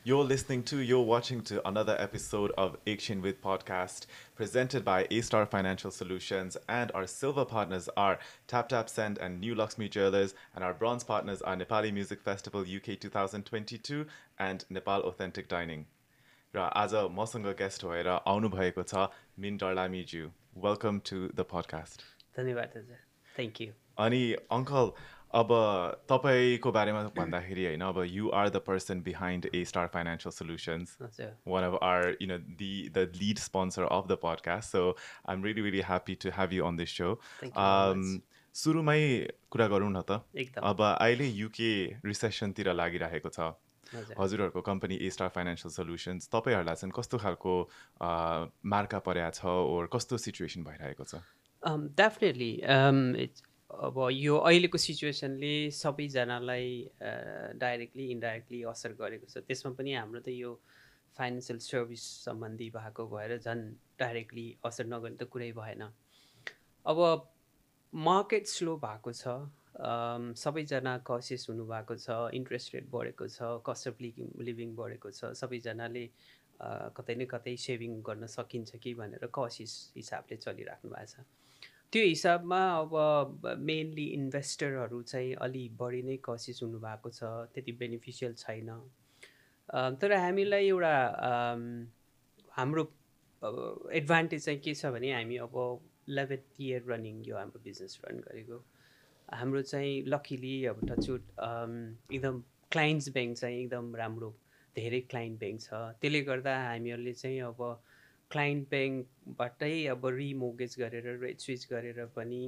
You're watching to another episode of Action with Podcast, presented by A-Star Financial Solutions, and our silver partners are Tap Tap Send and New Luxmi Jewelers, and our bronze partners are Nepali Music Festival UK 2022 and Nepal Authentic Dining. र आज मसँग guest भएर आउनुभएको छ मिन डर्लामीज्यू. Welcome to the podcast. धन्यवाद हजुर. Thank you. अनि अङ्कल, अब तपाईँको बारेमा भन्दाखेरि होइन, अब you are the person behind A Star Financial Solutions, one of our the lead sponsor of the podcast. So I am really really happy to have you on this show. सुरुमै कुरा गरौँ न त. अब अहिले युके रिसेसनतिर लागिरहेको छ. हजुरहरूको company A Star Financial Solutions, तपाईँहरूलाई चाहिँ कस्तो खालको मार्का परेको छ ओर कस्तो सिचुएसन भइरहेको छ? डेफिनेटली अब यो अहिलेको सिचुएसनले सबैजनालाई डाइरेक्टली इन्डाइरेक्टली असर गरेको छ. त्यसमा पनि हाम्रो त यो फाइनेन्सियल सर्भिस सम्बन्धी भएको भएर झन् डाइरेक्टली असर नगर्ने त कुरै भएन. अब मार्केट स्लो भएको छ, सबैजना कसियस हुनुभएको छ, इन्ट्रेस्ट रेट बढेको छ, कस्ट अफ लिभिङ बढेको छ, सबैजनाले कतै न कतै सेभिङ गर्न सकिन्छ कि भनेर कसियस हिसाबले चलिराख्नु भएको छ. त्यो हिसाबमा अब मेनली इन्भेस्टरहरू चाहिँ अलि बढी नै कसियस हुनुभएको छ, त्यति बेनिफिसियल छैन. तर हामीलाई एउटा हाम्रो एडभान्टेज चाहिँ के छ भने हामी अब 11th year रनिङ यो हाम्रो बिजनेस रन गरेको. हाम्रो चाहिँ लकिली अब टचवुड एकदम क्लाइन्ट्स ब्याङ्क चाहिँ एकदम राम्रो, धेरै क्लाइन्ट ब्याङ्क छ. त्यसले गर्दा हामीहरूले चाहिँ अब क्लाइन्ट ब्याङ्कबाटै अब रिमोर्गेज गरेर रेट स्विच गरेर पनि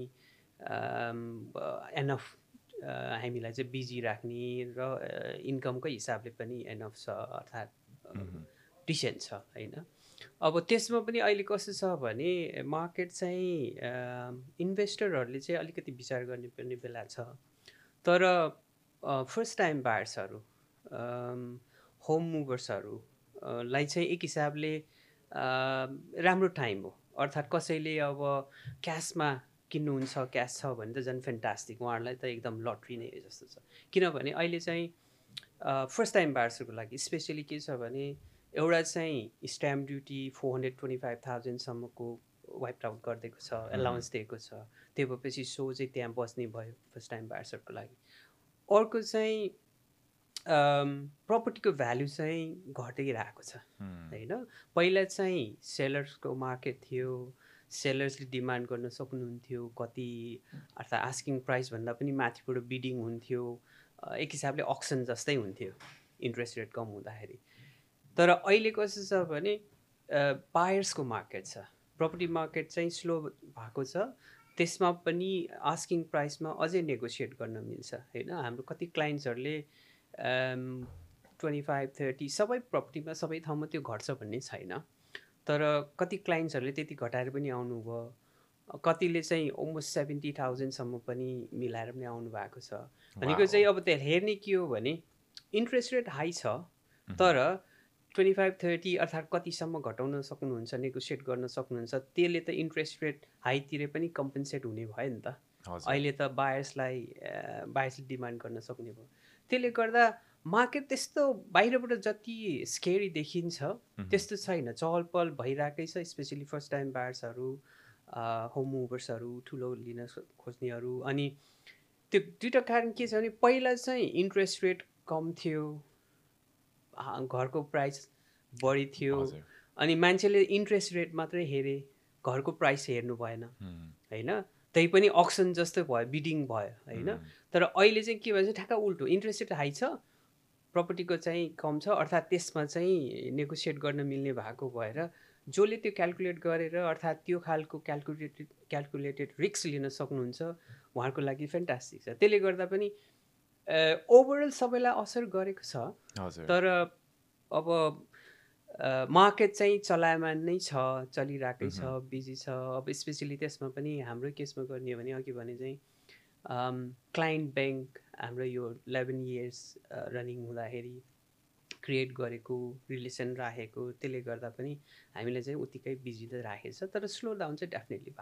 एनफ हामीलाई चाहिँ बिजी राख्ने र इन्कमकै हिसाबले पनि एनफ छ, अर्थात् डिसेन्ट छ होइन. अब त्यसमा पनि अहिले कस्तो छ भने मार्केट चाहिँ इन्भेस्टरहरूले चाहिँ अलिकति विचार गर्ने पर्ने बेला छ. तर फर्स्ट टाइम बायर्सहरू, होम मुभर्सहरूलाई चाहिँ एक हिसाबले राम्रो टाइम हो. अर्थात् कसैले अब क्यासमा किन्नुहुन्छ, क्यास छ भने त झन् फ्यान्टास्टिक, उहाँहरूलाई त एकदम लट्री नै हो जस्तो छ. किनभने अहिले चाहिँ फर्स्ट टाइम बायर्सहरूको लागि स्पेसली के छ भने एउटा चाहिँ स्ट्याम्प ड्युटी 425,000सम्मको वाइप आउट गरिदिएको छ, एलाउन्स दिएको छ. त्यो भएपछि सो चाहिँ त्यहाँ बस्ने भयो फर्स्ट टाइम बायर्सहरूको लागि. अर्को चाहिँ प्रपर्टीको भ्यालु चाहिँ घटिरहेको छ होइन. पहिला चाहिँ सेलर्सको मार्केट थियो, सेलर्सले डिमान्ड गर्न सक्नुहुन्थ्यो कति, अर्थात् आस्किङ प्राइसभन्दा पनि माथिबाट बिडिङ हुन्थ्यो, एक हिसाबले अक्सन जस्तै हुन्थ्यो इन्ट्रेस्ट रेट कम हुँदाखेरि. तर अहिले कस्तो छ भने बायर्सको मार्केट छ, प्रपर्टी मार्केट चाहिँ स्लो भएको छ. त्यसमा पनि आस्किङ प्राइसमा अझै नेगोसिएट गर्न मिल्छ होइन. हाम्रो कति क्लाइन्ट्सहरूले 25-30 सबै प्रपर्टीमा सबै ठाउँमा त्यो घट्छ भन्ने छैन. तर कति क्लाइन्ट्सहरूले त्यति घटाएर पनि आउनुभयो, कतिले चाहिँ अलमोस्ट 70,000सम्म पनि मिलाएर पनि आउनु भएको छ. भनेको चाहिँ अब त्यहाँ हेर्ने के हो भने इन्ट्रेस्ट रेट हाई छ, तर 25-30 अर्थात् कतिसम्म घटाउन सक्नुहुन्छ, नेगोसिएट गर्न सक्नुहुन्छ. त्यसले त इन्ट्रेस्ट रेट हाईतिर पनि कम्पेन्सेट हुने भयो नि त. अहिले त बायर्सले डिमान्ड गर्न सक्ने भयो. त्यसले गर्दा मार्केट त्यस्तो बाहिरबाट जति स्केरी देखिन्छ त्यस्तो छैन, चहल पहल भइरहेकै छ. स्पेसली फर्स्ट टाइम बायर्सहरू, होम मुभर्सहरू, ठुलो लिन खोज्नेहरू. अनि त्यो दुईवटा कारण के छ भने पहिला चाहिँ इन्ट्रेस्ट रेट कम थियो, घरको प्राइस बढी थियो, अनि मान्छेले इन्ट्रेस्ट रेट मात्रै हेरे, घरको प्राइस हेर्नु भएन होइन. त्यही पनि अक्सन जस्तो भयो, बिडिङ भयो होइन. तर अहिले चाहिँ के भन्छ ठ्याक्क उल्टो, इन्ट्रेस्ट रेट हाई छ, प्रपर्टीको चाहिँ कम छ, अर्थात् त्यसमा चाहिँ नेगोसिएट गर्न मिल्ने भएको भएर जसले त्यो क्यालकुलेट गरेर अर्थात् त्यो खालको क्यालकुलेटेड रिस्क लिन सक्नुहुन्छ उहाँहरूको लागि फ्यान्टास्टिक छ. त्यसले गर्दा पनि ओभरअल सबैलाई असर गरेको छ. तर अब मार्केट चाहिँ चलायमान नै छ, चलिरहेकै छ, बिजी छ. अब स्पेसली त्यसमा पनि हाम्रो केसमा गर्ने हो भने अघि भने चाहिँ क्लाइन्ट ब्याङ्क हाम्रो यो 11 years रनिङ हुँदाखेरि क्रिएट गरेको, रिलेसन राखेको, त्यसले गर्दा पनि हामीले चाहिँ उत्तिकै बिजी त राखेको छ. तर स्लो डाउन चाहिँ डेफिनेटली भएको छ.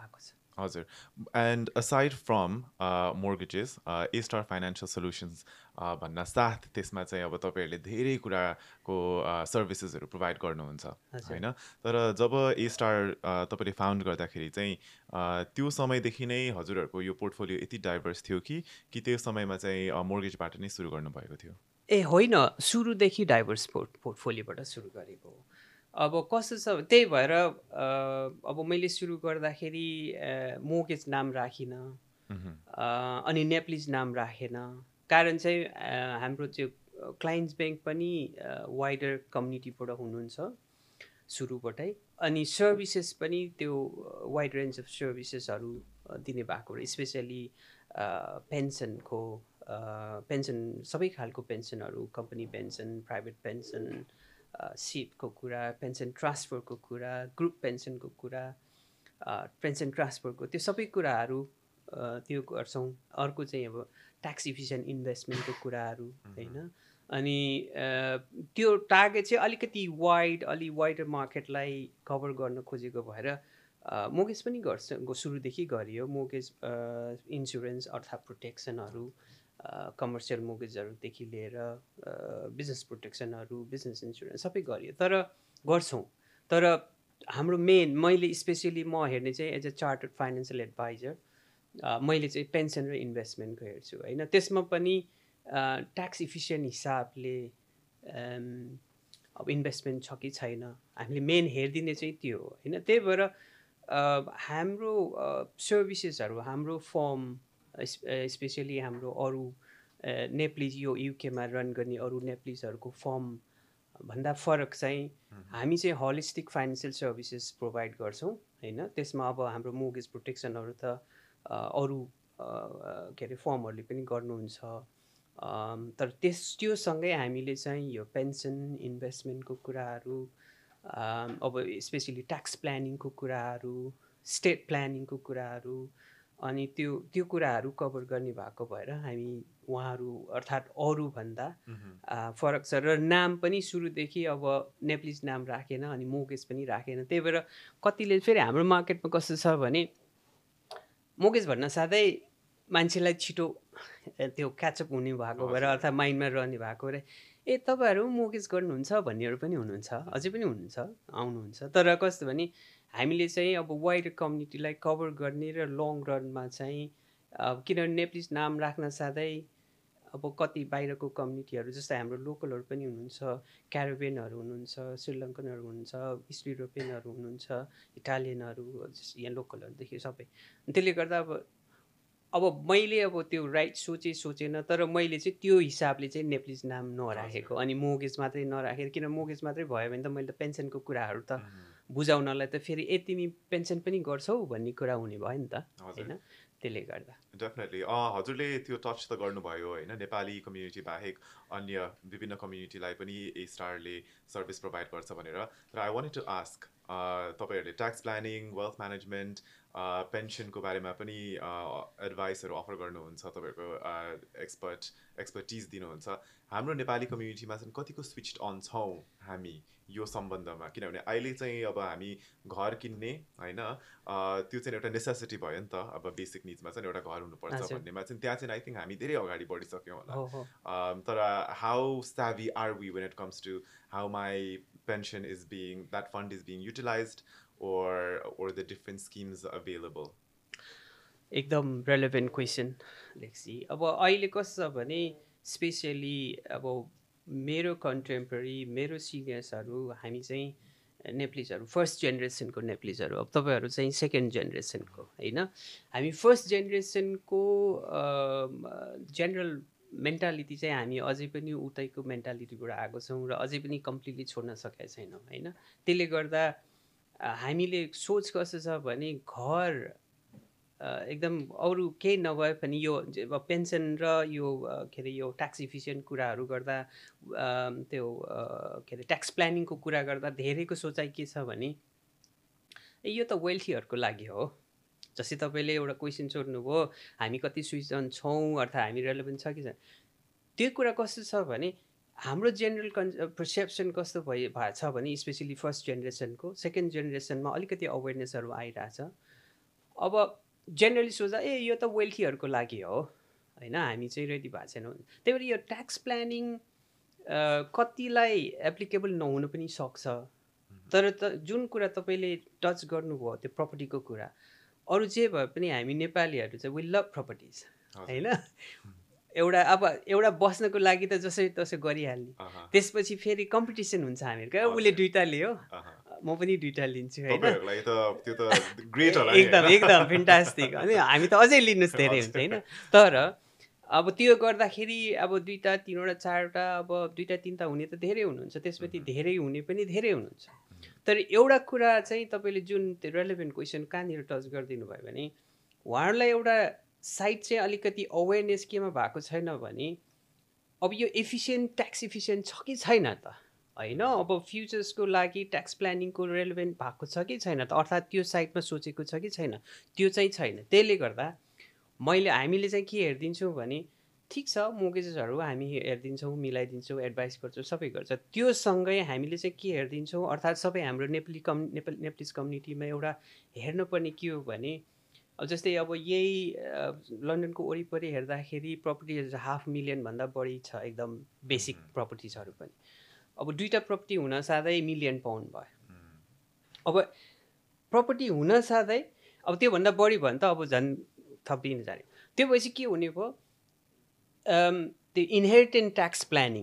हजुर. And aside from mortgages, A-Star Financial Solutions भन्न साथ त्यसमा चाहिँ अब तपाईँहरूले धेरै कुराको सर्भिसेसहरू प्रोभाइड गर्नुहुन्छ हजुर होइन. तर जब A-Star तपाईँले फाउन्ड गर्दाखेरि चाहिँ त्यो समयदेखि नै हजुरहरूको यो पोर्टफोलियो यति डाइभर्स थियो कि त्यो समयमा चाहिँ मोर्गेजबाट नै सुरु गर्नुभएको थियो? ए होइन, सुरुदेखि डाइभर्स पोर्टफोलियोबाट सुरु गरेको हो. अब कस्तो छ त्यही भएर अब मैले सुरु गर्दाखेरि मोर्गेज नाम राखिनँ, अनि नेप्लिज नाम राखेन. कारण चाहिँ हाम्रो त्यो क्लाइन्ट्स ब्याङ्क पनि वाइडर कम्युनिटीबाट हुनुहुन्छ सुरुबाटै, अनि सर्भिसेस पनि त्यो वाइड रेन्ज अफ सर्भिसेसहरू दिने भएको र स्पेसली पेन्सनको पेन्सन, सबै खालको पेन्सनहरू, कम्पनी पेन्सन, प्राइभेट पेन्सन, सिटको कुरा, पेन्सन ट्रान्सफरको कुरा, ग्रुप पेन्सनको कुरा, पेन्सन ट्रान्सफरको त्यो सबै कुराहरू त्यो गर्छौँ. अर्को चाहिँ अब ट्याक्स इफिसियन्ट इन्भेस्टमेन्टको कुराहरू होइन. अनि त्यो टार्गेट चाहिँ अलिकति वाइडर मार्केटलाई कभर गर्न खोजेको भएर मोर्गेज पनि सुरुदेखि गरियो. मोर्गेज इन्सुरेन्स अर्थात् प्रोटेक्सनहरू, कमर्सियल मोर्गेजहरूदेखि लिएर बिजनेस प्रोटेक्सनहरू, बिजनेस इन्सुरेन्स सबै गरियो. तर गर्छौँ. तर हाम्रो मैले स्पेसली म हेर्ने चाहिँ as a chartered financial adviser मैले चाहिँ पेन्सन र इन्भेस्टमेन्टको हेर्छु होइन. त्यसमा पनि ट्याक्स इफिसियन्ट हिसाबले अब इन्भेस्टमेन्ट छ कि छैन हामीले मेन हेरिदिने चाहिँ त्यो हो होइन. त्यही भएर हाम्रो सर्भिसेसहरू, हाम्रो फर्म स्पेसली हाम्रो अरू नेप्लिज, यो युकेमा रन गर्ने अरू नेप्लिजहरूको फर्म भन्दा फरक चाहिँ हामी चाहिँ होलिस्टिक फाइनेन्सियल सर्भिसेस प्रोभाइड गर्छौँ होइन. त्यसमा अब हाम्रो मोर्गेज प्रोटेक्सनहरू त अरू के अरे फर्महरूले पनि गर्नुहुन्छ. तर त्योसँगै हामीले चाहिँ यो पेन्सन, इन्भेस्टमेन्टको कुराहरू, अब स्पेसली ट्याक्स प्लानिङको कुराहरू, स्टेट प्लानिङको कुराहरू, अनि त्यो कुराहरू कभर गर्ने भएको भएर हामी उहाँहरू अर्थात् अरूभन्दा फरक छ. र नाम पनि सुरुदेखि अब नेप्लिज नाम राखेन, अनि मोर्गेज पनि राखेन. त्यही भएर कतिले फेरि हाम्रो मार्केटमा कस्तो छ भने मोर्गेज भन्न साथै मान्छेलाई छिटो त्यो क्याचअप हुने भएको भएर अर्थात् माइन्डमा रहने भएको भएर ए तपाईँहरू मोर्गेज गर्नुहुन्छ भन्नेहरू पनि हुनुहुन्छ, अझै पनि हुनुहुन्छ, आउनुहुन्छ. तर कस्तो भने हामीले चाहिँ अब वाइडर कम्युनिटीलाई कभर गर्ने र लङ रनमा चाहिँ किनभने नेप्लिज नाम राख्न साथै अब कति बाहिरको कम्युनिटीहरू जस्तै हाम्रो लोकलहरू पनि हुनुहुन्छ, क्यारिबियनहरू हुनुहुन्छ, श्रीलङ्कनहरू हुनुहुन्छ, इस्ट युरोपियनहरू हुनुहुन्छ, इटालियनहरू, यहाँ लोकलहरूदेखि सबै. त्यसले गर्दा अब मैले अब त्यो राइट सोचेन. तर मैले चाहिँ त्यो हिसाबले चाहिँ नेप्लिज नाम नराखेको, अनि मोर्गेज मात्रै नराखेर. किन मोर्गेज मात्रै भयो भने त मैले त पेन्सनको कुराहरू त बुझाउनलाई त फेरि ए तिमी पेन्सन पनि गर्छौ भन्ने कुरा हुने भयो नि त होइन. त्यसले गर्दा डेफिनेटली हजुरले त्यो टच त गर्नुभयो होइन. नेपाली कम्युनिटी बाहेक अन्य विभिन्न कम्युनिटीलाई पनि A-Starले सर्भिस प्रोभाइड गर्छ भनेर. तर आई वान्टेड टु आस्क, तपाईँहरूले ट्याक्स प्लानिङ, वेल्थ म्यानेजमेन्ट, पेन्सनको बारेमा पनि एडभाइसहरू अफर गर्नुहुन्छ, तपाईँहरूको एक्सपर्टिज दिनुहुन्छ. हाम्रो नेपाली कम्युनिटीमा चाहिँ कतिको स्विच अन छौँ हामी यो सम्बन्धमा? किनभने अहिले चाहिँ अब हामी घर किन्ने होइन, त्यो चाहिँ एउटा नेसेसिटी भयो नि त. अब बेसिक निड्समा चाहिँ एउटा घर हुनुपर्छ भन्नेमा चाहिँ त्यहाँ चाहिँ आई थिङ्क हामी धेरै अगाडि बढिसक्यौँ होला. तर how savvy are we when it comes to how my pension is being, that fund is being utilized, or the different schemes available? एकदम रेलेभेन्ट क्वेसन लेक्सी. अब अहिले कस्तो छ भने स्पेसली अब मेरो कन्टेम्पोरेरी, मेरो सिनियर्सहरू, हामी चाहिँ नेप्लिजहरू फर्स्ट जेनेरेसनको नेप्लिजहरू. अब तपाईँहरू चाहिँ सेकेन्ड जेनेरेसनको होइन. हामी फर्स्ट जेनेरेसनको जेनरल मेन्टालिटी चाहिँ हामी अझै पनि उतैको मेन्टालिटीबाट आएको छौँ र अझै पनि कम्प्लिटली छोड्न सकेका छैनौँ होइन. त्यसले गर्दा हामीले सोच कस्तो छ भने घर एकदम अरू केही नभए पनि यो पेन्सन र यो के अरे यो ट्याक्स इफिसियन्ट कुराहरू गर्दा, त्यो के अरे ट्याक्स प्लानिङको कुरा गर्दा धेरैको सोचाइ के छ भने यो त वेल्थीहरूको लागि हो. जस्तै तपाईँले एउटा क्वेसन सोध्नुभयो हामी कति स्विच अन छौँ अर्थात् हामी रेलेभेन्ट छ कि छैन. त्यो कुरा कस्तो छ भने हाम्रो जेनरल पर्सेप्सन कस्तो भएको छ भने स्पेसली फर्स्ट जेनेरेसनको, सेकेन्ड जेनेरेसनमा अलिकति अवेरनेसहरू आइरहेछ. अब जेनरली सोच्दा यो त वेल्थीहरूको लागि हो होइन, हामी चाहिँ रेडी भएको छैनौँ। त्यही भएर यो ट्याक्स प्लानिङ कतिलाई एप्लिकेबल नहुन पनि सक्छ। तर जुन कुरा तपाईँले टच गर्नुभयो त्यो प्रपर्टीको कुरा, अरू जे भए पनि हामी नेपालीहरू चाहिँ वी लभ प्रपर्टिज होइन। एउटा बस्नको लागि त जसै तसै गरिहाल्ने, त्यसपछि फेरि कम्पिटिसन हुन्छ हामीहरूको, उसले 2टा लियो म पनि 2टा लिन्छु होइन। एकदम एकदम फेन्टास्टिक, अनि हामी त अझै लिनुहोस् धेरै हुन्छ होइन। तर अब त्यो गर्दाखेरि अब 2टा 3वटा 4वटा अब 2टा 3टा हुने त धेरै हुनुहुन्छ, त्यसपछि धेरै हुने पनि धेरै हुनुहुन्छ। तर एउटा कुरा चाहिँ तपाईँले जुन त्यो रेलेभेन्ट क्वेसन कहाँनिर टच गरिदिनु भयो भने, उहाँहरूलाई एउटा साइड चाहिँ अलिकति अवेरनेस केमा भएको छैन भने, अब यो एफिसियन्ट ट्याक्स इफिसियन्ट छ कि छैन त होइन, अब फ्युचर्सको लागि ट्याक्स प्लानिङको रेलेभेन्ट भएको छ कि छैन त, अर्थात् त्यो साइडमा सोचेको छ कि छैन, त्यो चाहिँ छैन। त्यसले गर्दा हामीले चाहिँ के हेरिदिन्छौँ भने, ठिक छ मोर्गेजेसहरू हामी हेरिदिन्छौँ, मिलाइदिन्छौँ, एडभाइस गर्छौँ, सबै गर्छ। त्यो सँगै हामीले चाहिँ के हेरिदिन्छौँ, अर्थात् सबै हाम्रो नेप्लिज कम्युनिटीमा एउटा हेर्नुपर्ने के हो भने, अब जस्तै अब यही लन्डनको वरिपरि हेर्दाखेरि प्रपर्टिज 500,000 बढी छ, एकदम बेसिक प्रपर्टिजहरू पनि। अब 2टा प्रपर्टी हुन साथै £1,000,000 भयो। अब प्रपर्टी हुन साथै अब त्योभन्दा बढी भयो भने त अब झन् थपिन जाने। त्यो भएपछि के हुने भयो, त्यो inheritance tax planning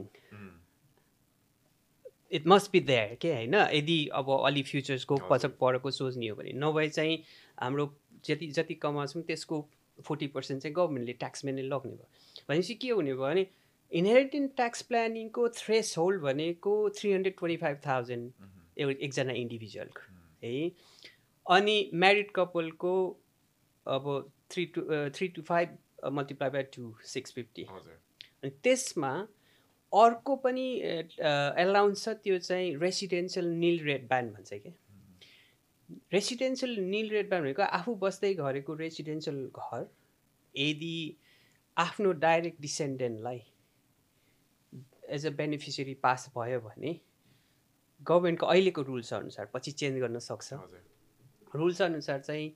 it must be there के होइन, यदि अब अलि फ्युचर्सको परको सोच्ने हो भने। नभए चाहिँ हाम्रो जति कमाउँछौँ त्यसको 40% चाहिँ गभर्मेन्टले ट्याक्समेनले लग्ने भयो। भनेपछि के हुने भयो भने, इनहेरिटेन्ट ट्याक्स प्लानिङको थ्रेस होल्ड भनेको 325,000 एकजना इन्डिभिजुअलको है। अनि म्यारिड कपलको अब 3 to 5 मल्टिप्लाई बाई 2 650। अनि त्यसमा अर्को पनि एलाउन्स छ, त्यो चाहिँ रेसिडेन्सियल निल रेट ब्यान भन्छ कि। रेसिडेन्सियल निल रेट ब्यान भनेको आफू बस्दै गरेको रेसिडेन्सियल घर यदि आफ्नो डाइरेक्ट डिसेन्डेन्टलाई एज अ बेनिफिसियरी पास भयो भने, गभर्मेन्टको अहिलेको रुल्स अनुसार, पछि चेन्ज गर्न सक्छ, रुल्स अनुसार चाहिँ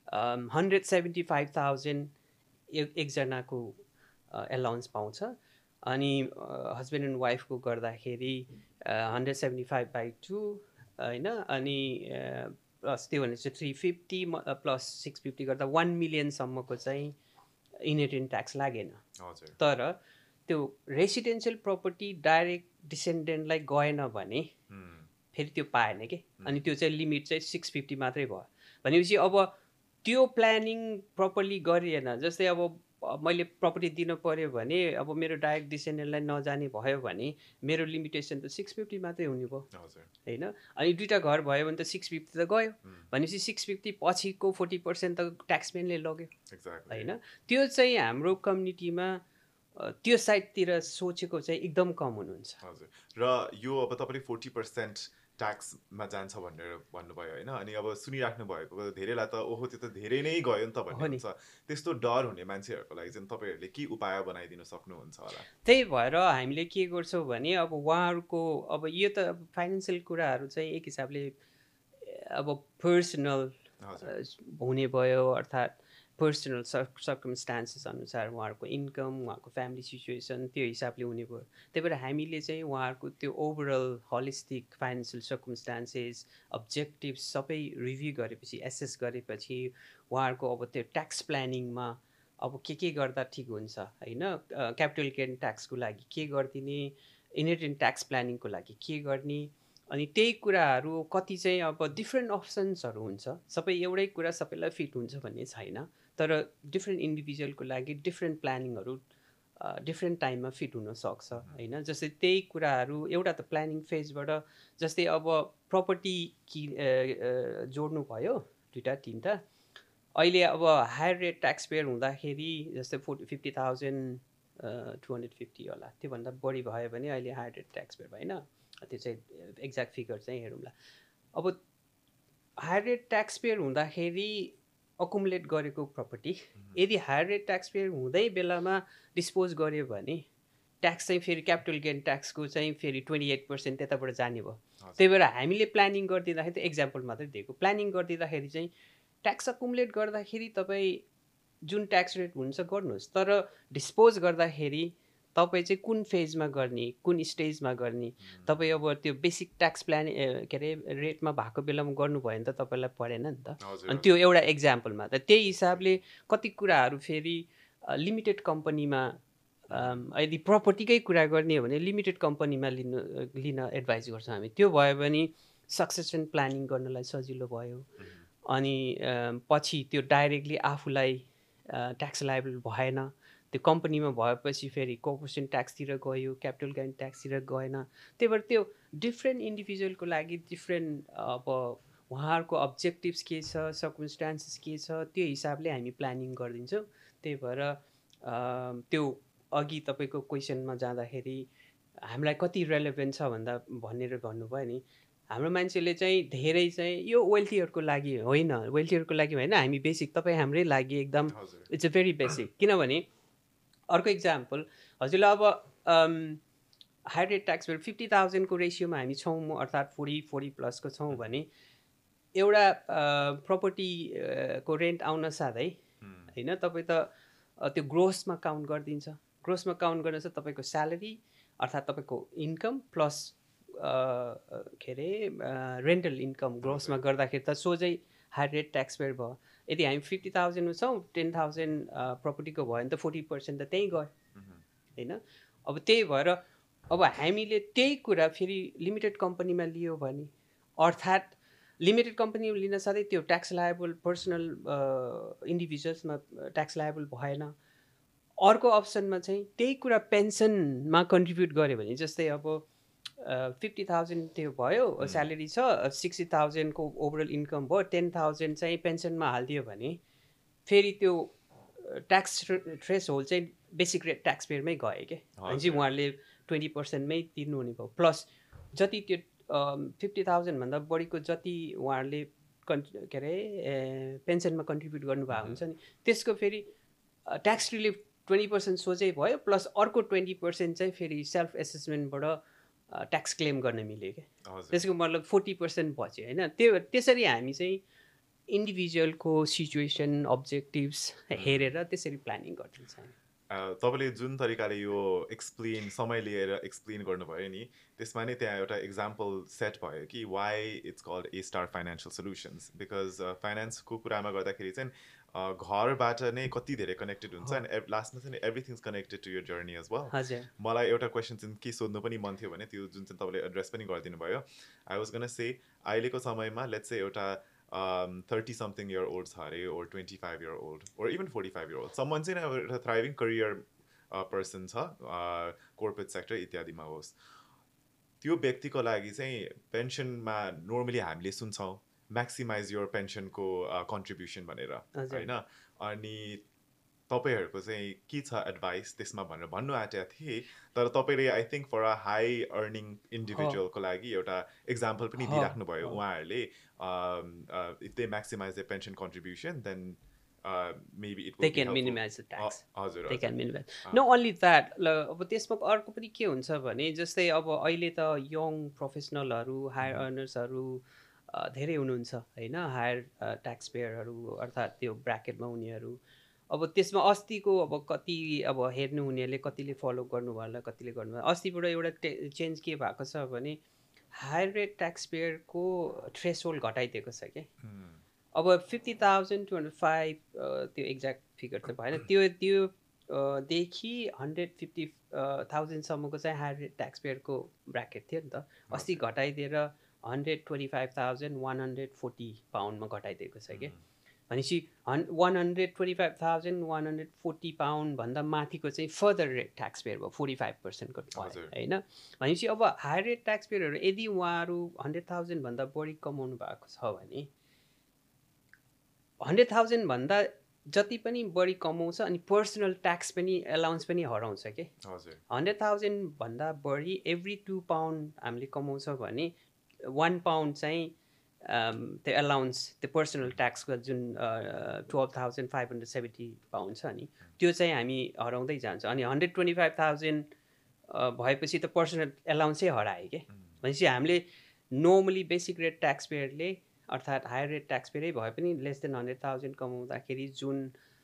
175,000 एकजनाको एलाउन्स पाउँछ। अनि हस्बेन्ड एन्ड वाइफको गर्दाखेरि 175/2 होइन। अनि प्लस त्यो भने चाहिँ 350 प्लस 650 गर्दा 1 मिलियनसम्मको चाहिँ इनहेरिटेन्ट ट्याक्स लागेन। तर त्यो रेसिडेन्सियल प्रपर्टी डाइरेक्ट डिसेन्डेन्टलाई गएन भने फेरि त्यो पाएन कि। अनि त्यो चाहिँ लिमिट चाहिँ 650 मात्रै भयो। भनेपछि अब त्यो प्लानिङ प्रपरली गरिएन। जस्तै अब मैले प्रपर्टी दिनु पऱ्यो भने, अब मेरो डाइरेक्ट डिसेन्डेन्टलाई नजाने भयो भने मेरो लिमिटेसन त 650 मात्रै हुने भयो होइन। अनि 2टा घर भयो भने त 650 त गयो। भनेपछि 650 पछिको 40% त ट्याक्समेनले लग्यो होइन। त्यो चाहिँ हाम्रो कम्युनिटीमा त्यो साइडतिर सोचेको चाहिँ एकदम कम हुनुहुन्छ। हजुर। र यो अब तपाईँले 40% ट्याक्समा जान्छ भनेर भन्नुभयो होइन। अनि अब सुनिराख्नु भएको धेरैलाई त ओहो त्यो त धेरै नै गयो नि त भन्ने हुन्छ। त्यस्तो डर हुने मान्छेहरूको लागि चाहिँ तपाईँहरूले के उपाय बनाइदिन सक्नुहुन्छ होला? त्यही भएर हामीले के गर्छौँ भने, अब उहाँहरूको अब यो त फाइनेन्सियल कुराहरू चाहिँ एक हिसाबले अब पर्सनल हुने भयो, अर्थात् पर्सनल सर्कमस्टान्सेस अनुसार उहाँहरूको इन्कम, उहाँको फ्यामिली सिचुएसन त्यो हिसाबले हुने भयो। त्यही भएर हामीले चाहिँ उहाँहरूको त्यो overall holistic financial circumstances, objectives सबै रिभ्यू गरेपछि, एसेस गरेपछि उहाँहरूको अब त्यो ट्याक्स प्लानिङमा अब के गर्दा ठिक हुन्छ होइन, क्यापिटल गेन ट्याक्सको लागि के गरिदिने, इनहेरिटेन्ट ट्याक्स प्लानिङको लागि के गर्ने, अनि त्यही कुराहरू कति चाहिँ अब डिफ्रेन्ट अप्सन्सहरू हुन्छ। सबै एउटै कुरा सबैलाई फिट हुन्छ भन्ने छैन, तर डिफ्रेन्ट इन्डिभिजुअलको लागि डिफ्रेन्ट प्लानिङहरू डिफ्रेन्ट टाइममा फिट हुनसक्छ होइन। जस्तै त्यही कुराहरू एउटा त प्लानिङ फेजबाट, जस्तै अब प्रपर्टी जोड्नु भयो 2टा 3टा, अहिले अब हायर रेट ट्याक्स पेयर हुँदाखेरि जस्तै 50,250 होला, त्योभन्दा बढी भयो भने अहिले हायर रेट ट्याक्स पेयर भएन। त्यो चाहिँ एक्ज्याक्ट फिगर चाहिँ हेरौँला। अब हायर रेट ट्याक्स पेयर हुँदाखेरि अकुमुलेट गरेको प्रपर्टी यदि हायर रेट ट्याक्स पेयर हुँदै बेलामा डिस्पोज गर्यो भने ट्याक्स चाहिँ फेरि क्यापिटल गेन ट्याक्सको चाहिँ फेरि 28% त्यताबाट जाने भयो। त्यही भएर हामीले प्लानिङ गरिदिँदाखेरि त एक्जाम्पल मात्रै दिएको, प्लानिङ गरिदिँदाखेरि चाहिँ ट्याक्स अकुमुलेट गर्दाखेरि तपाईँ जुन ट्याक्स रेट हुन्छ गर्नुहोस्, तर डिस्पोज गर्दाखेरि तपाईँ चाहिँ कुन फेजमा गर्ने, कुन स्टेजमा गर्ने, तपाईँ अब त्यो बेसिक ट्याक्स प्लान के अरे रेटमा भएको बेलामा गर्नुभयो भने त तपाईँलाई परेन नि त। अनि त्यो एउटा एक्जाम्पलमा त त्यही हिसाबले कति कुराहरू फेरि लिमिटेड कम्पनीमा यदि प्रपर्टीकै कुरा गर्ने हो भने लिमिटेड कम्पनीमा लिन एडभाइस गर्छौँ हामी। त्यो भयो भने सक्सेसन प्लानिङ गर्नलाई सजिलो भयो। अनि पछि त्यो डाइरेक्टली आफूलाई ट्याक्स लायबल भएन। त्यो कम्पनीमा भएपछि फेरि कर्पोरेसन ट्याक्सतिर गयो, क्यापिटल गेन ट्याक्सतिर गएन। त्यही भएर त्यो डिफ्रेन्ट इन्डिभिजुअलको लागि डिफ्रेन्ट अब उहाँहरूको अब्जेक्टिभ्स के छ, सर्कमस्टान्सेस के छ, त्यो हिसाबले हामी प्लानिङ गरिदिन्छौँ। त्यही भएर त्यो अघि तपाईँको क्वेसनमा जाँदाखेरि हामीलाई कति रेलेभेन्ट छ भनेर भन्नुभयो नि, हाम्रो मान्छेले चाहिँ धेरै चाहिँ यो वेल्थीहरूको लागि होइन, वेल्थीहरूको लागि होइन, हामी बेसिक तपाईँ हाम्रै लागि एकदम इट्स अ भेरी बेसिक। किनभने अर्को इक्जाम्पल हजुरलाई अब हाई रेट ट्याक्स रेट 50,000 को रेसियोमा हामी छौँ, अर्थात् 40+ छौँ भने एउटा प्रपर्टी को रेन्ट आउन साथै होइन, तपाईँ त त्यो ग्रोसमा काउन्ट गरिदिन्छ। ग्रोसमा काउन्ट गर्न चाहिँ तपाईँको स्यालेरी अर्थात् तपाईँको इन्कम प्लस के अरे रेन्टल इन्कम ग्रोसमा गर्दाखेरि त सोझै हाई रेट ट्याक्स पेयर भयो। यदि हामी 50,000 छौँ, 10,000 प्रपर्टीको भयो भने त 40% त त्यहीँ गयो होइन। अब त्यही भएर अब हामीले त्यही कुरा फेरि लिमिटेड कम्पनीमा लियो भने, अर्थात् लिमिटेड कम्पनीमा लिन साथै त्यो ट्याक्स लायबल पर्सनल इन्डिभिजुअल्समा ट्याक्स लायबल भएन। अर्को अप्सनमा चाहिँ त्यही कुरा पेन्सनमा कन्ट्रिब्युट गऱ्यो भने, जस्तै अब 50,000 त्यो भयो स्यालेरी छ, 60,000 को ओभरअल इन्कम भयो, 10,000 चाहिँ पेन्सनमा हालिदियो भने फेरि त्यो ट्याक्स थ्रेस होल्ड चाहिँ बेसिक रेट ट्याक्स पेयरमै गयो क्या। भनेपछि उहाँहरूले 20% मै तिर्नुहुने भयो। प्लस जति त्यो 50,000 भन्दा बढीको जति उहाँहरूले के अरे पेन्सनमा कन्ट्रिब्युट गर्नुभएको हुन्छ नि, त्यसको फेरि ट्याक्स रिलिफ 20% सोझै भयो, प्लस अर्को 20% चाहिँ फेरि सेल्फ एसेसमेन्टबाट ट्याक्स क्लेम गर्न मिल्यो क्या। त्यसको मतलब 40% बच्यो होइन। त्यसरी हामी चाहिँ इन्डिभिजुअलको सिचुएसन अब्जेक्टिभ्स हेरेर त्यसरी प्लानिङ गरिदिन्छ। तपाईँले जुन तरिकाले यो समय लिएर एक्सप्लेन गर्नुभयो नि, त्यसमा नै त्यहाँ एउटा इक्जाम्पल सेट भयो कि why it's called A Star Financial Solutions. Because फाइनेन्सको कुरामा गर्दाखेरि चाहिँ घरबाट नै कति धेरै कनेक्टेड हुन्छ अनि लास्टमा चाहिँ everything's connected to your journey as well. मलाई एउटा क्वेसन चाहिँ के सोध्नु पनि मन थियो भने त्यो जुन चाहिँ तपाईँले एड्रेस पनि गरिदिनु भयो। आई वाज गन से अहिलेको समयमा लेट्स से एउटा 30-something year old छ अरे, or 25 year old, or even 45 year old, someone चाहिँ एउटा thriving career person छ, corporate sector इत्यादिमा होस्। त्यो व्यक्तिको लागि चाहिँ पेन्सनमा नर्मली हामीले सुन्छौँ म्याक्सिमाइज योर पेन्सनको कन्ट्रिब्युसन भनेर होइन। अनि तपाईँहरूको चाहिँ के छ एडभाइस त्यसमा भनेर भन्नु आँटेको थिएँ, तर तपाईँले I think for a high earning इन्डिभिजुअलको लागि एउटा इक्जाम्पल पनि दिइराख्नु भयो। उहाँहरूले if they maximize their pension contribution, then maybe it will they can minimize the tax. They can minimize. Not only that, अब त्यसमा अर्को पनि के हुन्छ भने, जस्तै अब अहिले त यङ प्रोफेसनलहरू, हायर अर्नर्सहरू धेरै हुनुहुन्छ होइन, हायर ट्याक्स पेयरहरू अर्थात् त्यो ब्राकेटमा हुनेहरू। अब त्यसमा अस्तिको अब कति अब हेर्नु हुनेहरूले कतिले फलो गर्नुभयो होला, कतिले गर्नुभयो। अस्तिबाट एउटा चेन्ज के भएको छ भने हायर रेट ट्याक्स पेयरको थ्रेसहोल्ड घटाइदिएको छ क्या। अब 50,205 त्यो एक्ज्याक्ट फिगर त भएन, त्यो देखि 150,000 सम्मको चाहिँ हायर रेट ट्याक्स पेयरको ब्राकेट थियो नि त। अस्ति घटाइदिएर 125,140 पाउन्डमा घटाइदिएको छ क्या। भनेपछि 125,140 पाउन्ड भन्दा माथिको चाहिँ फर्दर रेट ट्याक्स पेयर भयो, 45% को होइन। भनेपछि अब हायर रेट ट्याक्स पेयरहरू यदि उहाँहरू 100,000 भन्दा बढी कमाउनु भएको छ भने 100,000 भन्दा जति पनि बढी कमाउँछ अनि पर्सनल ट्याक्स पनि एलाउन्स पनि हराउँछ कि। 100,000 भन्दा बढी एभ्री 2 पाउन्ड हामीले कमाउँछ भने 1 पाउन्ड चाहिँ त्यो एलाउन्स, त्यो पर्सनल ट्याक्सको जुन 12,570 पाउन्ड छ नि, त्यो चाहिँ हामी हराउँदै जान्छ। अनि 125,000 भएपछि त पर्सनल एलाउन्सै हरायो कि। भनेपछि हामीले नर्मली बेसिक रेट ट्याक्स पेयरले अर्थात् हायर रेट ट्याक्स पेयरै भए पनि लेस देन 100,000 कमाउँदाखेरि जुन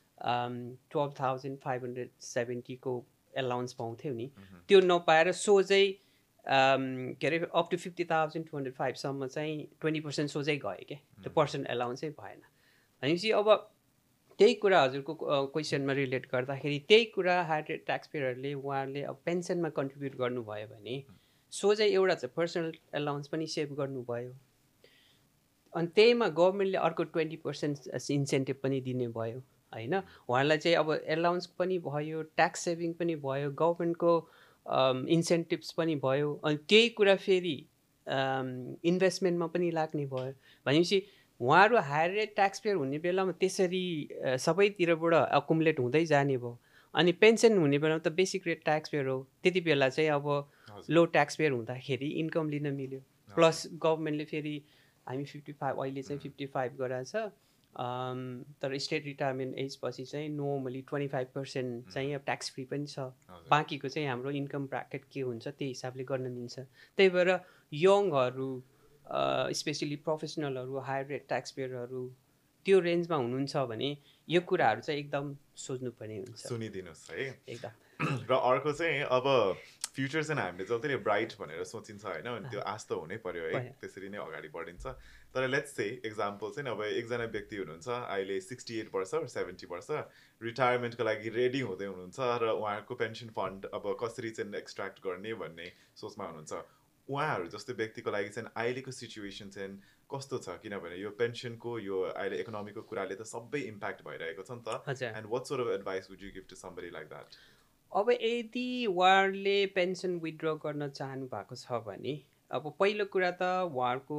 12,570 को एलाउन्स पाउँथ्यौ नि त्यो नपाएर सोझै के अरे अप टु 50,205 सम्म चाहिँ 20% सोझै गयो क्या त्यो पर्सेन्ट एलाउन्सै भएन भनेपछि अब त्यही कुरा हजुरको क्वेसनमा रिलेट गर्दाखेरि त्यही कुरा हायर रेट ट्याक्स पेयरहरूले उहाँहरूले अब पेन्सनमा कन्ट्रिब्युट गर्नुभयो भने सोझै एउटा चाहिँ पर्सनल एलाउन्स पनि सेभ गर्नुभयो अनि त्यहीमा गभर्मेन्टले अर्को 20% इन्सेन्टिभ पनि दिने भयो होइन उहाँहरूलाई चाहिँ अब एलाउन्स पनि भयो ट्याक्स सेभिङ पनि भयो गभर्मेन्टको इन्सेन्टिभ्स पनि भयो अनि त्यही कुरा फेरि इन्भेस्टमेन्टमा पनि लाग्ने भयो भनेपछि उहाँहरू हायर रेट ट्याक्स पेयर हुने बेलामा त्यसरी सबैतिरबाट अकुमुलेट हुँदै जाने भयो अनि पेन्सन हुने बेलामा त बेसिक रेट ट्याक्स पेयर हो त्यति बेला चाहिँ अब लो ट्याक्स पेयर हुँदाखेरि इन्कम लिन मिल्यो प्लस गभर्मेन्टले फेरि हामी 55 अहिले चाहिँ 55 गराएको छ तर स्टेट रिटायरमेन्ट एज पछि चाहिँ नर्मली 25% चाहिँ अब ट्याक्स फ्री पनि छ बाँकीको चाहिँ हाम्रो इन्कम ब्राकेट के हुन्छ त्यही हिसाबले गर्न मिल्छ त्यही भएर यङहरू स्पेसली प्रोफेसनलहरू हायर रेट ट्याक्स पेयरहरू त्यो रेन्जमा हुनुहुन्छ भने यो कुराहरू चाहिँ एकदम सोच्नुपर्ने हुन्छ सुनिदिनुहोस् है एकदम र अर्को चाहिँ अब फ्युचर चाहिँ हामीले जति ब्राइट भनेर सोचिन्छ होइन अनि त्यो आश त हुनै पर्यो है त्यसरी नै अगाडि बढिन्छ तर लेट्स से एक्जाम्पल चाहिँ अब एकजना व्यक्ति हुनुहुन्छ अहिले 68 वर्ष 70 वर्ष रिटायरमेन्टको लागि रेडी हुँदै हुनुहुन्छ र उहाँहरूको पेन्सन फन्ड अब कसरी चाहिँ एक्सट्र्याक्ट गर्ने भन्ने सोचमा हुनुहुन्छ उहाँहरू जस्तो व्यक्तिको लागि चाहिँ अहिलेको सिचुएसन चाहिँ कस्तो छ किनभने यो पेन्सनको यो अहिले इकोनोमीको कुराले त सबै इम्प्याक्ट भइरहेको छ नि त and what sort of advice would you give to somebody like that अब यदि उहाँहरूले पेन्सन विथड्र गर्न चाहनु भएको छ भने अब पहिलो कुरा त उहाँहरूको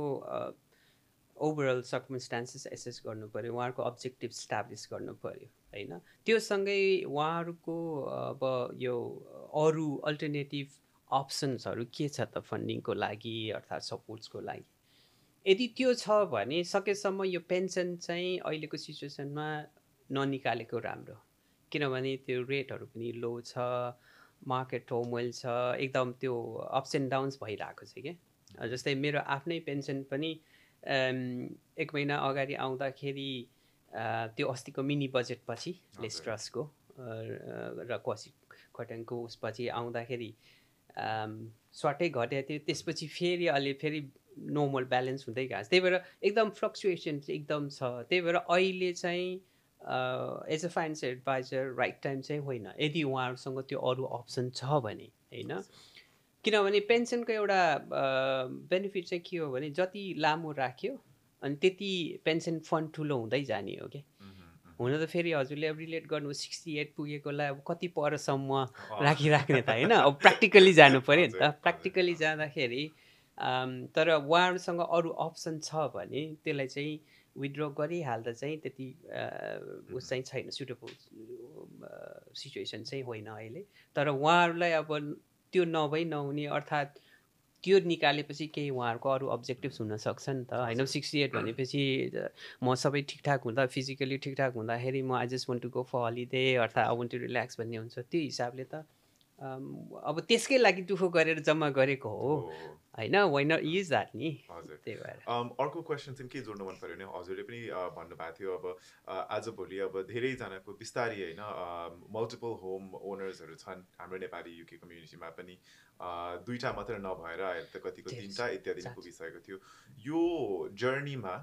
ओभरअल सर्कमस्टान्सेस एसेस गर्नु पऱ्यो उहाँहरूको अब्जेक्टिभ इस्टाब्लिस गर्नु पऱ्यो होइन त्यो सँगै उहाँहरूको अब यो अरू अल्टरनेटिभ अप्सन्सहरू के छ त फन्डिङको लागि अर्थात् सपोर्ट्सको लागि यदि त्यो छ भने सकेसम्म यो पेन्सन चाहिँ अहिलेको सिचुएसनमा ननिकालेको राम्रो किनभने त्यो रेटहरू पनि लो छ मार्केट टर्मोइल छ एकदम त्यो अप्स एन्ड डाउन्स भइरहेको छ क्या जस्तै मेरो आफ्नै पेन्सन पनि 1 महिना अगाडि आउँदाखेरि त्यो अस्तिको मिनी बजेट पछि लेस्ट्रसको र कसी खट्याङको उसपछि आउँदाखेरि स्वाटै घटेको थियो त्यसपछि फेरि अलि फेरि नर्मल ब्यालेन्स हुँदै गएको त्यही भएर एकदम फ्लक्चुएसन चाहिँ एकदम छ त्यही भएर अहिले चाहिँ as a financial adviser right time चाहिँ होइन यदि उहाँहरूसँग त्यो अरू अप्सन छ भने होइन किनभने पेन्सनको एउटा बेनिफिट चाहिँ के हो भने जति लामो राख्यो अनि त्यति पेन्सन फन्ड ठुलो हुँदै जाने हो क्या हुन त फेरि हजुरले अब रिलेट गर्नु 68 पुगेकोलाई अब कति परसम्म राखिराख्ने त होइन अब प्र्याक्टिकली जानु पऱ्यो नि त प्र्याक्टिकली जाँदाखेरि तर उहाँहरूसँग अरू अप्सन छ भने त्यसलाई चाहिँ विथड्र गरिहाल्दा चाहिँ त्यति उस चाहिँ छैन सुटेबल सिचुएसन चाहिँ होइन अहिले तर उहाँहरूलाई अब त्यो नभई नहुने अर्थात् त्यो निकालेपछि केही उहाँहरूको अरू अब्जेक्टिभ्स हुनसक्छ नि त होइन 68 भनेपछि म सबै ठिकठाक हुँदा फिजिकली ठिकठाक हुँदाखेरि म I just want to go for holiday अर्थात् आई वान्ट टु रिल्याक्स भन्ने हुन्छ त्यो हिसाबले त अब त्यसकै लागि दुःख गरेर जम्मा गरेको हो होइन वाइ नट युज द्याट नि त्यही भएर अर्को क्वेसन चाहिँ के जोड्नु मन पऱ्यो भने हजुरले पनि भन्नुभएको थियो अब आजभोलि अब धेरैजनाको बिस्तारै होइन मल्टिपल होम ओनर्सहरू छन् हाम्रो नेपाली युके कम्युनिटीमा पनि दुईवटा मात्र नभएर अहिले त कतिको 3टा इत्यादि पुगिसकेको थियो यो जर्नीमा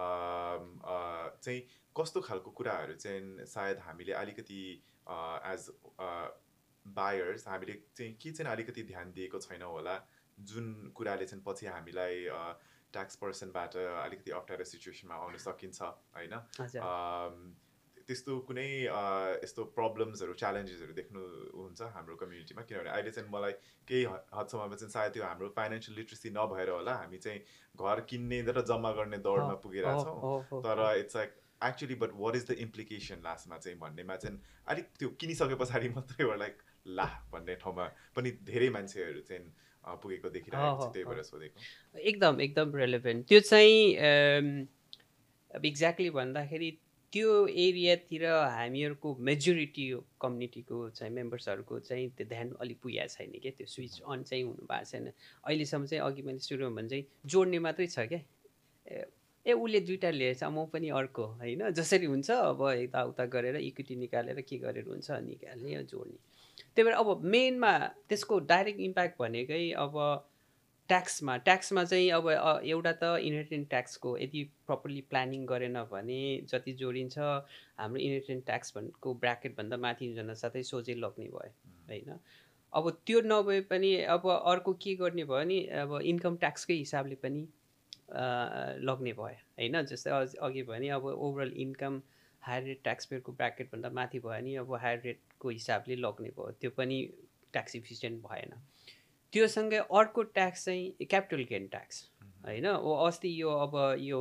चाहिँ कस्तो खालको कुराहरू चाहिँ सायद हामीले अलिकति एज बायर्स हामीले चाहिँ के चाहिँ अलिकति ध्यान दिएको छैनौँ होला जुन कुराले चाहिँ पछि हामीलाई ट्याक्स पर्सनबाट अलिकति अप्ठ्यारो सिचुएसनमा आउन सकिन्छ होइन त्यस्तो कुनै यस्तो प्रब्लम्सहरू च्यालेन्जेसहरू देख्नुहुन्छ हाम्रो कम्युनिटीमा किनभने अहिले चाहिँ मलाई केही हदसम्ममा चाहिँ सायद त्यो हाम्रो फाइनेन्सियल लिट्रेसी नभएर होला हामी चाहिँ घर किन्ने र जम्मा गर्ने दौडमा पुगिरहेछौँ तर it's like actually but what is the implication लास्टमा चाहिँ भन्नेमा चाहिँ अलिक त्यो किनिसके पछाडि मात्रै लाइक ला भन्ने ठाउँमा पनि धेरै मान्छेहरू चाहिँ पुगेको देखिरहेको छु त्यही भएर सोधेको एकदम रेलेभेन्ट त्यो चाहिँ एक्ज्याक्टली भन्दाखेरि त्यो एरियातिर हामीहरूको मेजोरिटी कम्युनिटीको चाहिँ मेम्बर्सहरूको चाहिँ त्यो ध्यान अलिक पुगेको छैन क्या त्यो स्विच अन चाहिँ हुनु भएको छैन अहिलेसम्म चाहिँ अघि मैले सुरुमा भने चाहिँ जोड्ने मात्रै छ क्या उसले 2टा लिएछ म पनि अर्को होइन जसरी हुन्छ अब यताउता गरेर इक्विटी निकालेर के गरेर हुन्छ निकाल्ने जोड्ने। त्यही भएर अब मेनमा त्यसको डाइरेक्ट इम्प्याक्ट भनेकै अब ट्याक्समा चाहिँ अब एउटा त इनहेरिटेन्ट ट्याक्सको यदि प्रपरली प्लानिङ गरेन भने जति जोडिन्छ हाम्रो इनहेरिटेन्ट ट्याक्स भनेको ब्राकेटभन्दा माथि जान साथै सोझै लग्ने भयो होइन। अब त्यो नभए पनि अब अर्को के गर्ने भयो नि अब इन्कम ट्याक्सकै हिसाबले पनि लग्ने भयो होइन। जस्तै अघि भने अब overall income higher rate tax पेयरको ब्राकेटभन्दा माथि भयो नि अब हायर रेटको हिसाबले लग्ने भयो, त्यो पनि ट्याक्स इफिसियन्ट भएन। त्योसँगै अर्को ट्याक्स चाहिँ क्यापिटल गेन ट्याक्स होइन। अस्ति यो अब यो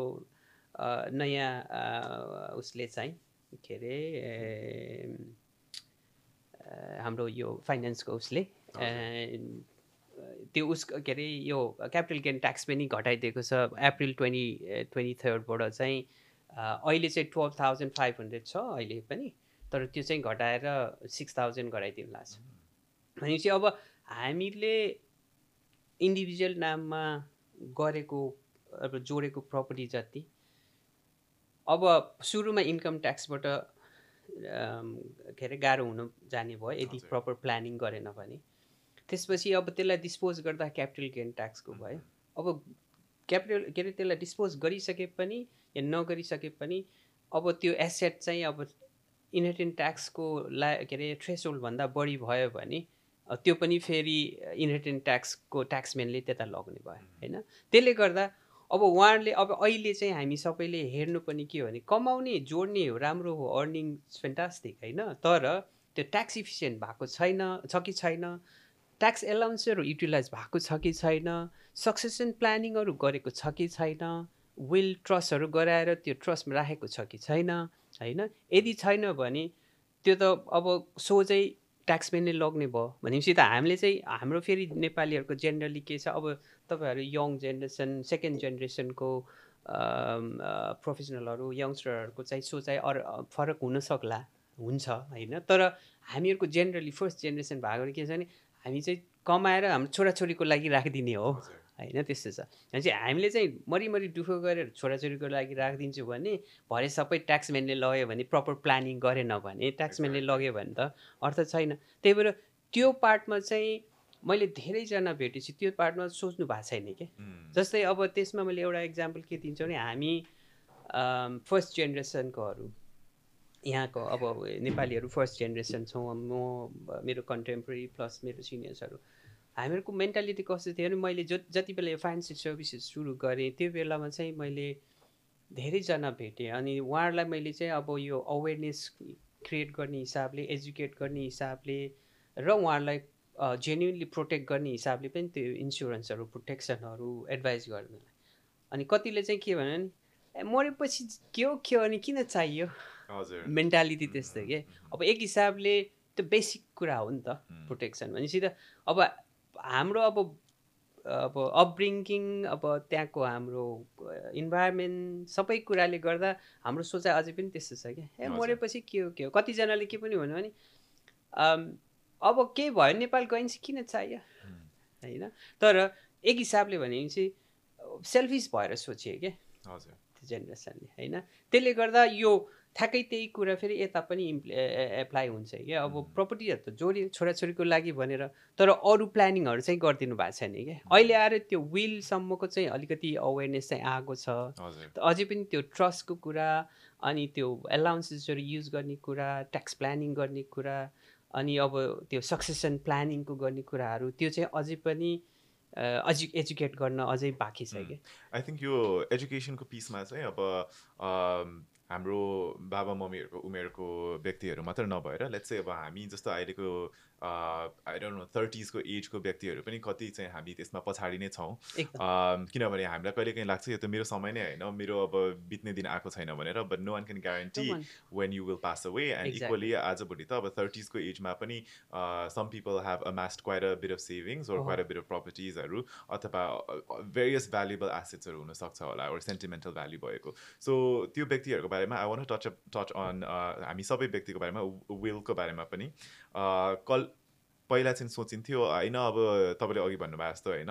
नयाँ उसले चाहिँ के अरे हाम्रो यो फाइनेन्सको उसले त्यो उस के अरे यो क्यापिटल गेन ट्याक्स पनि घटाइदिएको छ अप्रिल 2023बाट चाहिँ अहिले चाहिँ 12,500 छ अहिले पनि, तर त्यो चाहिँ घटाएर 6,000 गराइदिनु लाग्छ। भनेपछि अब हामीले इन्डिभिजुअल नाममा गरेको अब जोडेको प्रपर्टी जति अब सुरुमा इन्कम ट्याक्सबाट के अरे गाह्रो हुन जाने भयो यदि प्रपर प्लानिङ गरेन भने। त्यसपछि अब त्यसलाई डिस्पोज गर्दा क्यापिटल गेन ट्याक्सको भयो। अब क्यापिटल के अरे त्यसलाई डिस्पोज गरिसके पनि या नगरिसके पनि अब त्यो एसेट चाहिँ अब इनहेरिटेन्ट ट्याक्सको के अरे थ्रेसहोल्डभन्दा बढी भयो भने त्यो पनि फेरि इनहेरिटेन्ट ट्याक्सको ट्याक्सम्यानले त्यता लग्ने भयो होइन। त्यसले गर्दा अब उहाँहरूले अब अहिले चाहिँ हामी सबैले हेर्नु पनि के हो भने कमाउने जोड्ने हो राम्रो हो अर्निङ फ्यान्टास्टिक होइन, तर त्यो ट्याक्स इफिसियन्ट भएको छ कि छैन, ट्याक्स एलाउन्सहरू युटिलाइज भएको छ कि छैन, सक्सेसन प्लानिङहरू गरेको छ कि छैन, विल ट्रस्टहरू गराएर त्यो ट्रस्टमा राखेको छ कि छैन होइन। यदि छैन भने त्यो त अब सोझै ट्याक्सम्यानले लग्ने भयो। भनेपछि त हामीले चाहिँ हाम्रो फेरि नेपालीहरूको जेनरली के छ अब तपाईँहरू यङ जेनेरेसन सेकेन्ड जेनेरेसनको प्रोफेसनलहरू यङ्स्टरहरूको चाहिँ सोचाइ फरक हुनसक्ला हुन्छ होइन, तर हामीहरूको जेनरली फर्स्ट जेनेरेसन भएको के छ भने हामी चाहिँ कमाएर हाम्रो छोराछोरीको लागि राखिदिने हो होइन, त्यस्तो छ। भनेपछि हामीले चाहिँ मरिमरि दुःख गरेर छोराछोरीको लागि राखिदिन्छु भने भरे सबै ट्याक्सम्यानले लग्यो भने प्रपर प्लानिङ गरेन भने ट्याक्सम्यानले लग्यो भने त अर्थ छैन। त्यही भएर त्यो पार्टमा चाहिँ मैले धेरैजना भेटेपछि त्यो पार्टमा सोच्नु भएको छैन कि। जस्तै अब त्यसमा मैले एउटा इक्जाम्पल के दिन्छु भने हामी फर्स्ट जेनेरेसनकोहरू यहाँको अब नेपालीहरू फर्स्ट जेनेरेसन छौँ, म मेरो कन्टेम्पोरेरी प्लस मेरो सिनियर्सहरू, हामीहरूको मेन्टालिटी कस्तो थियो भने मैले जति बेला यो फाइनेन्सियल सर्भिसेस सुरु गरेँ त्यो बेलामा चाहिँ मैले धेरैजना भेटेँ अनि उहाँहरूलाई मैले चाहिँ अब यो अवेरनेस क्रिएट गर्ने हिसाबले एजुकेट गर्ने हिसाबले र उहाँहरूलाई जेन्युनली प्रोटेक्ट गर्ने हिसाबले पनि त्यो इन्सुरेन्सहरू प्रोटेक्सनहरू एडभाइस गर्नुलाई। अनि कतिले चाहिँ के भन्यो भने मरेपछि के हो अनि किन चाहियो मेन्टालिटी त्यस्तो के। अब एक हिसाबले त्यो बेसिक कुरा हो नि त प्रोटेक्सन भनेपछि त। अब हाम्रो अब अपब्रिङ्गिङ अब त्यहाँको हाम्रो इन्भाइरोमेन्ट सबै कुराले गर्दा हाम्रो सोचाइ अझै पनि त्यस्तो छ क्या मरेपछि के हो। कतिजनाले के पनि भन्यो भने अब केही भयो नेपाल गइन्छ किन चाहियो होइन, तर एक हिसाबले भनेपछि सेल्फिस भएर सोचियो क्या त्यो जेनेरेसनले होइन। त्यसले गर्दा यो ठ्याक्कै त्यही कुरा फेरि यता पनि एप्लाई हुन्छ क्या। अब प्रपर्टीहरू त जोड्यो छोराछोरीको लागि भनेर, तर अरू प्लानिङहरू चाहिँ गरिदिनु भएको छैन क्या। अहिले आएर त्यो विलसम्मको चाहिँ अलिकति अवेरनेस चाहिँ आएको छ, अझै पनि त्यो ट्रस्टको कुरा अनि त्यो एलाउन्सेसहरू युज गर्ने कुरा, ट्याक्स प्लानिङ गर्ने कुरा अनि अब त्यो सक्सेसन प्लानिङको गर्ने कुराहरू त्यो चाहिँ अझै पनि एजुकेट गर्न अझै बाँकी छ क्या। आई थिङ्क यो एजुकेसनको पिसमा चाहिँ अब हाम्रो बाबा मम्मीहरूको उमेरको व्यक्तिहरू मात्र नभएर लेट्स चाहिँ अब हामी जस्तो अहिलेको आई डोन्ट नो 30s को एजको व्यक्तिहरू पनि कति चाहिँ हामी त्यसमा पछाडि नै छौँ। किनभने हामीलाई कहिले काहीँ लाग्छ यो त मेरो समय नै होइन, मेरो अब बित्ने दिन आएको छैन भनेर, but no one can guarantee when you will pass away. And equally आजभोलि त अब 30s को एजमा पनि some people have amassed quite a bit of savings or quite a bit of प्रपर्टिजहरू अथवा भेरियस भ्यालुएबल एसेट्सहरू हुनसक्छ होला ओर सेन्टिमेन्टल भ्याल्यु भएको। सो त्यो व्यक्तिहरूको बारेमा आई वान्ट टच अन हामी सबै व्यक्तिको बारेमा विलको बारेमा पनि पहिला चाहिँ सोचिन्थ्यो होइन अब तपाईँले अघि भन्नुभएको जस्तो होइन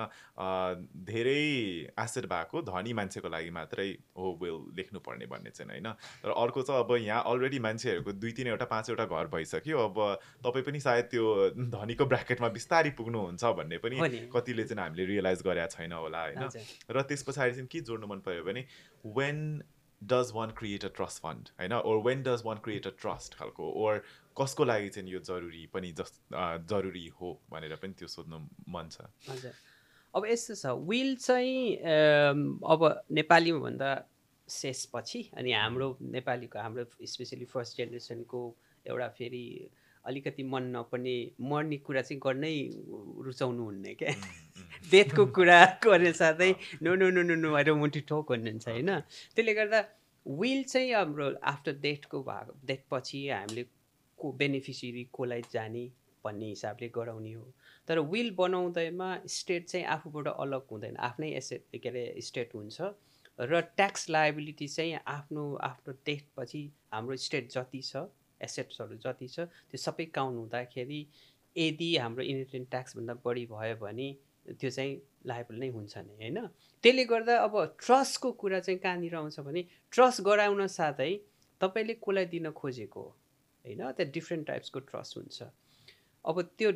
धेरै एसेट भएको धनी मान्छेको लागि मात्रै हो विल लेख्नुपर्ने भन्ने चाहिँ होइन तर अर्को चाहिँ अब यहाँ अलरेडी मान्छेहरूको 2-3 5 घर भइसक्यो अब तपाईँ पनि सायद त्यो धनीको ब्राकेटमा बिस्तारै पुग्नुहुन्छ भन्ने पनि कतिले चाहिँ हामीले रियलाइज गरेका छैन होला होइन र त्यस पछाडि चाहिँ के जोड्नु मन पर्यो भने when does one create a trust fund होइन or when does one create a trust खालको or कसको लागि चाहिँ यो जरुरी पनि जरुरी हो भनेर पनि त्यो सोध्नु मन छ हजुर अब यस्तो छ विल चाहिँ अब नेपालीमा भन्दा शेषपछि अनि हाम्रो नेपालीको हाम्रो स्पेसली फर्स्ट जेनेरेसनको एउटा फेरि अलिकति मन नपर्ने मर्ने कुरा चाहिँ गर्नै रुचाउनु हुन्न क्या डेथको कुरा गर्ने साथै no no no no no भनेर मुठी ठोक भन्नुहुन्छ होइन त्यसले गर्दा विल चाहिँ हाम्रो आफ्टर डेथको भाग डेथपछि हामीले को बेनिफिसियरी कोलाई जाने भन्ने हिसाबले गराउने हो तर विल बनाउँदैमा स्टेट चाहिँ आफूबाट अलग हुँदैन आफ्नै एसेट के अरे स्टेट हुन्छ र ट्याक्स लायबिलिटी चाहिँ आफ्नो डेथपछि हाम्रो स्टेट जति छ एसेट्सहरू जति छ त्यो सबै काउन्ट हुँदाखेरि यदि हाम्रो इनहेरिटेन्स ट्याक्सभन्दा बढी भयो भने त्यो चाहिँ लायबल नै हुन्छ नि होइन त्यसले गर्दा अब ट्रस्टको कुरा चाहिँ कहाँनिर आउँछ भने ट्रस्ट गराउन साथै तपाईँले कसलाई दिन खोजेको हो होइन त्यो डिफ्रेन्ट टाइप्सको ट्रस्ट हुन्छ अब त्यो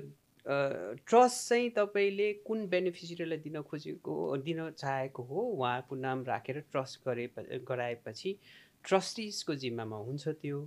ट्रस्ट चाहिँ तपाईँले कुन बेनिफिसियरीलाई दिन खोजेको दिन चाहेको हो उहाँको नाम राखेर ट्रस्ट गराएपछि ट्रस्टिजको जिम्मामा हुन्छ त्यो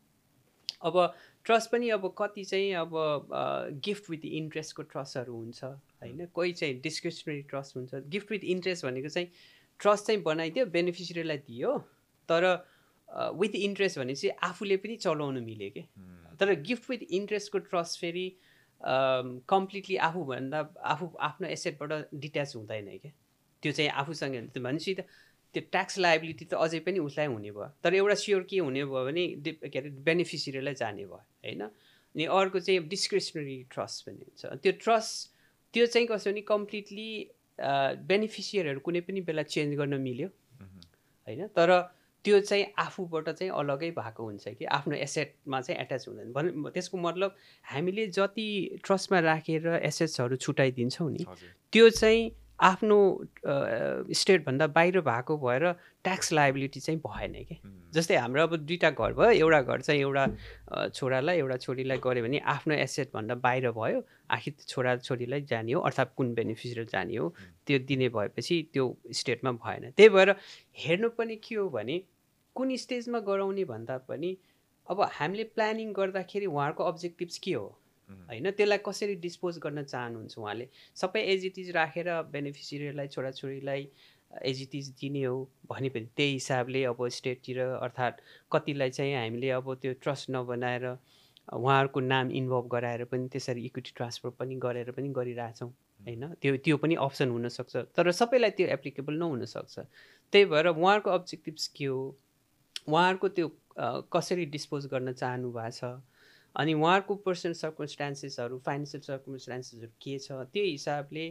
अब ट्रस्ट पनि अब कति चाहिँ अब गिफ्ट विथ इन्ट्रेस्टको ट्रस्टहरू हुन्छ होइन कोही चाहिँ डिस्क्रिप्सनरी ट्रस्ट हुन्छ गिफ्ट विथ इन्ट्रेस्ट भनेको चाहिँ ट्रस्ट चाहिँ बनाइदियो बेनिफिसियरीलाई दियो तर विथ इन्ट्रेस्ट भनेपछि आफूले पनि चलाउनु मिल्यो कि तर गिफ्ट विथ इन्ट्रेस्टको ट्रस्ट फेरि कम्प्लिटली आफूभन्दा आफ्नो एसेटबाट डिट्याच हुँदैन क्या त्यो चाहिँ आफूसँग भनेपछि त त्यो ट्याक्स लायबिलिटी त अझै पनि उसलाई हुने भयो तर एउटा स्योर के हुने भयो भने के अरे बेनिफिसियरीलाई जाने भयो होइन अनि अर्को चाहिँ डिस्क्रिप्सनरी ट्रस्ट भन्ने हुन्छ त्यो ट्रस्ट त्यो चाहिँ कसो भने कम्प्लिटली बेनिफिसियरहरू कुनै पनि बेला चेन्ज गर्न मिल्यो होइन तर त्यो चाहिँ आफूबाट चाहिँ अलगै भएको हुन्छ कि आफ्नो एसेटमा चाहिँ एट्याच हुँदैन त्यसको मतलब हामीले जति ट्रस्टमा राखेर एसेट्सहरू छुट्याइदिन्छौँ नि त्यो चाहिँ आफ्नो स्टेटभन्दा बाहिर भएको भएर ट्याक्स लायबिलिटी चाहिँ भएन कि जस्तै हाम्रो अब 2टा घर भयो एउटा घर चाहिँ एउटा छोरालाई एउटा छोरीलाई गऱ्यो भने आफ्नो एसेटभन्दा बाहिर भयो आखिर छोरा छोरीलाई जाने हो अर्थात् कुन बेनिफिसियरी जाने हो त्यो दिने भएपछि त्यो स्टेटमा भएन त्यही भएर हेर्नु पनि के हो भने कुन स्टेजमा गराउने भन्दा पनि अब हामीले प्लानिङ गर्दाखेरि उहाँहरूको अब्जेक्टिभ्स के हो होइन त्यसलाई कसरी डिस्पोज गर्न चाहनुहुन्छ उहाँले सबै एजिटिज राखेर बेनिफिसियरीलाई छोराछोरीलाई एजिटिज दिने हो भनेपछि त्यही हिसाबले अब स्टेटतिर अर्थात् कतिलाई चाहिँ हामीले अब त्यो ट्रस्ट नबनाएर उहाँहरूको नाम इन्भल्भ गराएर पनि त्यसरी इक्विटी ट्रान्सफर पनि गरेर पनि गरिरहेछौँ होइन त्यो पनि अप्सन हुनसक्छ तर सबैलाई त्यो एप्लिकेबल नहुनसक्छ त्यही भएर उहाँहरूको अब्जेक्टिभ्स के हो उहाँहरूको त्यो कसरी डिस्पोज गर्न चाहनु भएको छ अनि उहाँहरूको पर्सनल सर्कमस्टान्सेसहरू फाइनेन्सियल सर्कमस्टान्सेसहरू के छ त्यो हिसाबले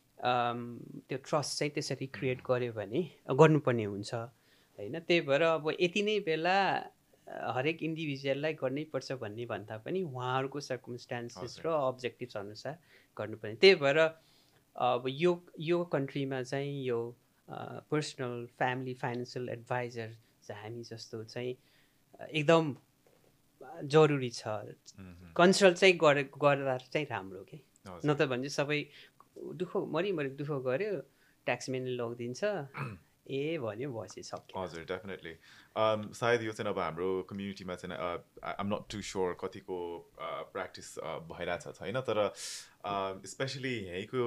त्यो ट्रस्ट चाहिँ त्यसरी क्रिएट गर्यो भने गर्नुपर्ने हुन्छ होइन त्यही भएर अब यति नै बेला हरेक इन्डिभिजुअललाई गर्नै पर्छ भन्ने भन्दा पनि उहाँहरूको सर्कमस्टान्सेस र अब्जेक्टिभ्स अनुसार गर्नुपर्ने त्यही भएर अब यो कन्ट्रीमा चाहिँ यो पर्सनल फ्यामिली फाइनेन्सियल एडभाइजर चाहिँ हामी जस्तो चाहिँ एकदम जरुरी छ कन्सल्ट चाहिँ गर्दा चाहिँ राम्रो के नत्र भने सबै मरिमरि दुःख गर्यो ट्याक्सम्यानले लगिदिन्छ ए भन्यो भएपछि सक्यो हजुर डेफिनेटली सायद यो चाहिँ अब हाम्रो कम्युनिटीमा चाहिँ I am not too sure कतिको प्र्याक्टिस भइरहेछ छैन तर स्पेसली यहीँको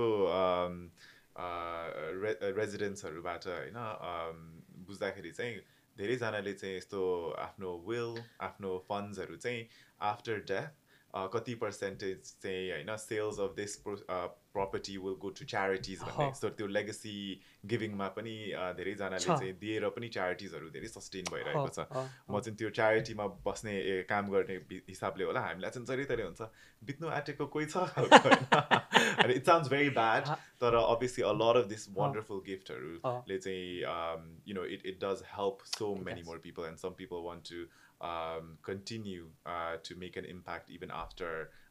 रेजिडेन्ट्सहरूबाट होइन बुझ्दाखेरि चाहिँ धेरैजनाले चाहिँ यस्तो आफ्नो विल आफ्नो फन्ड्सहरू चाहिँ आफ्टर डेथ कति पर्सेन्टेज चाहिँ होइन sales of this property will go to charities भन्ने सो त्यो लेगेसी गिभिङमा पनि धेरैजनाले चाहिँ दिएर पनि च्यारिटिजहरू धेरै सस्टेन भइरहेको छ म चाहिँ त्यो च्यारिटीमा बस्ने काम गर्ने हिसाबले होला हामीलाई चाहिँ जरितरी हुन्छ बित्नु आँटेको कोही छ and it sounds very bad तर obviously a lot of this wonderful giftहरूले चाहिँ you know it does help so many more people and some people want to continue to make an impact even after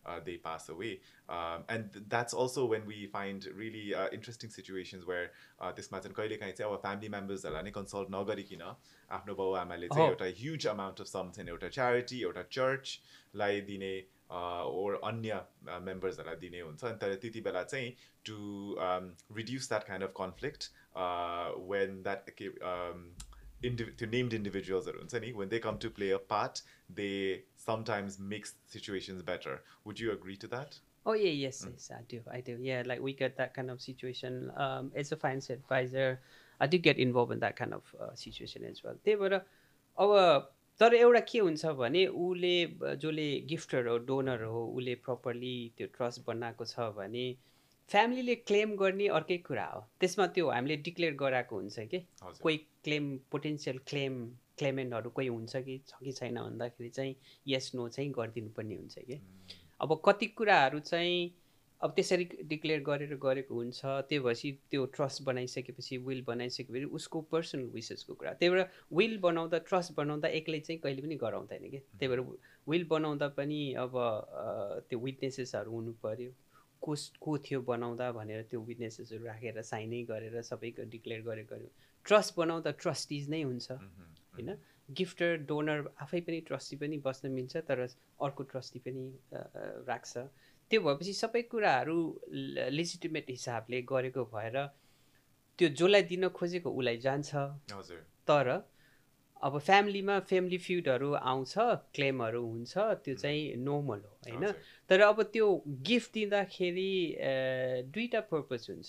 they pass away. And that's also when we find really interesting situations where त्यसमा चाहिँ कहिलेकाहीँ चाहिँ अब family मेम्बर्सहरूलाई नै consult नगरिकन आफ्नो बाउ आमाले चाहिँ एउटा ह्युज अमाउन्ट अफ सम चाहिँ एउटा च्यारिटी एउटा चर्चलाई दिने or अन्य मेम्बर्सहरूलाई दिने हुन्छ अनि तर त्यति बेला चाहिँ to reduce that kind of conflict when that to named individuals when they come to play a part, they sometimes make situations better. Would you agree to that? Oh yeah, yes, I do. Yeah, like we get that kind of situation. As a finance advisor, I do get involved in that kind of situation as well. त्यही भएर अब तर एउटा के हुन्छ भने उसले जसले गिफ्टर हो डोनर हो उसले प्रपरली त्यो ट्रस्ट बनाएको छ भने फ्यामिलीले क्लेम गर्ने अर्कै कुरा हो त्यसमा त्यो हामीले डिक्लेयर गराएको हुन्छ कि कोही क्लेम पोटेन्सियल क्लेमेन्टहरू कोही हुन्छ कि छ कि छैन भन्दाखेरि चाहिँ यस नो चाहिँ गरिदिनुपर्ने हुन्छ कि अब कति कुराहरू चाहिँ अब त्यसरी डिक्लेयर गरेको हुन्छ त्यही भएपछि त्यो ट्रस्ट बनाइसकेपछि विल बनाइसकेपछि उसको पर्सनल विसेसको कुरा त्यही भएर विल बनाउँदा ट्रस्ट बनाउँदा एक्लै चाहिँ कहिले पनि गराउँदैन कि त्यही भएर विल बनाउँदा पनि अब त्यो विटनेसेसहरू हुनु पऱ्यो को थियो बनाउँदा भनेर त्यो विटनेसेसहरू राखेर साइनै गरेर सबैको डिक्लेयर गरेको ट्रस्ट बनाउँदा ट्रस्टिज नै हुन्छ होइन गिफ्टर डोनर आफै पनि ट्रस्टी पनि बस्न मिल्छ तर अर्को ट्रस्टी पनि राख्छ त्यो भएपछि सबै कुराहरू लेजिटिमेट हिसाबले गरेको भएर त्यो जसलाई दिन खोजेको उसलाई जान्छ तर अब फ्यामिलीमा फ्यामिली फ्युडहरू आउँछ क्लेमहरू हुन्छ त्यो चाहिँ नर्मल हो होइन तर अब त्यो गिफ्ट दिँदाखेरि दुईवटा पर्पज हुन्छ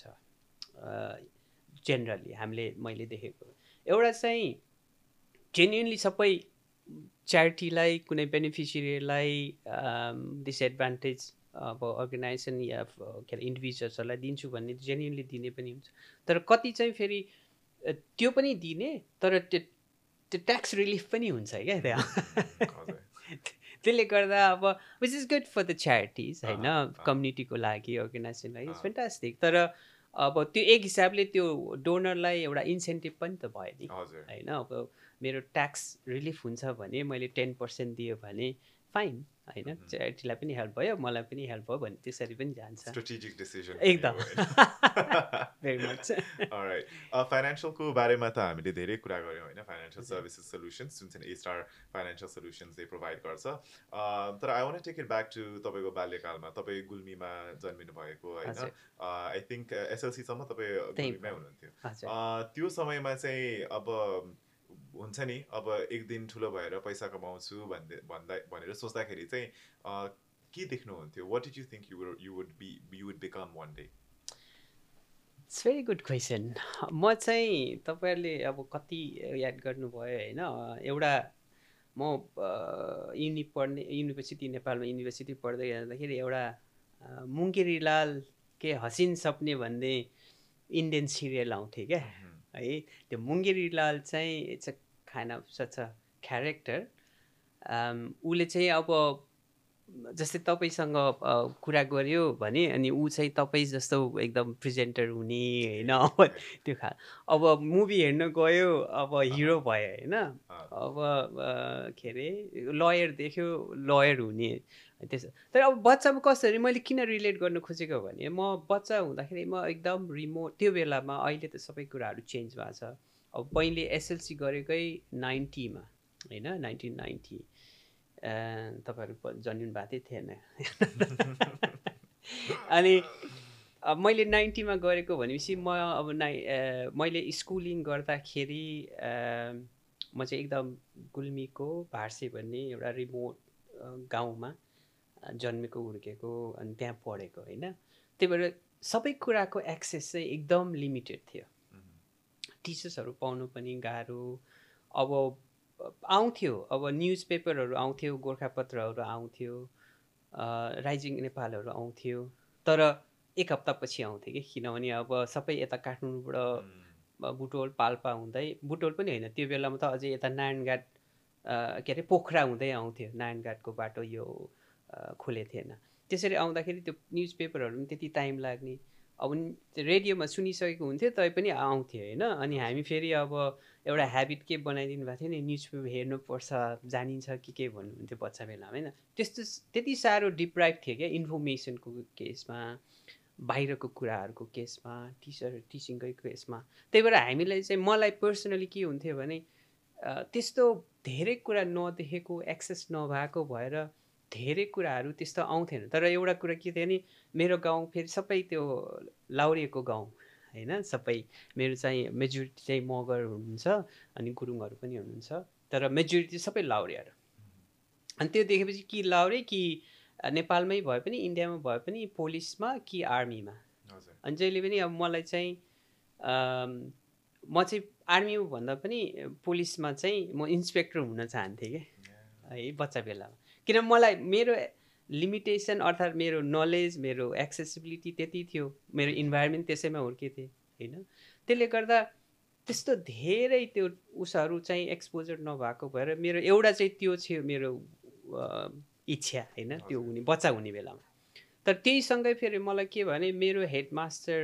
जेनरली मैले देखेको एउटा चाहिँ जेन्युनली सबै च्यारिटीलाई कुनै बेनिफिसियरीलाई डिसएडभान्टेज अब अर्गनाइजेसन या के अरे इन्डिभिजुअल्सहरूलाई दिन्छु भन्ने जेन्युनली दिने पनि हुन्छ तर कति चाहिँ फेरि त्यो पनि दिने तर त्यो ट्याक्स रिलिफ पनि हुन्छ क्या त्यहाँ त्यसले गर्दा अब which is good for the charities होइन कम्युनिटीको लागि अर्गनाइजेसनको लागि इट्स फ्यान्टास्टिक तर अब त्यो एक हिसाबले त्यो डोनरलाई एउटा इन्सेन्टिभ पनि त भयो नि होइन अब मेरो ट्याक्स रिलिफ हुन्छ भने मैले 10% दियो भने फाइन होइन च्यारिटीलाई पनि हेल्प भयो मलाई पनि हेल्प भयो भने त्यसरी पनि जान्छ स्ट्रेटेजिक डिसिजन एकदम भेरी मच अलराइट फाइनान्शियलको बारेमा त हामीले धेरै कुरा गऱ्यौँ होइन फाइनान्शियल सर्भिसेस सल्युसन्स जुन चाहिँ A-Star फाइनान्शियल सल्युसन्सले प्रोभाइड गर्छ तर I want take it back to तपाईँको बाल्यकालमा तपाईँ गुल्मीमा जन्मिनु भएको होइन आई थिङ्क SLC-सम्म तपाईँ गुल्मीमै हुनुहुन्थ्यो त्यो समयमा चाहिँ अब हुन्छ नि अब एक दिन ठुलो भएर पैसा कमाउँछु भनेर सोच्दाखेरि चाहिँ के देख्नुहुन्थ्यो what did you think you would become one day it's very good question म चाहिँ तपाईँहरूले अब कति याद गर्नुभयो होइन एउटा म युनिभर्सिटी नेपालमा युनिभर्सिटी पढ्दै जाँदाखेरि एउटा मुङ्गेरीलाल के हसिन सपने भन्ने इन्डियन सिरियल आउँथ्यो क्या है त्यो मुङ्गेरीलाल चाहिँ it's a kind of such a character उसले चाहिँ अब जस्तै तपाईँसँग कुरा गर्यो भने अनि ऊ चाहिँ तपाईँ जस्तो एकदम प्रेजेन्टर हुने होइन अब त्यो अब मुभी हेर्न गयो अब हिरो भयो होइन अब के अरे लयर देख्यो लयर हुने त्यसो तर अब बच्चामा कसरी मैले किन रिलेट गर्न खोजेको भने म बच्चा हुँदाखेरि म एकदम रिमोट त्यो बेलामा अहिले त सबै कुराहरू चेन्ज भएको छ अब पहिले SLC गरेकै 90मा होइन 1990 तपाईँहरू जन्मिनु भएको थिएन अनि मैले 90मा गरेको भनेपछि म अब मैले स्कुलिङ गर्दाखेरि म चाहिँ एकदम गुल्मीको भार्से भन्ने एउटा रिमोट गाउँमा जन्मेको हुर्केको अनि त्यहाँ पढेको होइन त्यही भएर सबै कुराको एक्सेस चाहिँ एकदम लिमिटेड थियो टिचर्सहरू पाउनु पनि गाह्रो अब आउँथ्यो अब न्युज पेपरहरू आउँथ्यो गोर्खापत्रहरू आउँथ्यो राइजिङ नेपालहरू आउँथ्यो तर एक हप्तापछि आउँथ्यो कि किनभने अब सबै यता काठमाडौँबाट बुटोल पाल्पा हुँदै बुटोल पनि होइन त्यो बेलामा त अझै यता नारायणघाट के अरे पोखरा हुँदै आउँथ्यो नारायणघाटको बाटो यो खोले थिएन त्यसरी आउँदाखेरि त्यो न्युज पेपरहरू पनि त्यति टाइम लाग्ने अब रेडियोमा सुनिसकेको हुन्थ्यो तै पनि आउँथ्यो होइन। अनि हामी फेरि अब एउटा ह्याबिट के बनाइदिनु भएको थियो नि, न्युज पेपर हेर्नुपर्छ जानिन्छ के भन्नुहुन्थ्यो बच्चा बेलामा होइन। त्यति साह्रो डिप्राइभ थियो क्या इन्फर्मेसनको केसमा, बाहिरको कुराहरूको केसमा, टिचिङकै केसमा। त्यही भएर हामीलाई चाहिँ, मलाई पर्सनली के हुन्थ्यो भने त्यस्तो धेरै कुरा नदेखेको, एक्सेस नभएको भएर धेरै कुराहरू त्यस्तो आउँथेन। तर एउटा कुरा के थियो नि, मेरो गाउँ फेरि सबै त्यो लाउरेको गाउँ होइन, सबै मेरो चाहिँ मेजोरिटी चाहिँ मगर हुनुहुन्छ अनि गुरुङहरू पनि हुनुहुन्छ, तर मेजोरिटी सबै लाउरेहरू। अनि त्यो देखेपछि कि लाउरे कि नेपालमै भए पनि इन्डियामा भए पनि पुलिसमा कि आर्मीमा। अनि जहिले पनि अब मलाई चाहिँ म चाहिँ आर्मीमा भन्दा पनि पुलिसमा चाहिँ म इन्सपेक्टर हुन चाहन्थेँ कि है बच्चा बेलामा। किन मलाई मेरो लिमिटेसन अर्थात् मेरो नलेज, मेरो एक्सेसिबिलिटी त्यति थियो, मेरो इन्भाइरोमेन्ट त्यसैमा हुर्केको थिएँ होइन। त्यसले गर्दा त्यस्तो धेरै त्यो उसहरू चाहिँ एक्सपोजर नभएको भएर मेरो एउटा चाहिँ त्यो थियो मेरो इच्छा होइन, त्यो हुने बच्चा हुने बेलामा। तर त्यहीसँगै फेरि मलाई के भने मेरो हेडमास्टर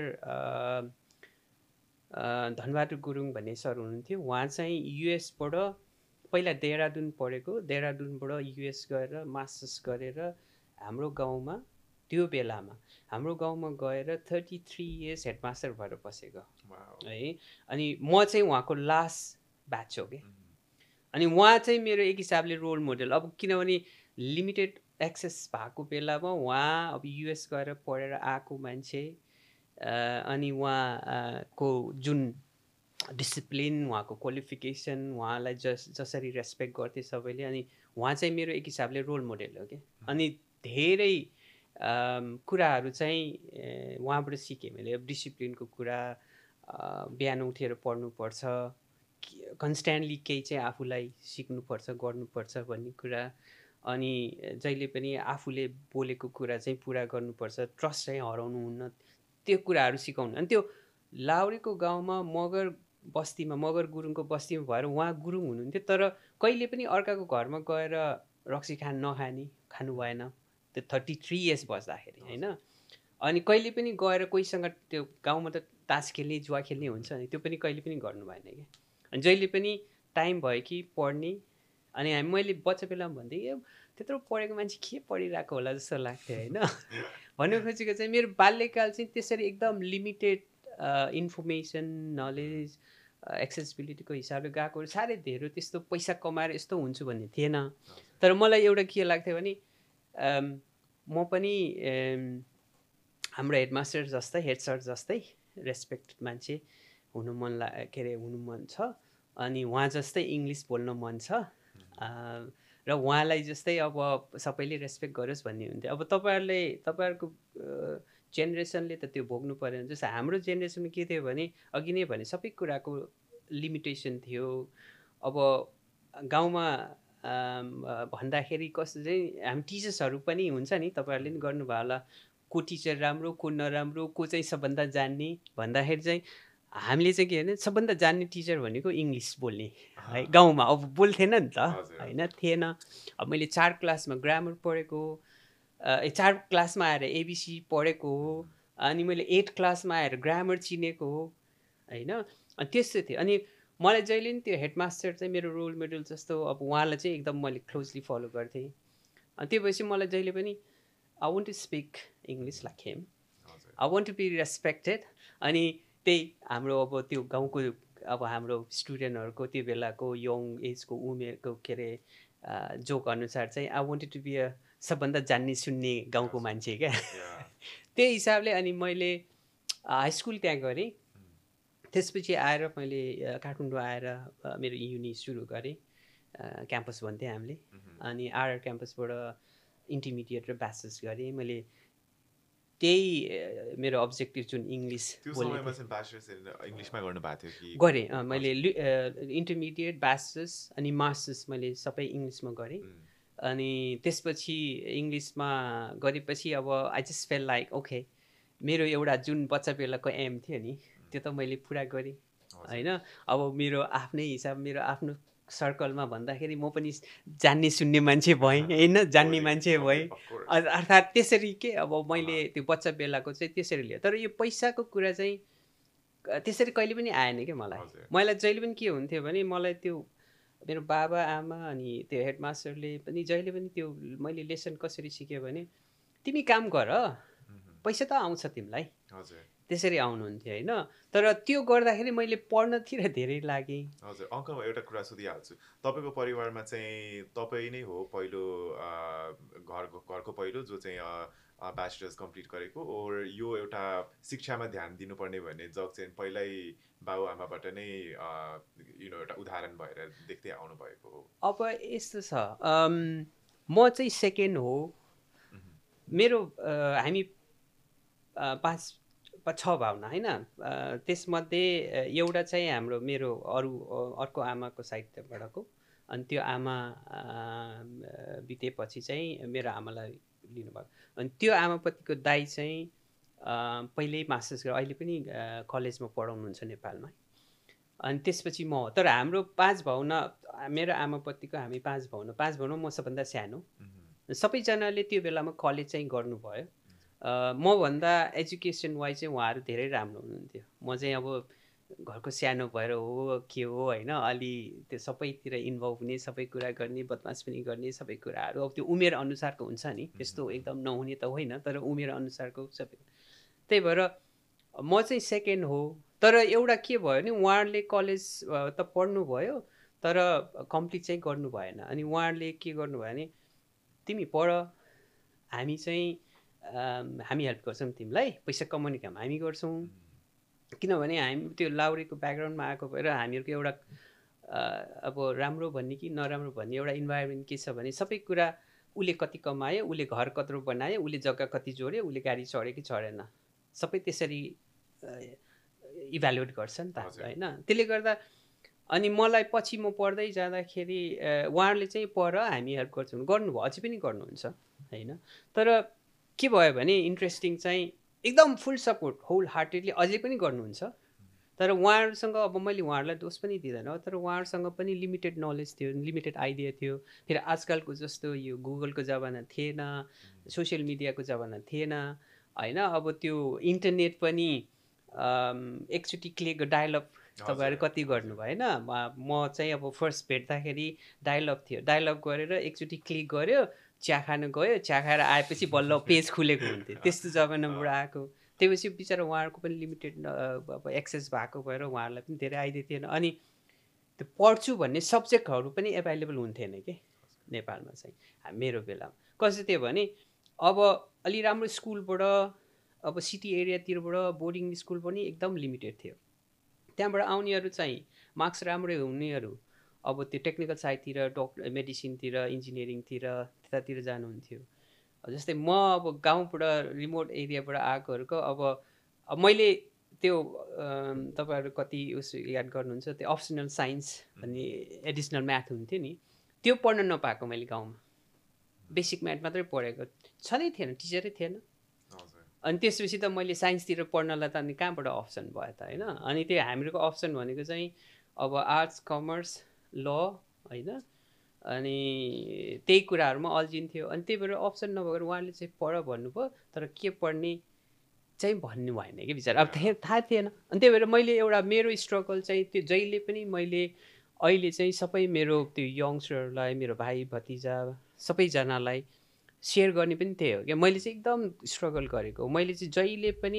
धनबहादुर गुरुङ भन्ने सर हुनुहुन्थ्यो। उहाँ चाहिँ युएसबाट पहिला देहरादुन पढेको, देहरादुनबाट युएस गएर मास्टर्स गरेर हाम्रो गाउँमा, त्यो बेलामा हाम्रो गाउँमा गएर 33 इयर्स हेडमास्टर भएर बसेको है। अनि म चाहिँ उहाँको लास्ट ब्याच हो कि। अनि उहाँ चाहिँ मेरो एक हिसाबले रोल मोडल। अब किनभने लिमिटेड एक्सेस भएको बेलामा उहाँ अब युएस गएर पढेर आएको मान्छे, अनि उहाँको जुन डिसिप्लिन, उहाँको क्वालिफिकेसन, उहाँलाई जसरी रेस्पेक्ट गर्थे सबैले, अनि उहाँ चाहिँ मेरो एक हिसाबले रोल मोडल हो कि। अनि धेरै कुराहरू चाहिँ उहाँबाट सिकेँ मैले। अब डिसिप्लिनको कुरा, बिहान उठेर पढ्नुपर्छ, कन्स्ट्यान्टली केही चाहिँ आफूलाई सिक्नुपर्छ, गर्नुपर्छ भन्ने कुरा, अनि जहिले पनि आफूले बोलेको कुरा चाहिँ पुरा गर्नुपर्छ, ट्रस्ट चाहिँ हराउनु हुन्न, त्यो कुराहरू सिकाउनु। अनि त्यो लाउरेको गाउँमा मगर बस्तीमा, मगर गुरुङको बस्तीमा भएर उहाँ गुरुङ हुनुहुन्थ्यो, तर कहिले पनि अर्काको घरमा गएर रक्सी खानु भएन त्यो 33 इयर्स बस्दाखेरि होइन। अनि कहिले पनि गएर कोहीसँग, त्यो गाउँमा त तास खेल्ने जुवा खेल्ने हुन्छ नि, त्यो पनि कहिले पनि गर्नु भएन कि। अनि जहिले पनि टाइम भयो कि पढ्ने। अनि मैले बच्चा बेलामा भन्थेँ कि त्यत्रो पढेको मान्छे के पढिरहेको होला जस्तो लाग्थ्यो होइन। भन्नु खोजेको चाहिँ मेरो बाल्यकाल चाहिँ त्यसरी एकदम लिमिटेड इन्फर्मेसन, नलेज, एक्सेसिबिलिटीको हिसाबले गएको, साह्रै धेरै त्यस्तो पैसा कमाएर यस्तो हुन्छु भन्ने थिएन। तर मलाई एउटा के लाग्थ्यो भने म पनि हाम्रो हेडमास्टर जस्तै, हेड सर जस्तै रेस्पेक्ट मान्छे हुनु मन छ, अनि उहाँ जस्तै इङ्ग्लिस बोल्न मन छ, र उहाँलाई जस्तै अब सबैले रेस्पेक्ट गरोस् भन्ने हुन्थ्यो। अब तपाईँहरूको जेनेरेसनले त त्यो भोग्नु परेन। जस्तो हाम्रो जेनेरेसनमा के थियो भने, अघि नै भने सबै कुराको लिमिटेसन थियो। अब गाउँमा भन्दाखेरि कस्तो चाहिँ, हामी टिचर्सहरू पनि हुन्छ नि, तपाईँहरूले पनि गर्नुभयो होला, को टिचर राम्रो, को नराम्रो, को चाहिँ सबभन्दा जान्ने भन्दाखेरि चाहिँ हामीले चाहिँ के भने सबभन्दा जान्ने टिचर भनेको इङ्ग्लिस बोल्ने है गाउँमा। अब बोल्थेन नि त होइन, थिएन। अब मैले 4 क्लासमा ग्रामर पढेको, 4 क्लासमा आएर एबिसी पढेको हो, अनि मैले 8 क्लासमा आएर ग्रामर चिनेको हो होइन। अनि त्यस्तो थियो। अनि मलाई जहिले पनि त्यो हेडमास्टर चाहिँ मेरो रोल मोडल जस्तो, अब उहाँलाई चाहिँ एकदम मैले क्लोजली फलो गर्थेँ। अनि त्यो भएपछि मलाई जहिले पनि I want to speak English like him, I want to be respected. अनि त्यही हाम्रो अब त्यो गाउँको, अब हाम्रो स्टुडेन्टहरूको त्यो बेलाको यङ एजको उमेरको के अरे जोक अनुसार चाहिँ आई वान्टेड टु बी सबभन्दा जान्ने सुन्ने गाउँको मान्छे क्या। त्यही हिसाबले अनि मैले हाई स्कुल त्यहाँ गरेँ। त्यसपछि आएर मैले काठमाडौँ आएर मेरो युनि सुरु गरेँ, क्याम्पस भन्थेँ हामीले। अनि आरआर क्याम्पसबाट इन्टरमिडिएट र ब्याचलर्स गरेँ मैले। त्यही मेरो अब्जेक्टिभ जुन इङ्ग्लिस गरेँ मैले, इन्टरमिडिएट, ब्याचलर्स अनि मास्टर्स मैले सबै इङ्ग्लिसमा गरेँ। अनि त्यसपछि इङ्ग्लिसमा गरेपछि अब I just fell like okay, मेरो एउटा जुन बच्चा बेलाको एम थियो नि, त्यो त मैले पुरा गरेँ होइन। अब मेरो आफ्नै हिसाब, मेरो आफ्नो सर्कलमा भन्दाखेरि म पनि जान्ने सुन्ने मान्छे भएँ होइन, जान्ने मान्छे भएँ। अर्थात् त्यसरी के अब मैले त्यो बच्चा बेलाको चाहिँ त्यसरी लिएँ। तर यो पैसाको कुरा चाहिँ त्यसरी कहिले पनि आएन क्या मलाई जहिले पनि के हुन्थ्यो भने मलाई त्यो मेरो बाबा आमा अनि त्यो हेडमास्टरले पनि जहिले पनि त्यो मैले लेसन कसरी सिकेँ भने तिमी काम गर, पैसा त आउँछ तिमीलाई, त्यसरी आउनुहुन्थ्यो होइन। तर त्यो गर्दाखेरि मैले पढ्नतिर धेरै लागेँ। हजुर अङ्कल, म एउटा कुरा सोधिहाल्छु। तपाईँको परिवारमा चाहिँ तपाईँ नै हो पहिलो घरको पहिलो जो चाहिँ ब्याचलर्स कम्प्लिट गरेको, और यो एउटा शिक्षामा ध्यान दिनुपर्ने भन्ने जग चाहिँ पहिल्यै बाबुआमाबाट नै एउटा उदाहरण भएर देख्दै आउनु भएको हो? अब यस्तो छ, म चाहिँ सेकेन्ड हो। मेरो हामी 5-6 भाउना होइन, त्यसमध्ये एउटा चाहिँ मेरो अर्को आमाको साइडबाटको, अनि त्यो आमा बितेपछि चाहिँ मेरो आमालाई लिनुभयो। अनि त्यो आमापतिको दाइ चाहिँ पहिल्यै मास्टर्स गरेर अहिले पनि कलेजमा पढाउनुहुन्छ नेपालमा। अनि त्यसपछि म, तर हाम्रो 5 भाउना, मेरो आमापतिको हामी 5 भाउना म सबभन्दा सानो। सबैजनाले त्यो बेलामा कलेज चाहिँ गर्नुभयो। मभन्दा एजुकेसन वाइज चाहिँ उहाँहरू धेरै राम्रो हुनुहुन्थ्यो। म चाहिँ अब घरको सानो भएर हो के हो होइन, अलि त्यो सबैतिर इन्भल्भ हुने, सबै कुरा गर्ने, बदमास पनि गर्ने, सबै कुराहरू अब त्यो उमेर अनुसारको हुन्छ नि, त्यस्तो एकदम नहुने त होइन, तर उमेर अनुसारको सबै। त्यही भएर म चाहिँ सेकेन्ड हो। तर एउटा के भयो भने उहाँहरूले कलेज त पढ्नुभयो तर कम्प्लिट चाहिँ गर्नु भएन। अनि उहाँहरूले के गर्नुभयो भने तिमी पढ, हामी चाहिँ हामी हेल्प गर्छौँ तिमीलाई, पैसा कमाउने काम हामी गर्छौँ। किनभने हामी त्यो लाउरीको ब्याकग्राउन्डमा आएको भएर हामीहरूको एउटा अब राम्रो भन्ने कि नराम्रो भन्ने एउटा इन्भाइरोमेन्ट के छ भने सबै कुरा उसले कति कमायो, उसले घर कत्रो बनायो, उसले जग्गा कति जोड्यो, उसले गाडी चढ्यो कि चढेन, सबै त्यसरी इभ्यालुएट गर्छ नि त होइन। त्यसले गर्दा अनि मलाई पछि म पढ्दै जाँदाखेरि उहाँहरूले चाहिँ पढ हामी हेल्प गर्छौँ गर्नुभयो, अझै पनि गर्नुहुन्छ होइन। तर के भयो भने इन्ट्रेस्टिङ चाहिँ एकदम फुल सपोर्ट होल हार्टेडली अझै पनि गर्नुहुन्छ। तर उहाँहरूसँग अब मैले उहाँहरूलाई दोष पनि दिँदैन, तर उहाँहरूसँग पनि लिमिटेड नलेज थियो, लिमिटेड आइडिया थियो। फेरि आजकलको जस्तो यो गुगलको जमाना थिएन, सोसियल मिडियाको जमाना थिएन होइन। अब त्यो इन्टरनेट पनि एकचोटि क्लिक डायलअप तपाईँहरू कति गर्नुभयो होइन। म चाहिँ अब फर्स्ट भेट्दाखेरि डायलअप थियो, डायलअप गरेर एकचोटि क्लिक गऱ्यो, चिया खानु गयो, चिया खाएर आएपछि बल्ल पेज खुलेको हुन्थ्यो, त्यस्तो जमानाबाट आएको। त्यसपछि बिचरा उहाँहरूको पनि लिमिटेड अब एक्सेस भएको भएर उहाँहरूलाई पनि धेरै आइदिएको थिएन। अनि त्यो पढ्छु भन्ने सब्जेक्टहरू पनि एभाइलेबल हुन्थेन कि नेपालमा चाहिँ मेरो बेलामा। कसरी थियो भने अब अलि राम्रो स्कुलबाट, अब सिटी एरियातिरबाट बोर्डिङ स्कुल पनि एकदम लिमिटेड थियो। त्यहाँबाट आउनेहरू चाहिँ मार्क्स राम्रै हुनेहरू अब त्यो टेक्निकल साइडतिर, मेडिसिनतिर, इन्जिनियरिङतिर त्यतातिर जानुहुन्थ्यो। जस्तै म अब गाउँबाट रिमोट एरियाबाट आएकोहरूको अब मैले त्यो तपाईँहरू कति याद गर्नुहुन्छ त्यो अप्सनल साइन्स भन्ने एडिसनल म्याथ हुन्थ्यो नि, त्यो पढ्न नपाएको मैले गाउँमा। बेसिक म्याथ मात्रै पढेको, छँदै थिएन, टिचरै थिएन। अनि त्यसपछि त मैले साइन्सतिर पढ्नलाई त अनि कहाँबाट अप्सन भयो त होइन। अनि त्यो हामीहरूको अप्सन भनेको चाहिँ अब आर्ट्स, कमर्स, ल होइन, अनि त्यही कुराहरूमा अल्झिन्थ्यो। अनि त्यही भएर अप्सन नभएर उहाँले चाहिँ पढ भन्नुभयो, तर के पढ्ने चाहिँ भन्नु भएन कि बिचरा, अब थाहा थिएन। अनि त्यही भएर मैले एउटा मेरो स्ट्रगल चाहिँ त्यो जहिले पनि मैले अहिले चाहिँ सबै मेरो त्यो यङ्स्टरहरूलाई, मेरो भाइ भतिजा सबैजनालाई सेयर गर्ने पनि त्यही हो क्या। मैले चाहिँ एकदम स्ट्रगल गरेको, मैले चाहिँ जहिले पनि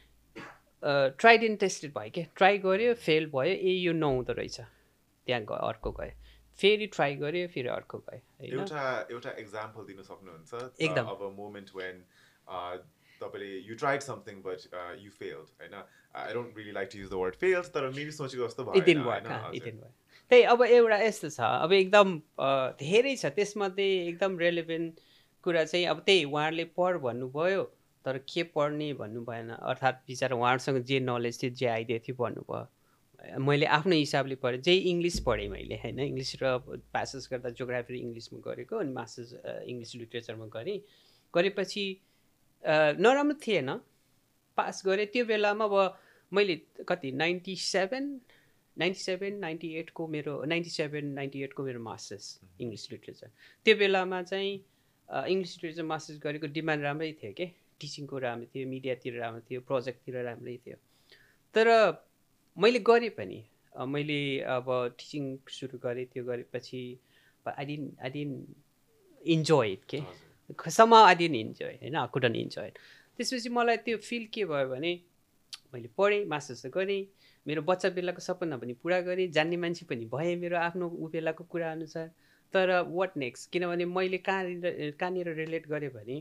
ट्राइड एन्ड टेस्टेड भयो क्या। ट्राई गऱ्यो, फेल भयो, यो नहुँदो रहेछ, त्यहाँ अर्को गयो, फेरि ट्राई गऱ्यो, फेरि अर्को गयो। एउटा एक्जाम्पल दिन सक्नुहुन्छ? एकदम अब मोमेन्ट वेन तपाईँले you tried something but you failed होइन। I don't really like to use the word fails, तर मेबी सोचेको जस्तो भयो। त्यही अब एउटा यस्तो छ, अब एकदम धेरै छ, त्यसमध्ये एकदम रेलेभेन्ट कुरा चाहिँ अब त्यही उहाँहरूले पढ भन्नुभयो तर के पढ्ने भन्नु भएन। अर्थात् बिचरा उहाँहरूसँग जे नलेज थियो, जे आइडिया थियो भन्नुभयो। मैले आफ्नो हिसाबले पढेँ, जे इङ्ग्लिस पढेँ मैले होइन। इङ्ग्लिस र पासेस गर्दा जियोग्राफी इङ्ग्लिसमा गरेको, अनि मास्टर्स इङ्ग्लिस लिटरेचरमा गरेँ। गरेपछि नराम्रो थिएन, पास गरेँ। त्यो बेलामा अब मैले कति 97 97 98को मेरो 97 98को मेरो मास्टर्स इङ्ग्लिस लिटरेचर त्यो बेलामा चाहिँ इङ्ग्लिस लिटरेचर मास्टर्स गरेको डिमान्ड राम्रै थियो के टिचिङको राम्रो थियो मिडियातिर राम्रो थियो प्रोजेक्टतिर राम्रै थियो तर मैले गरेँ पनि मैले अब टिचिङ सुरु गरेँ त्यो गरेपछि आई डिडन्ट इन्जोय इट के somehow I didn't enjoy होइन I couldn't enjoy it त्यसपछि मलाई त्यो फिल के भयो भने मैले पढेँ मास्टर्स गरेँ मेरो बच्चा बेलाको सपना पनि पुरा गरेँ जान्ने मान्छे पनि भएँ मेरो आफ्नो ऊ बेलाको कुरा अनुसार तर वाट नेक्स्ट किनभने मैले कहाँनिर रिलेट गरेँ भने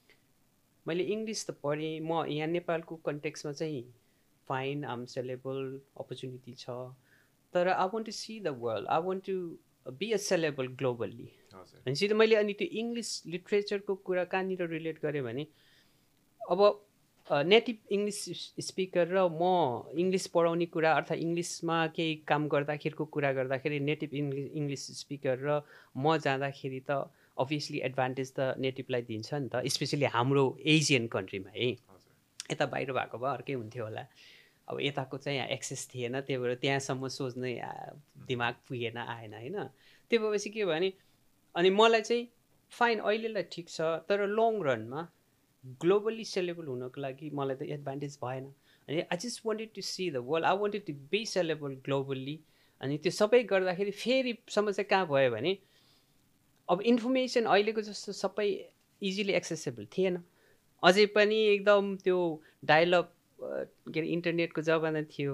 मैले इङ्ग्लिस त पढेँ म यहाँ नेपालको कन्टेक्समा चाहिँ फाइन आम सेलेबल अपर्च्युनिटी छ तर I want to see the world I want to be a sellable globally भनेपछि मैले अनि त्यो इङ्ग्लिस लिटरेचरको कुरा कहाँनिर रिलेट गरेँ भने अब नेटिभ इङ्ग्लिस स्पिकर र म इङ्ग्लिस पढाउने कुरा अर्थात् इङ्ग्लिसमा केही काम गर्दाखेरिको कुरा गर्दाखेरि नेटिभ इङ्ग्लिस स्पिकर र म जाँदाखेरि त अभियसली एडभान्टेज त नेटिभलाई दिन्छ नि त स्पेसली हाम्रो एसियन कन्ट्रीमा है यता बाहिर भएको भए अर्कै हुन्थ्यो होला अब यताको चाहिँ एक्सेस थिएन त्यही भएर त्यहाँसम्म सोच्ने दिमाग पुगेन आएन होइन त्यो भएपछि के भयो भने अनि मलाई चाहिँ फाइन अहिलेलाई ठिक छ तर लङ रनमा ग्लोबली सेलेबल हुनको लागि मलाई त एडभान्टेज भएन अनि I just wanted to see the world I wanted to be sellable globally अनि त्यो सबै गर्दाखेरि फेरि समस्या कहाँ भयो भने अब इन्फर्मेसन अहिलेको जस्तो सबै इजिली एक्सेसेबल थिएन अझै पनि एकदम त्यो डायलअप के अरे इन्टरनेटको जमाना थियो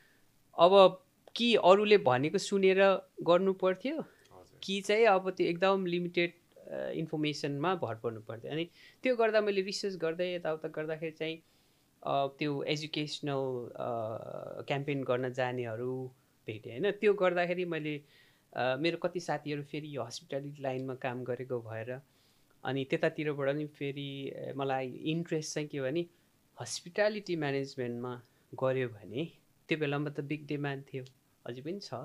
अब कि अरूले भनेको सुनेर गर्नु पर्थ्यो कि चाहिँ अब त्यो एकदम लिमिटेड इन्फर्मेसनमा भर पर्नु पर्थ्यो अनि त्यो गर्दा मैले रिसर्च गर्दै यताउता गर्दाखेरि चाहिँ त्यो एजुकेसनल क्याम्पेन गर्न जानेहरू भेटेँ होइन त्यो गर्दाखेरि मैले मेरो कति साथीहरू फेरि यो हस्पिटालिटी लाइनमा काम गरेको भएर अनि त्यतातिरबाट नि फेरि मलाई इन्ट्रेस्ट चाहिँ के भने हस्पिटालिटी म्यानेजमेन्टमा गऱ्यो भने त्यो बेलामा त बिग डिमान्ड थियो अझै पनि छ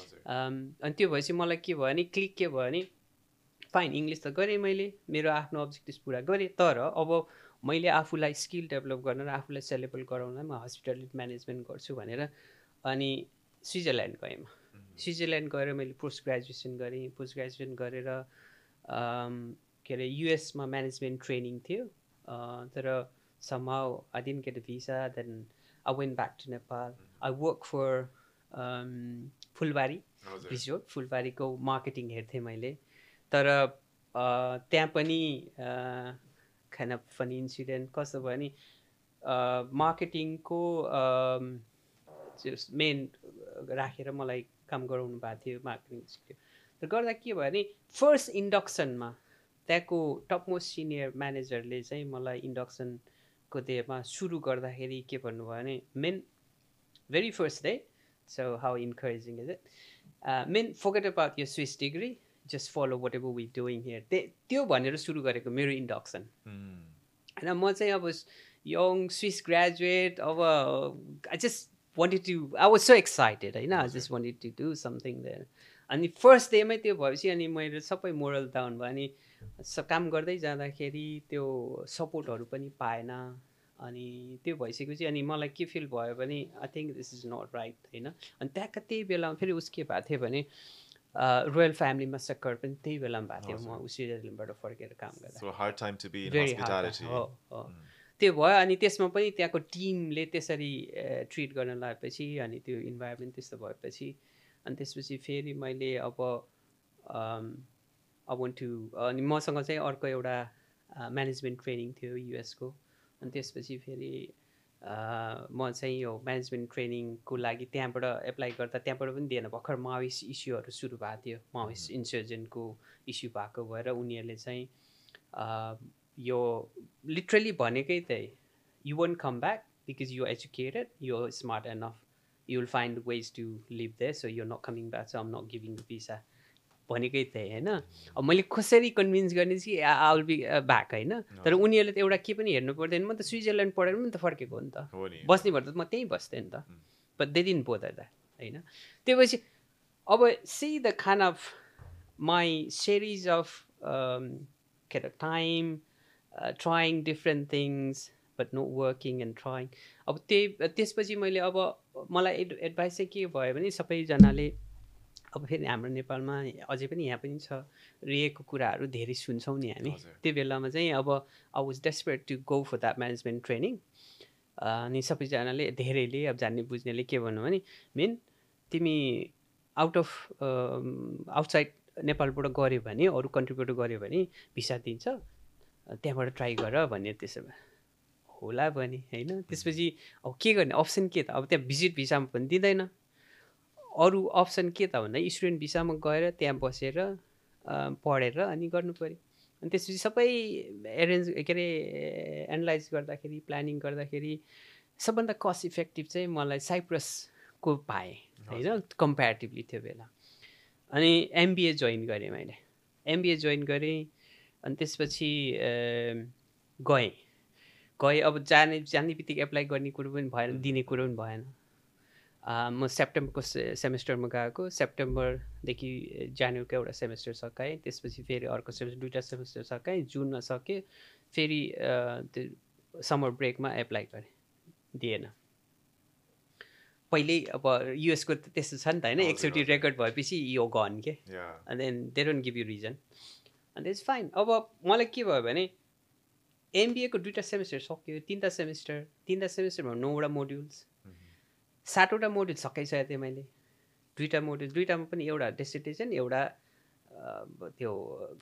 अनि त्यो भएपछि मलाई के भयो भने क्लिक के भयो भने फाइन इङ्ग्लिस त गरेँ मैले मेरो आफ्नो अब्जेक्टिभ्स पुरा गरेँ तर अब मैले आफूलाई स्किल डेभलप गर्न र आफूलाई सेलेबल गराउनलाई म हस्पिटालिटी म्यानेजमेन्ट गर्छु भनेर अनि स्विजरल्यान्ड गएँ म स्विजरल्यान्ड गएर मैले पोस्ट ग्रेजुएसन गरेँ पोस्ट ग्रेजुएसन गरेर के अरे युएसमा म्यानेजमेन्ट ट्रेनिङ थियो तर somehow I didn't get a visa then I went back to Nepal I worked for Fulbari resort फुलबारीको मार्केटिङ हेर्थेँ मैले तर त्यहाँ पनि kind of funny incident कस्तो भयो नि मार्केटिङको मेन राखेर मलाई काम गराउनु भएको थियो मार्केटिङ सिक्यो तर गर्दा के भयो भने फर्स्ट इन्डक्सनमा त्यहाँको टप मोस्ट सिनियर म्यानेजरले चाहिँ मलाई इन्डक्सनको डेमा सुरु गर्दाखेरि के भन्नुभयो भने man very first day so how encouraging is it man forget about यो Swiss degree just follow whatever we doing here त्यो भनेर सुरु गरेको मेरो इन्डक्सन होइन म चाहिँ अब यङ स्विस ग्रेजुएट अब I just wanted to I was so excited होइन I just wanted to do something there अनि फर्स्ट डेमै त्यो भएपछि अनि मैले सबै मोरल डाउन भयो अनि काम गर्दै जाँदाखेरि त्यो सपोर्टहरू पनि पाएन अनि त्यो भइसकेपछि अनि मलाई के फिल भयो भने I think this is not right होइन अनि त्यही बेलामा फेरि उस के भएको थियो भने रोयल फ्यामिलीमा सक्कर पनि त्यही बेलामा भएको थियो म स्विजरल्यान्डबाट फर्केर काम गर्दा त्यो भयो अनि त्यसमा पनि त्यहाँको टिमले त्यसरी ट्रिट गर्न लागेपछि अनि त्यो इन्भाइरोमेन्ट त्यस्तो भएपछि अनि त्यसपछि फेरि मैले अब अनि मसँग चाहिँ अर्को एउटा म्यानेजमेन्ट ट्रेनिङ थियो युएसको अनि त्यसपछि फेरि म चाहिँ यो म्यानेजमेन्ट ट्रेनिङको लागि त्यहाँबाट एप्लाई गर्दा त्यहाँबाट पनि दिएन भर्खर माओइस्ट इस्युहरू सुरु भएको थियो माओइस्ट इन्सर्जेन्टको इस्यु भएको भएर उनीहरूले चाहिँ यो लिटरली भनेकै त्यही you won't come back because you educated you smart enough you will find ways to live there so you not coming back so I'm not giving the visa भनेकै त्यही होइन अब मैले कसरी कन्भिन्स गर्ने कि आई विल बी ब्याक होइन तर उनीहरूले त एउटा के पनि हेर्नु पर्दैन म त स्विजरल्यान्ड पढेर पनि त फर्केको हो नि त बस्ने भएर त म त्यहीँ बस्थेँ नि त but they didn't bother that होइन त्यो भएपछि अब see the kind of my series of के अरे time trying different things but no working and trying अब त्यसपछि मैले अब मलाई एडभाइस चाहिँ के भयो भने सबैजनाले अब फेरि हाम्रो नेपालमा अझै पनि यहाँ पनि छ रिएको कुराहरू धेरै सुन्छौँ नि हामी त्यो बेलामा चाहिँ अब I was desperate to go for that management training अनि सबैजनाले धेरैले अब जान्ने बुझ्नेले के भन्नु भने मेन तिमी आउटसाइड नेपालबाट गऱ्यो भने अरू कन्ट्रीबाट गऱ्यो भने भिसा दिन्छ त्यहाँबाट ट्राई गर भन्ने त्यसो भए होला भने होइन त्यसपछि अब के गर्ने अप्सन के त अब त्यहाँ भिजिट भिसामा पनि दिँदैन अरू अप्सन के त भन्दा स्टुडेन्ट भिसामा गएर त्यहाँ बसेर पढेर अनि गर्नु पऱ्यो अनि त्यसपछि सबै के अरे एनालाइज गर्दाखेरि प्लानिङ गर्दाखेरि सबभन्दा कस्ट इफेक्टिभ चाहिँ मलाई साइप्रसको पाएँ होइन कम्पेरिटिभली त्यो बेला अनि एमबिए जोइन गरेँ मैले एमबिए जोइन गरेँ अनि त्यसपछि गएँ अब जाने बित्तिकै एप्लाई गर्ने कुरो पनि भएन दिने कुरो पनि भएन म सेप्टेम्बरको सेमेस्टरमा गएको सेप्टेम्बरदेखि जनवरीको एउटा सेमेस्टर सकाएँ त्यसपछि फेरि अर्को सेमेस्टर 2टा सेमेस्टर सकाएँ जुनमा सकेँ फेरि त्यो समर ब्रेकमा एप्लाई गरेँ दिएन पहिल्यै अब युएसको त त्यस्तो छ नि त होइन एकचोटि रेकर्ड भएपछि यो गन के and then they don't give you reason and it's fine अब मलाई के भयो भने एमबिएको 2टा सेमेस्टर सक्यो 3टा सेमेस्टरमा 9वटा मोड्युल्स 7वटा मोड्युल सकाइसकेको थिएँ मैले 2टा मोड्युल 2टामा पनि एउटा डेसिटेसन एउटा त्यो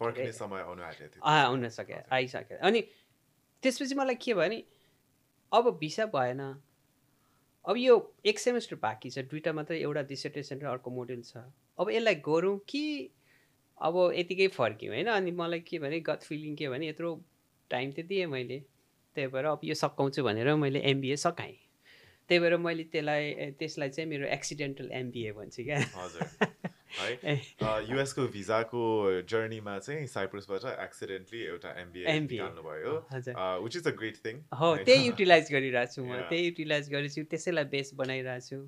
आउन सक्यो आइसक्यो अनि त्यसपछि मलाई के भयो भने अब भिसा भएन अब यो एक सेमेस्टर बाँकी छ 2टा मात्रै एउटा डिसर्टेसन र अर्को मोड्युल छ अब यसलाई गरौँ कि अब यतिकै फर्क्यौँ होइन अनि मलाई के भने गट फिलिङ के भने यत्रो टाइम त दिएँ मैले त्यही भएर अब यो सकाउँछु भनेर मैले एमबिए सकाएँ त्यही भएर मैले त्यसलाई चाहिँ मेरो एक्सिडेन्टल एमबिए भन्छु क्या है युएसको भिजाको जर्नीमा चाहिँ साइप्रसबाट एक्सिडेन्टली एउटा एमबिए निकाल्नु भयो which is a great thing हो त्यही युटिलाइज गरिरहेको छु म त्यही युटिलाइज गरेछु त्यसैलाई बेस बनाइरहेको छु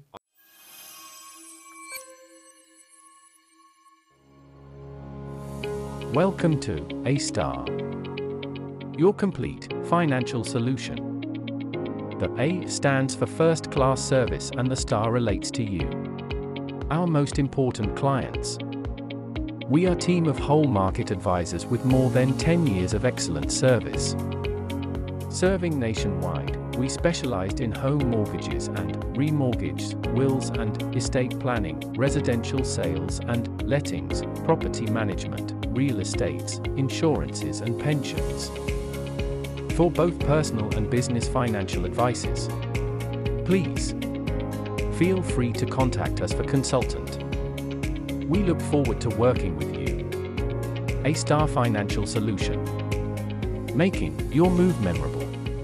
Welcome to A-Star, your complete financial solution. The A stands for first class service and the star relates to you, our most important clients. We are a team of whole market advisors with more than 10 years of excellent service. Serving nationwide, we specialized in home mortgages and remortgages, wills and estate planning, residential sales and lettings, property management, real estates, insurances and pensions. For both personal and business financial advices, please feel free to contact us for consultant. We look forward to working with you. A-Star Financial Solution, making your move memorable.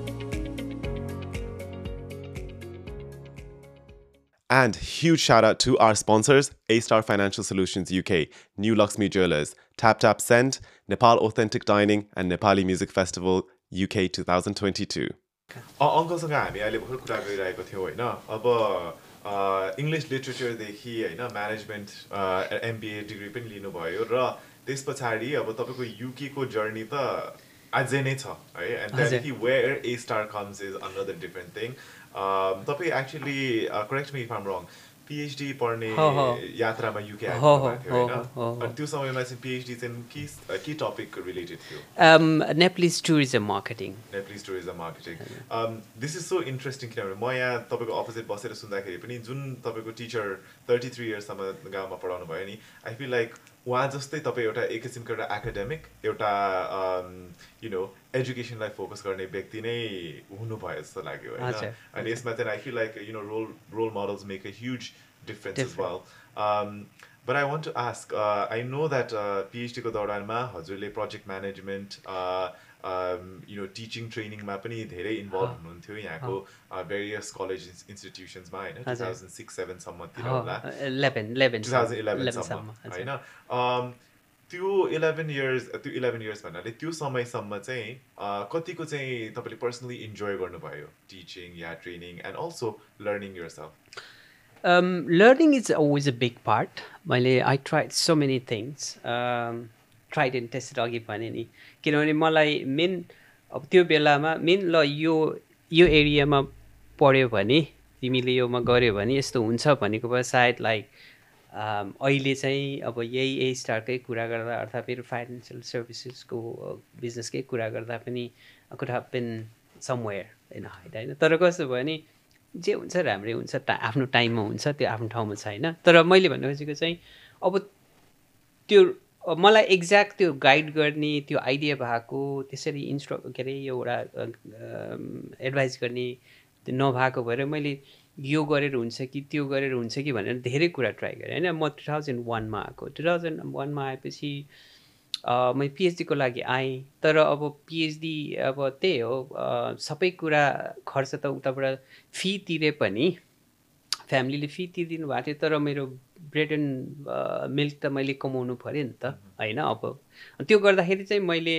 And huge shout out to our sponsors, A-Star Financial Solutions UK, New Luxmi Jewelers, Tap Tap Send, Nepal Authentic Dining, and Nepali Music Festival UK 2022. अङ्कलसँग हामी अहिले भर्खर कुरा गरिरहेको थियौँ होइन अब English लिटरेचरदेखि होइन management MBA degree पनि लिनुभयो र त्यस पछाडि अब तपाईँको युकेको जर्नी त अझै नै छ है एन्ड त्यहाँदेखि where A Star comes is another different thing तपाईँ actually correct me if I'm wrong PhD पढ्ने यात्रामा युके आइपुग्नु थियो होइन अनि त्यो समयमा चाहिँ पिएचडी चाहिँ के टपिक रिलेटेड थियो Nepalese tourism marketing this is so interesting किनभने म यहाँ तपाईँको अपोजिट बसेर सुन्दाखेरि पनि जुन तपाईँको टिचर 33 इयर्ससम्म गाउँमा पढाउनु भयो नि आई फिल लाइक उहाँ जस्तै तपाईँ एउटा एक किसिमको एउटा एकाडेमिक एउटा यु नो एजुकेसनलाई फोकस गर्ने व्यक्ति नै हुनुभयो जस्तो लाग्यो होइन अनि यसमा चाहिँ I feel like you know role models make a huge difference as well But I want to ask, I know that PhD को दौरानमा हजुरले प्रोजेक्ट म्यानेजमेन्ट टिचिङ ट्रेनिङमा पनि धेरै इन्भल्भ हुनुहुन्थ्यो यहाँको भेरियस कलेज इन्स्टिट्युसन्समा होइन 2006-07 सम्मतिर होला 2011 सम्म होइन त्यो 11 इयर्स भन्नाले त्यो समयसम्म चाहिँ कतिको चाहिँ तपाईँले पर्सनली इन्जोय गर्नुभयो टिचिङ या training and also learning yourself Learning is always a big part. I tried so many things. Tried and tested अघि भने नि किनभने मलाई मेन अब त्यो बेलामा मेन ल यो एरियामा पढ्यो भने तिमीले योमा गऱ्यो भने यस्तो हुन्छ भनेको भए सायद लाइक अहिले चाहिँ अब यही स्टारकै कुरा गर्दा अर्थात् फेरि फाइनेन्सियल सर्भिसेसको बिजनेसकै कुरा गर्दा पनि could have been somewhere in height होइन। तर कस्तो भयो भने जे हुन्छ राम्रै हुन्छ, आफ्नो टाइममा हुन्छ, त्यो आफ्नो ठाउँमा छ होइन। तर मैले भन्नु खोजेको चाहिँ अब त्यो मलाई एक्ज्याक्ट त्यो गाइड गर्ने त्यो आइडिया भएको त्यसरी के अरे एउटा एडभाइस गर्ने त्यो नभएको भएर मैले यो गरेर हुन्छ कि त्यो गरेर हुन्छ कि भनेर धेरै कुरा ट्राई गरेँ होइन। म 2001मा आएको, 2001मा आएपछि मैले पिएचडीको लागि आएँ। तर अब पिएचडी अब त्यही हो, सबै कुरा खर्च त उताबाट फी तिरे पनि फ्यामिलीले फी तिरिदिनु भएको थियो, तर मेरो ब्रेड एन्ड मिल्क त मैले कमाउनु पऱ्यो नि त होइन। अब त्यो गर्दाखेरि चाहिँ मैले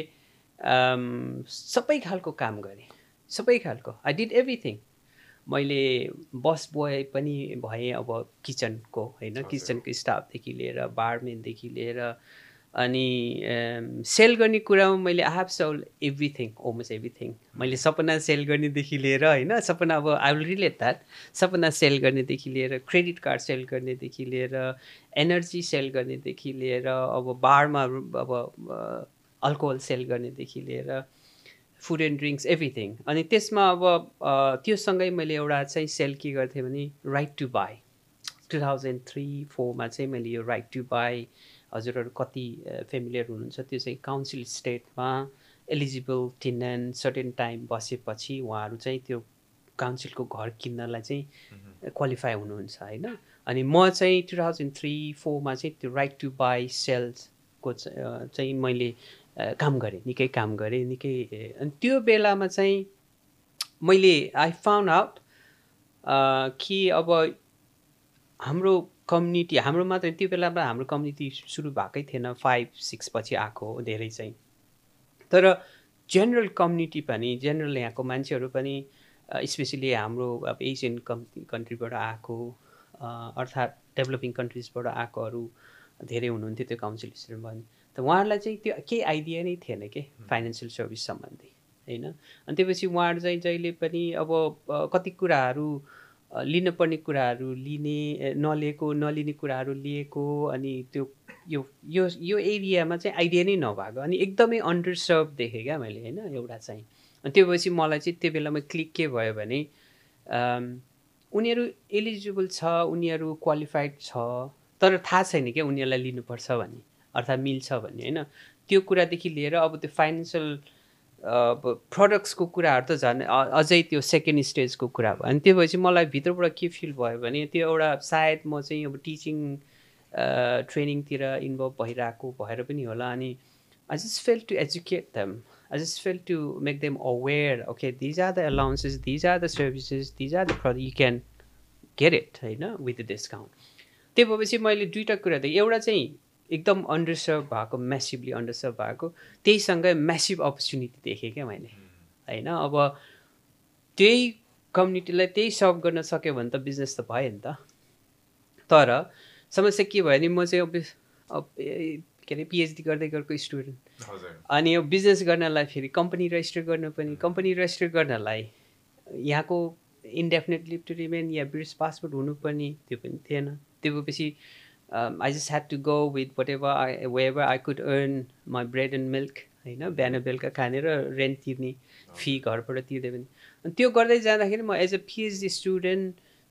सबै खालको काम गरेँ, सबै खालको आई डिड एभ्रिथिङ। मैले बस बोय पनि भएँ अब किचनको होइन, किचनको स्टाफदेखि लिएर बारम्यानदेखि लिएर अनि सेल गर्ने कुरामा मैले I have sold everything, almost everything. मैले सपना सेल गर्नेदेखि लिएर होइन, सपना अब आई विल रिलेट द्याट, सपना सेल गर्नेदेखि लिएर क्रेडिट कार्ड सेल गर्नेदेखि लिएर एनर्जी सेल गर्नेदेखि लिएर अब बारमा अब अल्कोहल सेल गर्नेदेखि लिएर फुड एन्ड ड्रिङ्क्स एभ्रिथिङ। अनि त्यसमा अब त्योसँगै मैले एउटा चाहिँ सेल के गर्थेँ भने राइट टु बाई 2003-04मा चाहिँ मैले यो राइट टु बाई, हजुरहरू कति फेमिलियर हुनुहुन्छ, त्यो चाहिँ काउन्सिल स्टेटमा एलिजिबल टेनेन्ट सर्टेन टाइम बसेपछि उहाँहरू चाहिँ त्यो काउन्सिलको घर किन्नलाई चाहिँ क्वालिफाई हुनुहुन्छ होइन। अनि म चाहिँ 2003-04मा चाहिँ त्यो राइट टु बाई सेल्सको चाहिँ मैले काम गरेँ, निकै काम गरेँ निकै। अनि त्यो बेलामा चाहिँ मैले आई फाउन्ड आउट कि अब हाम्रो कम्युनिटी, हाम्रो मात्र त्यो बेलामा हाम्रो कम्युनिटी सुरु भएकै थिएन, 5-6 पछि आएको धेरै चाहिँ। तर जेनरल कम्युनिटी पनि, जेनरल यहाँको मान्छेहरू पनि स्पेसली हाम्रो अब एसियन कन्ट्रीबाट आएको अर्थात् डेभलपिङ कन्ट्रिजबाट आएकोहरू धेरै हुनुहुन्थ्यो त्यो काउन्सिल स्टेटमा पनि। त उहाँहरूलाई चाहिँ त्यो केही आइडिया नै थिएन कि फाइनेन्सियल सर्भिस सम्बन्धी होइन। अनि त्यसपछि उहाँहरू चाहिँ जहिले पनि अब कति कुराहरू लिनुपर्ने कुराहरू नलिने कुराहरू लिएको, अनि त्यो यो एरियामा चाहिँ आइडिया नै नभएको, अनि एकदमै अन्डरसर्भ देखेँ क्या मैले होइन एउटा चाहिँ। अनि त्योपछि मलाई चाहिँ त्यो बेलामा क्लिक के भयो भने उनीहरू एलिजिबल छ, उनीहरू क्वालिफाइड छ, तर थाहा छैन क्या उनीहरूलाई लिनुपर्छ भन्ने अर्थात् मिल्छ भन्ने होइन। त्यो कुरादेखि लिएर अब त्यो फाइनेन्सियल प्रडक्ट्सको कुराहरू त झन् अझै त्यो सेकेन्ड स्टेजको कुरा भयो। अनि त्यो भएपछि मलाई भित्रबाट के फिल भयो भने त्यो एउटा सायद म चाहिँ अब टिचिङ ट्रेनिङतिर इन्भल्भ भइरहेको भएर पनि होला। अनि I just fail to educate them, I just fail to make them aware, okay these are the allowances, these are the services, these are the product, you can get it होइन with the discount. त्यो भएपछि मैले दुईवटा कुरा देखेँ, एउटा चाहिँ एकदम अन्डरसर्भ भएको, म्यासिभली अन्डरसर्भ भएको, त्यहीसँगै म्यासिभ अपर्च्युनिटी देखेँ क्या मैले होइन। अब त्यही कम्युनिटीलाई त्यही सर्भ गर्न सक्यो भने त बिजनेस त भयो नि त। तर समस्या के भयो भने म चाहिँ अब के अरे पिएचडी गर्दै गरेको स्टुडेन्ट, अनि यो बिजनेस गर्नलाई फेरि कम्पनी रेजिस्टर गर्न पनि, कम्पनी रेजिस्टर गर्नलाई यहाँको इन्डेफिनेट लिभ टु रिमेन या ब्रिटिस पासपोर्ट हुनुपर्ने त्यो पनि थिएन। त्यो भएपछि I just had to go with wherever I could earn my bread and milk होइन, बिहान बेलुका खानेर रेन्ट तिर्ने, फी घरबाट तिर्दै पनि। अनि त्यो गर्दै जाँदाखेरि म एज अ पिएचडी स्टुडेन्ट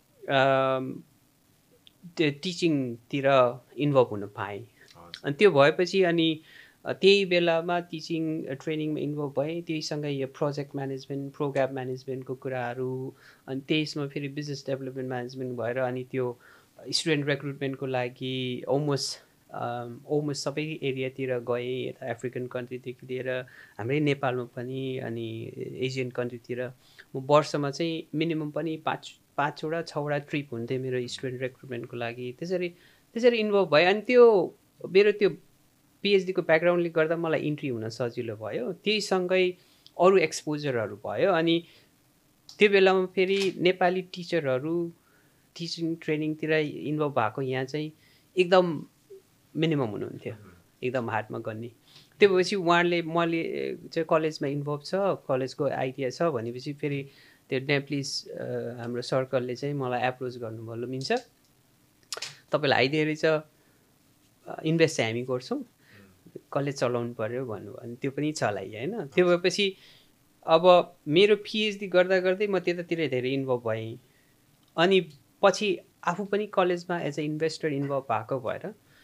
त्यो टिचिङतिर इन्भल्भ हुन पाएँ। अनि त्यो भएपछि अनि त्यही बेलामा टिचिङ ट्रेनिङमा इन्भल्भ भएँ, त्यहीसँगै यो प्रोजेक्ट म्यानेजमेन्ट, प्रोग्राम म्यानेजमेन्टको कुराहरू, अनि त्यसमा फेरि बिजनेस डेभलपमेन्ट म्यानेजमेन्ट भएर अनि त्यो स्टुडेन्ट रिक्रुटमेन्टको लागि अलमोस्ट सबै एरियातिर गएँ, यता अफ्रिकन कन्ट्रीदेखि लिएर हाम्रै नेपालमा पनि अनि एसियन कन्ट्रीतिर। म वर्षमा चाहिँ मिनिमम पनि 5-6वटा ट्रिप हुन्थ्यो मेरो स्टुडेन्ट रिक्रुटमेन्टको लागि। त्यसरी इन्भल्भ भयो। अनि त्यो मेरो त्यो पिएचडीको ब्याकग्राउन्डले गर्दा मलाई इन्ट्री हुन सजिलो भयो, त्यहीसँगै अरू एक्सपोजरहरू भयो। अनि त्यो बेलामा फेरि नेपाली टिचरहरू टिचिङ ट्रेनिङतिर इन्भल्भ भएको यहाँ चाहिँ एकदम मिनिमम हुनुहुन्थ्यो, एकदम हातमा गर्ने। त्यो भएपछि उहाँले, मैले चाहिँ कलेजमा इन्भल्भ छ, कलेजको आइडिया छ भनेपछि फेरि त्यो नेप्लिस हाम्रो सर्कलले चाहिँ मलाई एप्रोच गर्नुभयो ल मिन्छ तपाईँलाई आइदिए रहेछ इन्भेस्ट चाहिँ हामी गर्छौँ कसले चलाउनु पऱ्यो भन्नुभयो अनि त्यो पनि चलाएँ होइन त्यो भएपछि अब मेरो पिएचडी गर्दा गर्दै म त्यतातिर धेरै इन्भल्भ भएँ अनि पछि आफू पनि कलेजमा एज अ इन्भेस्टर इन्भल्भ भएको भएर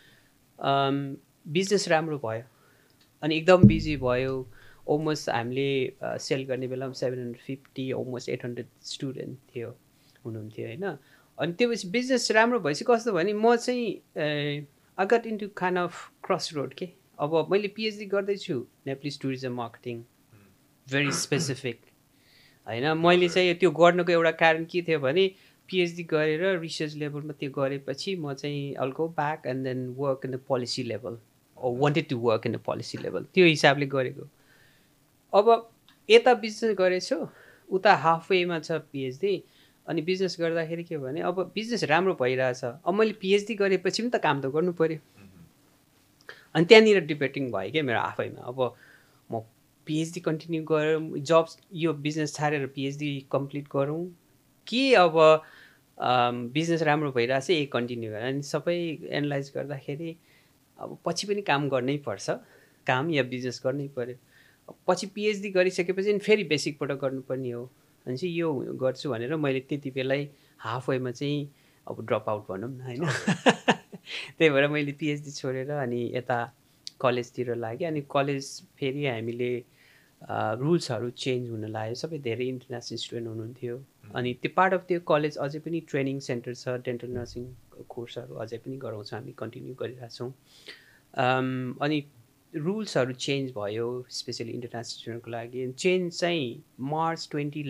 बिजनेस राम्रो भयो अनि एकदम बिजी भयो अलमोस्ट हामीले सेल गर्ने बेलामा 750 अलमोस्ट 800 स्टुडेन्ट थियो हुनुहुन्थ्यो होइन अनि त्यो पछि बिजनेस राम्रो भएपछि कस्तो भने म चाहिँ I got into kind of cross road के अब मैले पिएचडी गर्दैछु Nepalese tourism marketing very specific होइन मैले चाहिँ त्यो गर्नको एउटा कारण के थियो भने पिएचडी गरेर रिसर्च लेभलमा त्यो गरेपछि म चाहिँ I'll go back and then work in the policy level wanted to work in the policy level त्यो हिसाबले गरेको अब यता बिजनेस गरेछु उता हाफवेमा छ पिएचडी अनि बिजनेस गर्दाखेरि के भने अब बिजनेस राम्रो भइरहेछ अब मैले पिएचडी गरेपछि पनि त काम त गर्नु पऱ्यो अनि त्यहाँनिर डिबेटिङ भयो क्या मेरो आफैमा अब म पिएचडी कन्टिन्यू गरौँ जब यो बिजनेस छाडेर पिएचडी कम्प्लिट गरौँ कि अब बिजनेस राम्रो भइरहेछ यही कन्टिन्यू गरेर अनि सबै एनालाइज गर्दाखेरि अब पछि पनि काम गर्नै पर्छ काम या बिजनेस गर्नै पऱ्यो पछि पिएचडी गरिसकेपछि फेरि बेसिकबाट गर्नुपर्ने हो अनि चाहिँ यो गर्छु भनेर मैले त्यति बेलै हाफवेमा चाहिँ अब ड्रप आउट भनौँ न होइन त्यही भएर मैले पिएचडी छोडेर अनि यता कलेजतिर लागेँ अनि कलेज फेरि हामीले रुल्सहरू चेन्ज हुन लाग्यो सबै धेरै इन्टरनेसनल स्टुडेन्ट हुनुहुन्थ्यो अनि त्यो पार्ट अफ त्यो कलेज अझै पनि ट्रेनिङ सेन्टर छ डेन्टल नर्सिङ कोर्सहरू अझै पनि गराउँछ हामी कन्टिन्यू गरिरहेछौँ अनि रुल्सहरू चेन्ज भयो स्पेसली इन्टरनेसनल स्टुडेन्टको लागि चेन्ज चाहिँ मार्च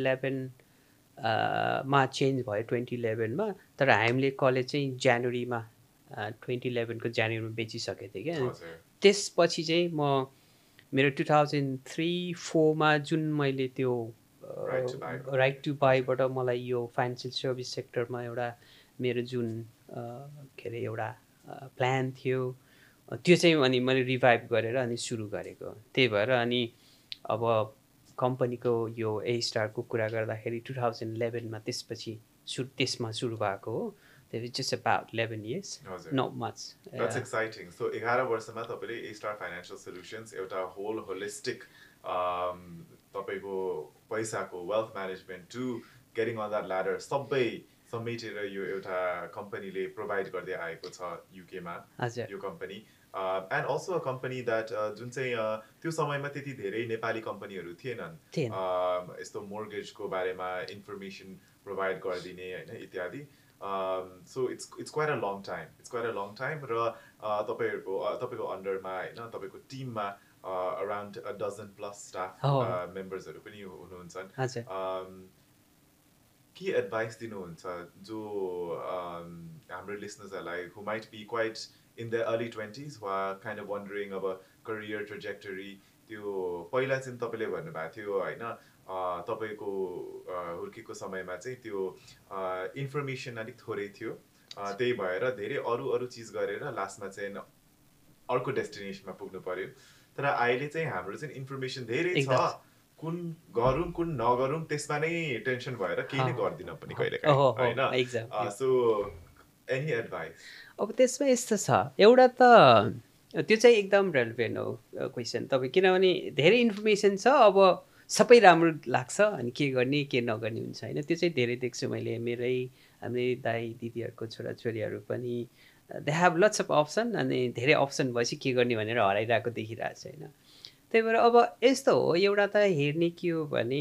2011 मा चेन्ज भयो 2011मा तर हामीले कलेज चाहिँ जनवरीमा 2011को जनवरीमा बेचिसकेको थिएँ क्या त्यसपछि चाहिँ म मेरो 2003-04मा जुन मैले त्यो राइट टु बाईबाट मलाई यो फाइनेन्सियल सर्भिस सेक्टरमा एउटा मेरो जुन के अरे एउटा प्लान थियो त्यो चाहिँ अनि मैले रिभाइभ गरेर अनि सुरु गरेको त्यही भएर अनि अब कम्पनीको यो ए स्टारको कुरा गर्दाखेरि 2011मा त्यसपछि त्यसमा सुरु भएको हो just about 11 years not much that's exciting so 11 वर्षमा तपाईले A Star Financial Solutions एउटा whole holistic तपाईको पैसाको wealth management to getting on that ladder सबै समेटेर यो एउटा कम्पनीले प्रोवाइड गर्दै आएको छ UK मा यो company and also a company that जुन चाहिँ त्यो समयमा त्यति धेरै नेपाली कम्पनीहरू थिएनन् यस्तो मोर्गेजको बारेमा इन्फर्मेसन प्रोवाइड गरिदिने हैन इत्यादि so it's quite a long time र तपाईको अन्डरमा हैन तपाईको टिममा around a dozen plus staff मेम्बर्सहरु पनि हुनुहुन्छ के एडभाइस दिनुहुन्छ जो हाम्रो लिसनर्सहरुलाई who might be quite in their early 20s who are kind of wondering about career trajectory त्यो पहिला चाहिँ तपाईले भन्नुभएको थियो हैन तपाईको हुर्केको समयमा चाहिँ त्यो इन्फर्मेसन अलिक थोरै थियो त्यही भएर धेरै अरु चीज गरेर लास्टमा चाहिँ अर्को डेस्टिनेसनमा पुग्नु पर्यो तर अहिले चाहिँ हाम्रो चाहिँ इन्फर्मेसन धेरै छ कुन गरौँ कुन नगरौँ त्यसमा नै टेन्सन भएर केही नै गर्दिन पनि कहिलेकाहीँ हैन सो एनी एडभाइस अब त्यसमा यस्तो छ एउटा त त्यो चाहिँ एकदम रेलेभेन्ट हो क्वेसन तपाईँ किनभने धेरै इन्फर्मेसन छ अब सबै राम्रो लाग्छ अनि के गर्ने के नगर्ने हुन्छ हैन त्यो चाहिँ धेरै देख्छु मैले मेरै हाम्रै दाइ दिदीहरुको छोराछोरीहरु पनि they have lots of option अनि धेरै अप्सन भएपछि के गर्ने भनेर हराइरहेको देखिरहेको छ हैन त्यही भएर अब यस्तो हो एउटा त हेर्ने के हो भने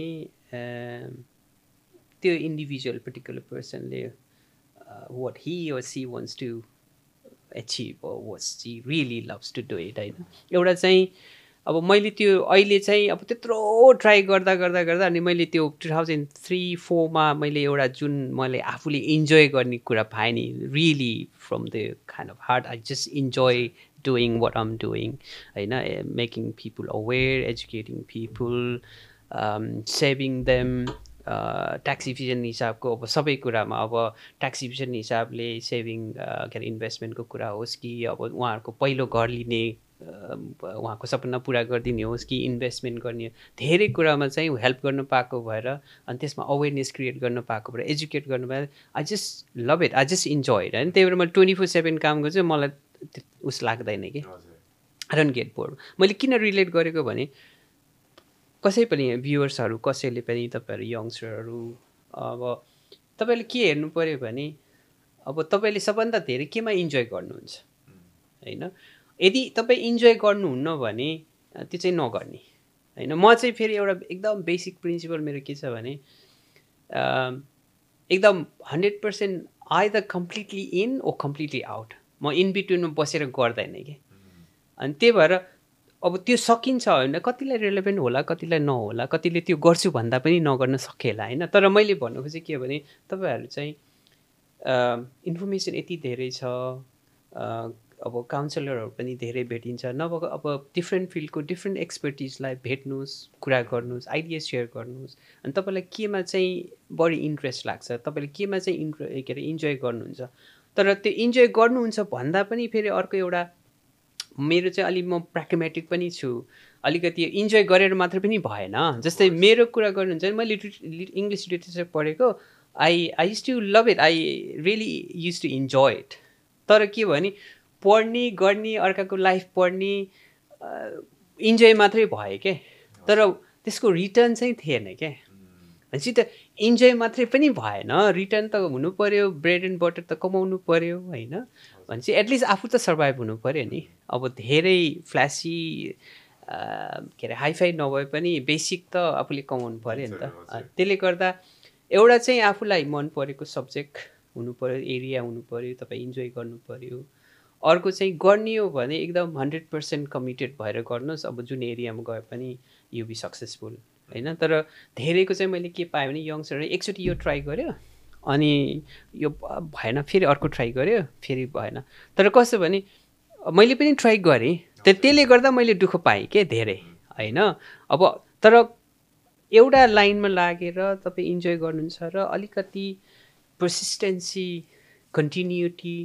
त्यो इन्डिभिजुअल पर्टिकुलर पर्सनले what he or she wants to achieve or what she really loves to do it हैन एउटा चाहिँ अब मैले त्यो अहिले चाहिँ अब त्यत्रो ट्राई गर्दा अनि मैले त्यो 2003-04 मा मैले एउटा जुन मैले आफूले इन्जोय गर्ने कुरा पाएँ नि really from the kind of heart I just enjoy doing what um doing हैन making people aware educating people saving them tax efficient हिसाबको अब सबै कुरामा अब ट्याक्स इफिसियन्ट हिसाबले सेभिङ के अरे इन्भेस्टमेन्टको कुरा होस् कि अब उहाँहरूको पहिलो घर लिने उहाँको सपना पुरा गरिदिने होस् कि इन्भेस्टमेन्ट गर्ने, धेरै कुरामा चाहिँ हेल्प गर्न पाएको भएर अनि त्यसमा अवेरनेस क्रिएट गर्न पाएको भएर एजुकेट गर्नु भएर I just love it, I just enjoy it होइन। त्यही भएर मैले 24/7 काम गर्छु, मलाई उस लाग्दैन कि आई डोन्ट गेट बोर्ड। मैले किन रिलेट गरेको भने कसै पनि भ्युवर्सहरू कसैले पनि तपाईँहरू यङ्स्टरहरू अब तपाईँले के हेर्नु पऱ्यो भने अब तपाईँले सबभन्दा धेरै केमा इन्जोय गर्नुहुन्छ होइन। यदि तपाईँ इन्जोय गर्नुहुन्न भने त्यो चाहिँ नगर्ने होइन। म चाहिँ फेरि एउटा एकदम बेसिक प्रिन्सिपल मेरो के छ भने एकदम 100% either completely in or completely out, म इन बिट्विनमा बसेर गर्दैन कि। अनि त्यही भएर अब त्यो सकिन्छ होइन, कतिलाई रिलेभेन्ट होला कतिलाई नहोला, कतिले त्यो गर्छु भन्दा पनि नगर्न सकेला होइन। तर मैले भन्नु खोजेँ के भने तपाईँहरू चाहिँ इन्फर्मेसन यति धेरै छ, अब काउन्सिलरहरू पनि धेरै भेटिन्छ, नभएको अब डिफ्रेन्ट फिल्डको डिफ्रेन्ट एक्सपर्टिजलाई भेट्नुहोस्, कुरा गर्नुहोस्, आइडिया सेयर गर्नुहोस्। अनि तपाईँलाई केमा चाहिँ बढी इन्ट्रेस्ट लाग्छ, तपाईँले केमा चाहिँ के अरे इन्जोय गर्नुहुन्छ। तर त्यो इन्जोय गर्नुहुन्छ भन्दा पनि फेरि अर्को एउटा मेरो चाहिँ अलिक म प्र्याग्मेटिक पनि छु, अलिकति इन्जोय गरेर मात्र पनि भएन। जस्तै मेरो कुरा गर्नुहुन्छ भने मैले इङ्ग्लिस लिटरेचर पढेको, I used to love it, I really used to enjoy it. तर के भने पढ्ने गर्ने अर्काको लाइफ पढ्ने इन्जोय मात्रै भयो क्या, तर त्यसको रिटर्न चाहिँ थिएन क्या। भनेपछि त इन्जोय मात्रै पनि भएन, रिटर्न त हुनु पऱ्यो, ब्रेड एन्ड बटर त कमाउनु पऱ्यो होइन। भनेपछि एटलिस्ट आफू त सर्भाइभ हुनु पऱ्यो नि। अब धेरै फ्ल्यासी के अरे हाइफाई नभए पनि बेसिक त आफूले कमाउनु पऱ्यो नि त। त्यसले गर्दा एउटा चाहिँ आफूलाई मन परेको सब्जेक्ट हुनु पऱ्यो, एरिया हुनु पऱ्यो, तपाईँ इन्जोय गर्नु पऱ्यो। अर्को चाहिँ गर्ने हो भने एकदम 100% कमिटेड भएर गर्नुहोस्, अब जुन एरियामा गए पनि यु बी सक्सेसफुल होइन। तर धेरैको चाहिँ मैले के पाएँ भने यङ्स्टरले एकचोटि यो ट्राई गर्यो अनि यो भएन, फेरि अर्को ट्राई गर्यो, फेरि भएन। तर कस्तो भने मैले पनि ट्राई गरेँ, त्यसले गर्दा मैले दुःख पाएँ के धेरै होइन। अब तर एउटा लाइनमा लागेर तपाईँ इन्जोय गर्नुहुन्छ र अलिकति पर्सिस्टेन्सी कन्टिन्युटी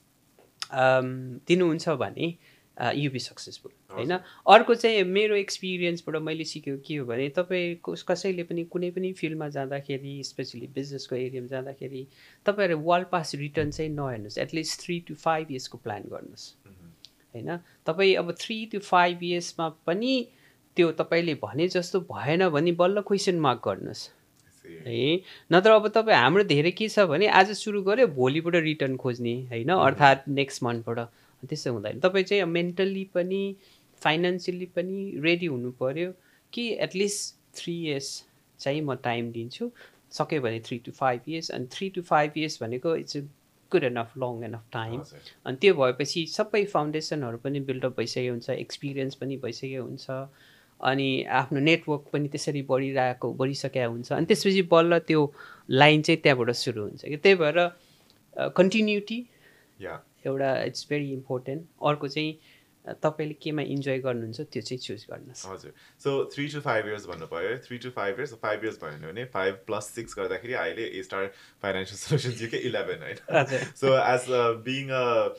दिनुहुन्छ भने यु बी सक्सेसफुल होइन। अर्को चाहिँ मेरो एक्सपिरियन्सबाट मैले सिकेको के हो भने तपाईँ कसैले पनि कुनै पनि फिल्डमा जाँदाखेरि, स्पेसली बिजनेसको एरियामा जाँदाखेरि तपाईँहरू वाल पास रिटर्न चाहिँ नहेर्नुहोस्, एटलिस्ट 3 to 5 इयर्सको प्लान गर्नुहोस् होइन। तपाईँ अब 3 to 5 इयर्समा पनि त्यो तपाईँले भने जस्तो भएन भने बल्ल क्वेसन मार्क गर्नुहोस् है। नत्र अब तपाईँ हाम्रो धेरै के छ भने आज सुरु गऱ्यो भोलिबाट रिटर्न खोज्ने होइन, अर्थात् नेक्स्ट मन्थबाट। त्यस्तो हुँदैन। तपाईँ चाहिँ मेन्टल्ली पनि फाइनेन्सियली पनि रेडी हुनु पऱ्यो कि एटलिस्ट 3 इयर्स चाहिँ म टाइम दिन्छु, सक्यो भने 3 to 5 इयर्स। अनि 3 to 5 इयर्स भनेको it's good enough, long enough time. अनि त्यो भएपछि सबै फाउन्डेसनहरू पनि बिल्डअप भइसकेको हुन्छ, एक्सपिरियन्स पनि भइसकेको हुन्छ, अनि आफ्नो नेटवर्क पनि त्यसरी बढिसकेको हुन्छ। अनि त्यसपछि बल्ल त्यो लाइन चाहिँ त्यहाँबाट सुरु हुन्छ कि। त्यही भएर कन्टिन्युटी एउटा इट्स भेरी इम्पोर्टेन्ट। अर्को चाहिँ तपाईँले केमा इन्जोय गर्नुहुन्छ त्यो चाहिँ चुज गर्नुहोस्। हजुर। सो 3 to 5 इयर्स भन्नु भयो, 3 to 5 इयर्स, 5 इयर्स भयो भने 5 + 6 गर्दाखेरि अहिले A Star Financial Solutions UK 11 होइन। So as being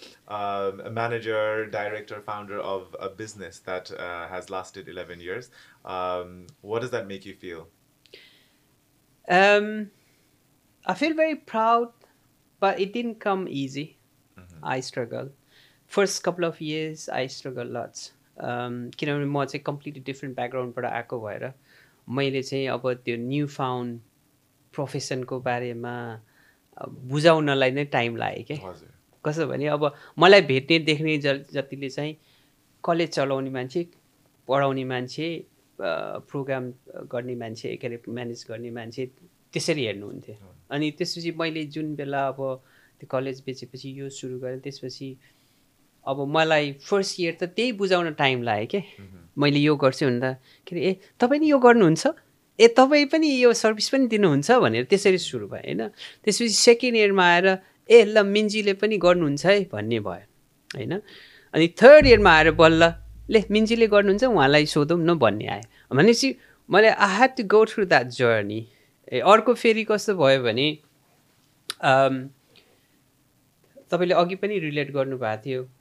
a manager, director, founder of a business that has lasted 11 years, what does that make you feel? I feel very proud, but it didn't come easy. I struggled. First couple of years I struggled lots. किनभने म चाहिँ completely different ब्याकग्राउन्डबाट आएको भएर मैले चाहिँ अब त्यो new found प्रोफेसनको बारेमा बुझाउनलाई नै टाइम लाग्यो क्या। कसो भने अब मलाई भेट्ने देख्ने जतिले चाहिँ कलेज चलाउने मान्छे, पढाउने मान्छे, प्रोग्राम गर्ने मान्छे, के अरे म्यानेज गर्ने मान्छे त्यसरी हेर्नुहुन्थ्यो। अनि त्यसपछि मैले जुन बेला अब त्यो कलेज बेचेपछि यो सुरु गरेँ, त्यसपछि अब मलाई फर्स्ट इयर त त्यही बुझाउन टाइम लाग्यो क्या। मैले यो गर्छु भन्दा के अरे तपाईँ नि यो गर्नुहुन्छ, तपाईँ पनि यो सर्भिस पनि दिनुहुन्छ भनेर त्यसरी सुरु भयो होइन। त्यसपछि सेकेन्ड इयरमा आएर ल मिन्जीले पनि गर्नुहुन्छ है भन्ने भयो होइन। अनि थर्ड इयरमा आएर बल्ल मिन्जीले गर्नुहुन्छ उहाँलाई सोधौँ न भन्ने आयो। भनेपछि मैले I had to go through that journey. अर्को फेरि कस्तो भयो भने तपाईँले अघि पनि रिलेट गर्नुभएको थियो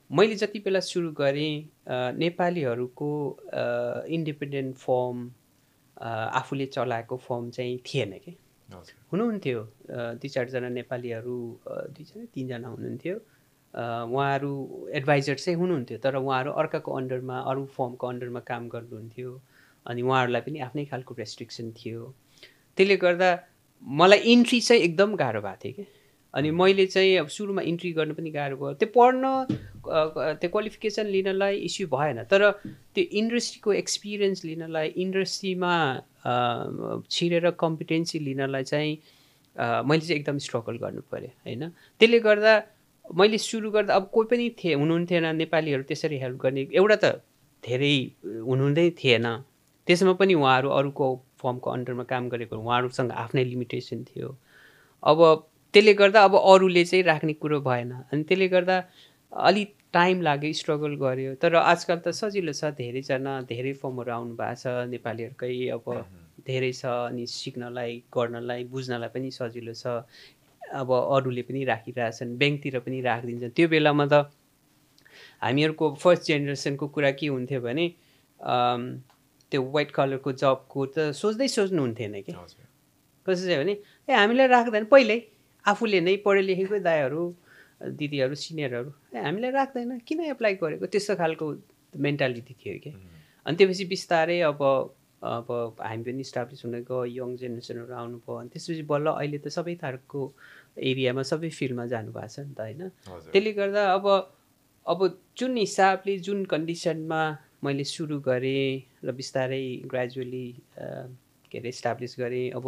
मैले जति बेला सुरु गरेँ नेपालीहरूको इन्डिपेन्डेन्ट फर्म आफूले चलाएको फर्म चाहिँ थिएन कि हुनुहुन्थ्यो 2-4जना नेपालीहरू 2-3जना हुनुहुन्थ्यो उहाँहरू एडभाइजर चाहिँ हुनुहुन्थ्यो तर उहाँहरू अर्काको अन्डरमा अरू फर्मको अन्डरमा काम गर्नुहुन्थ्यो अनि उहाँहरूलाई पनि आफ्नै खालको रेस्ट्रिक्सन थियो त्यसले गर्दा मलाई इन्ट्री चाहिँ एकदम गाह्रो भएको थियो कि अनि मैले चाहिँ अब सुरुमा इन्ट्री गर्न पनि गाह्रो भयो त्यो पढ्न त्यो क्वालिफिकेसन लिनलाई इस्यु भएन तर त्यो इन्डस्ट्रीको एक्सपिरियन्स लिनलाई इन्डस्ट्रीमा छिरेर कम्पिटेन्सी लिनलाई चाहिँ मैले चाहिँ एकदम स्ट्रगल गर्नु पऱ्यो होइन त्यसले गर्दा मैले सुरु गर्दा अब कोही पनि हुनुहुन्थेन नेपालीहरू त्यसरी हेल्प गर्ने एउटा त धेरै हुनुहुँदै थिएन त्यसमा पनि उहाँहरू अरूको फर्मको अन्डरमा काम गरेको उहाँहरूसँग आफ्नै लिमिटेसन थियो अब त्यसले गर्दा अब अरूले चाहिँ राख्ने कुरो भएन अनि त्यसले गर्दा अलिक टाइम लाग्यो स्ट्रगल गर्यो तर आजकल त सजिलो छ धेरैजना धेरै फर्महरू आउनु भएको छ नेपालीहरूकै अब धेरै छ अनि सिक्नलाई गर्नलाई बुझ्नलाई पनि सजिलो छ अब अरूले पनि राखिरहेछन् ब्याङ्कतिर पनि राखिदिन्छन् त्यो बेलामा त हामीहरूको फर्स्ट जेनेरेसनको कुरा के हुन्थ्यो भने त्यो वाइट कलरको जबको त सोच्नुहुन्थेन कि कसै चाहिँ भने हामीलाई राख्दैन पहिल्यै आफूले नै पढे लेखेकै दाइहरू दिदीहरू सिनियरहरू हामीलाई राख्दैन किन एप्लाई गरेको त्यस्तो खालको मेन्टालिटी थियो कि अनि त्यसपछि बिस्तारै अब हामी पनि इस्टाब्लिस हुन गयो यङ जेनेरेसनहरू आउनुभयो अनि त्यसपछि बल्ल अहिले त सबै थरको एरियामा सबै फिल्डमा जानुभएको छ नि त होइन त्यसले गर्दा अब जुन हिसाबले जुन कन्डिसनमा मैले सुरु गरेँ र बिस्तारै ग्रेजुअली के अरे इस्टाब्लिस गरेँ अब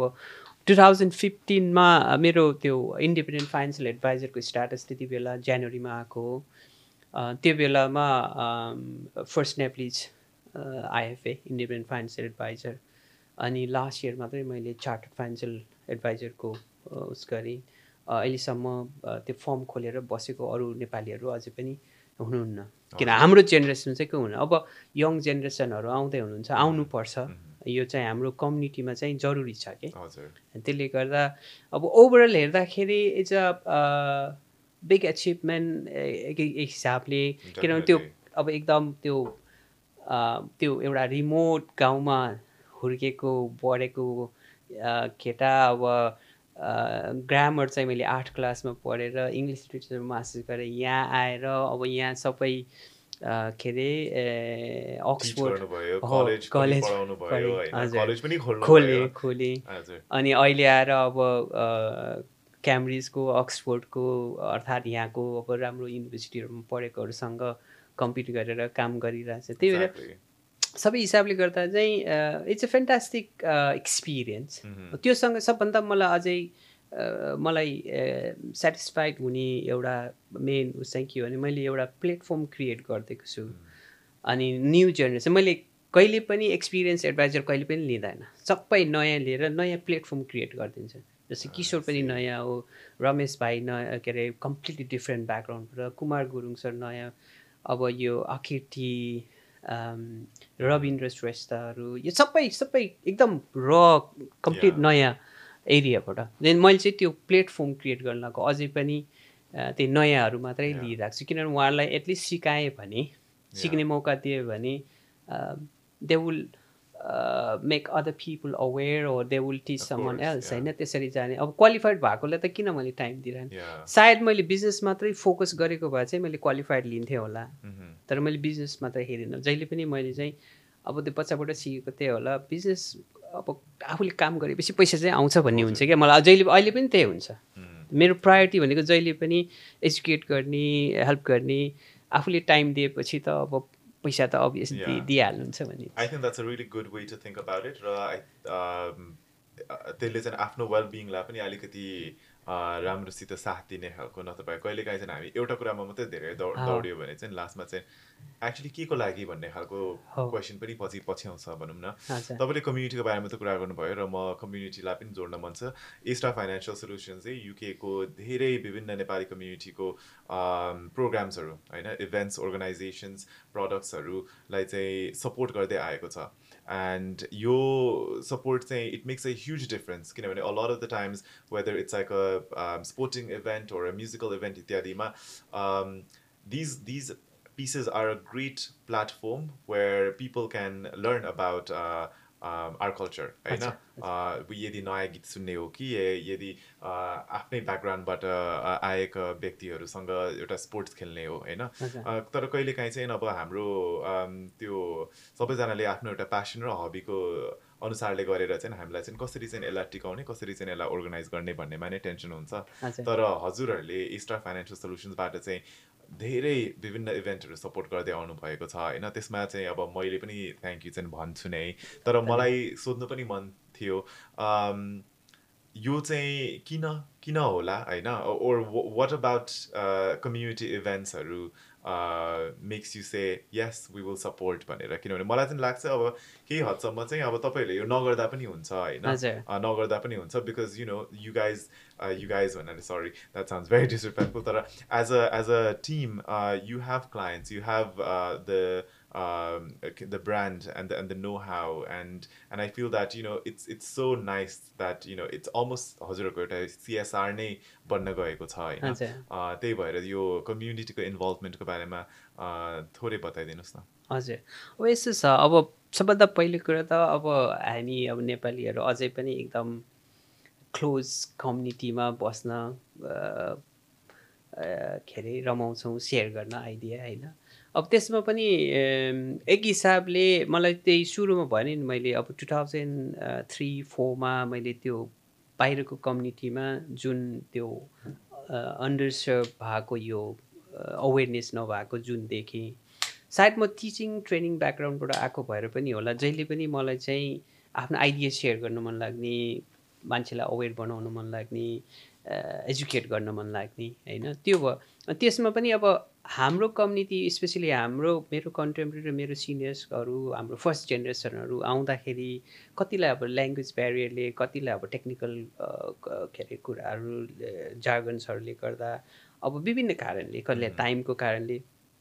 2015मा मेरो त्यो इन्डिपेन्डेन्ट फाइनेन्सियल एडभाइजरको स्ट्याटस त्यति बेला जनवरीमा आएको हो त्यो बेलामा first Nepalese IFA independent financial adviser अनि लास्ट इयर मात्रै मैले चार्टर्ड फाइनेन्सियल एडभाइजरको उस गरेँ अहिलेसम्म त्यो फर्म खोलेर बसेको अरू नेपालीहरू अझै पनि हुनुहुन्न किन हाम्रो जेनेरेसन चाहिँ के हुनु अब यङ जेनेरेसनहरू आउँदै हुनुहुन्छ आउनुपर्छ यो चाहिँ हाम्रो कम्युनिटीमा चाहिँ जरुरी छ कि त्यसले गर्दा अब ओभरअल हेर्दाखेरि इट्स अ बिग एचिभमेन्ट एक हिसाबले किनभने त्यो अब एकदम त्यो एउटा रिमोट गाउँमा हुर्केको बढेको केटा अब ग्रामर चाहिँ मैले 8 क्लासमा पढेर इङ्ग्लिस लिटरेचरमा मास्टर्स गरेर यहाँ आएर अब यहाँ सबै के अरे अक्सफोर्ड खोले अनि अहिले आएर अब क्याम्ब्रिजको अक्सफोर्डको अर्थात् यहाँको अब राम्रो युनिभर्सिटीहरूमा पढेकोहरूसँग कम्पिट गरेर काम गरिरहेछ त्यही भएर सबै हिसाबले गर्दा चाहिँ इट्स अ फ्यान्टास्टिक एक्सपिरियन्स त्योसँग सबभन्दा मलाई सेटिस्फाइड हुने एउटा मेन उस चाहिँ के हो भने मैले एउटा प्लेटफर्म क्रिएट गरिदिएको छु अनि न्यू जेनेरेसन मैले कहिले पनि एक्सपिरियन्स एडभाइजर कहिले पनि लिँदैन सबै नयाँ लिएर नयाँ प्लेटफर्म क्रिएट गरिदिन्छ जस्तै किशोर पनि नयाँ हो रमेश भाइ नयाँ के अरे कम्प्लिटली डिफ्रेन्ट ब्याकग्राउन्डबाट कुमार गुरुङ सर नयाँ अब यो अकिर्ती रविन्द्र श्रेष्ठहरू यो सबै एकदम र कम्प्लिट नयाँ एरियाबाट देन मैले चाहिँ त्यो प्लेटफर्म क्रिएट गर्नको अझै पनि त्यो नयाँहरू मात्रै लिइरहेको छु किनभने उहाँहरूलाई एटलिस्ट सिकाएँ भने सिक्ने मौका दियो भने they will make other people aware or they will teach someone else होइन त्यसरी जाने अब क्वालिफाइड भएकोलाई त किन मैले टाइम दिइरहने सायद मैले बिजनेस मात्रै फोकस गरेको भए चाहिँ मैले क्वालिफाइड लिन्थेँ होला तर मैले बिजनेस मात्रै हेरिनँ जहिले पनि मैले चाहिँ अब त्यो बच्चाबाट सिकेको त्यही होला बिजनेस अब आफूले काम गरेपछि पैसा चाहिँ आउँछ भन्ने हुन्छ क्या मलाई अहिले पनि त्यही हुन्छ मेरो प्रायोरिटी भनेको जहिले पनि एजुकेट गर्ने हेल्प गर्ने आफूले टाइम दिएपछि त अब पैसा त अभियसली दिइहाल्नुहुन्छ भने I think that's a really good way to think about it र त्यसले चाहिँ आफ्नो वेलबिङलाई पनि अलिकति राम्रोसित साथ दिने खालको नत्र भए कहिलेकाहीँ चाहिँ हामी एउटा कुरामा मात्रै धेरै दौड्यो भने चाहिँ लास्टमा चाहिँ एक्चुली के को लागि भन्ने खालको क्वेसन पनि पछि पछ्याउँछ भनौँ न तपाईँले कम्युनिटीको बारेमा त कुरा गर्नुभयो र म कम्युनिटीलाई पनि जोड्न मन छ A-Star फाइनेन्सियल सल्युसन चाहिँ युकेको धेरै विभिन्न नेपाली कम्युनिटीको प्रोग्राम्सहरू होइन इभेन्ट्स अर्गनाइजेसन्स प्रडक्ट्सहरूलाई चाहिँ सपोर्ट गर्दै आएको छ एन्ड यो सपोर्ट चाहिँ it makes a huge difference किनभने a lot of the times whether it's like a sporting event or a musical event इत्यादिमा these pieces are a great platform where people can learn about our culture होइन यदि नयाँ गीत सुन्ने हो कि यदि आफ्नै ब्याकग्राउन्डबाट आएका व्यक्तिहरूसँग एउटा स्पोर्ट्स खेल्ने हो होइन तर कहिलेकाहीँ चाहिँ अब हाम्रो त्यो सबैजनाले आफ्नो एउटा प्यासन र हबीको अनुसारले गरेर चाहिँ हामीलाई चाहिँ कसरी चाहिँ यसलाई टिकाउने कसरी चाहिँ यसलाई अर्गनाइज गर्ने भन्नेमा नै टेन्सन हुन्छ तर हजुरहरूले स्टार फाइनेन्शियल सल्युसन्सबाट चाहिँ धेरै विभिन्न इभेन्टहरू सपोर्ट गर्दै आउनु भएको छ होइन त्यसमा चाहिँ अब मैले पनि थ्याङ्क यू चाहिँ भन्छु नै तर मलाई सोध्नु पनि मन थियो यो चाहिँ किन होला होइन ओर वाट अबाउट कम्युनिटी इभेन्ट्सहरू makes you say yes we will support भनेर किनभने मलाई चाहिँ लाग्छ अब केही हदसम्म चाहिँ अब तपाईँहरूले यो नगर्दा पनि हुन्छ होइन नगर्दा पनि हुन्छ बिकज यु गाइज भन्नाले sorry that sounds very disrespectful तर as a team you have clients you have the brand and the know-how and I feel that it's so nice that it's almost हजुरको एउटा CSR नै बन्न गएको छ हैन त्यही भएर यो कम्युनिटीको इन्भल्भमेन्टको बारेमा थोरै बताइदिनुस् न हजुर अब यस्तो छ अब सबभन्दा पहिलो कुरा त अब हामी अब नेपालीहरू अझै पनि एकदम क्लोज कम्युनिटीमा बस्न के अरे रमाउँछौँ सेयर गर्न आइडिया होइन अब त्यसमा पनि एक हिसाबले मलाई त्यही सुरुमा भने नि मैले अब 2003-04मा मैले त्यो बाहिरको कम्युनिटीमा जुन त्यो अन्डरसर्भ भएको यो अवेरनेस नभएको जुन देखेँ सायद म टिचिङ ट्रेनिङ ब्याकग्राउन्डबाट आएको भएर पनि होला जहिले पनि मलाई चाहिँ आफ्नो आइडिया सेयर गर्न मन लाग्ने मान्छेलाई अवेर बनाउन मन लाग्ने एजुकेट गर्न मन लाग्ने होइन त्यो भयो त्यसमा पनि अब हाम्रो कम्युनिटी स्पेसली मेरो कन्टेम्पोरेरी मेरो सिनियर्सहरू हाम्रो फर्स्ट जेनेरेसनहरू आउँदाखेरि कतिलाई अब ल्याङ्ग्वेज ब्यारियरले कतिलाई अब टेक्निकल के अरे कुराहरू जार्गन्सहरूले गर्दा अब विभिन्न कारणले कतिलाई टाइमको कारणले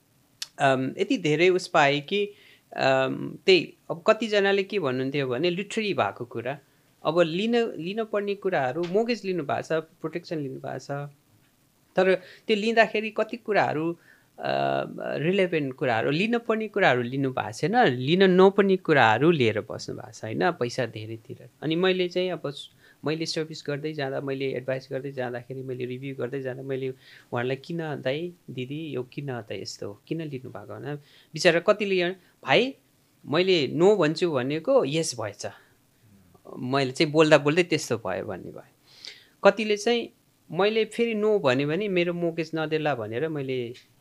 यति धेरै उस पाएँ कि त्यही अब कतिजनाले के भन्नुहुन्थ्यो भने लिटररी भएको कुरा अब लिन पर्ने कुराहरू मोर्गेज लिनु भएको छ प्रोटेक्सन लिनु भएको छ तर त्यो लिँदाखेरि कति कुराहरू रिलेभेन्ट कुराहरू लिन पर्ने कुराहरू लिनु भएको छैन लिन नपर्ने कुराहरू लिएर बस्नु भएको छ होइन पैसा धेरैतिर अनि मैले चाहिँ अब मैले सर्भिस गर्दै जाँदा मैले एडभाइस गर्दै जाँदाखेरि मैले रिभ्यू गर्दै जाँदा मैले उहाँहरूलाई किन दाइ दिदी यो किन त यस्तो किन लिनु भएको भने बिचरा कतिले भाइ मैले नो भन्छु भनेको यस भएछ मैले चाहिँ बोल्दा बोल्दै त्यस्तो भयो भन्ने भयो कतिले चाहिँ मैले फेरि नो भन्यो भने मेरो मोर्गेज नदेला भनेर मैले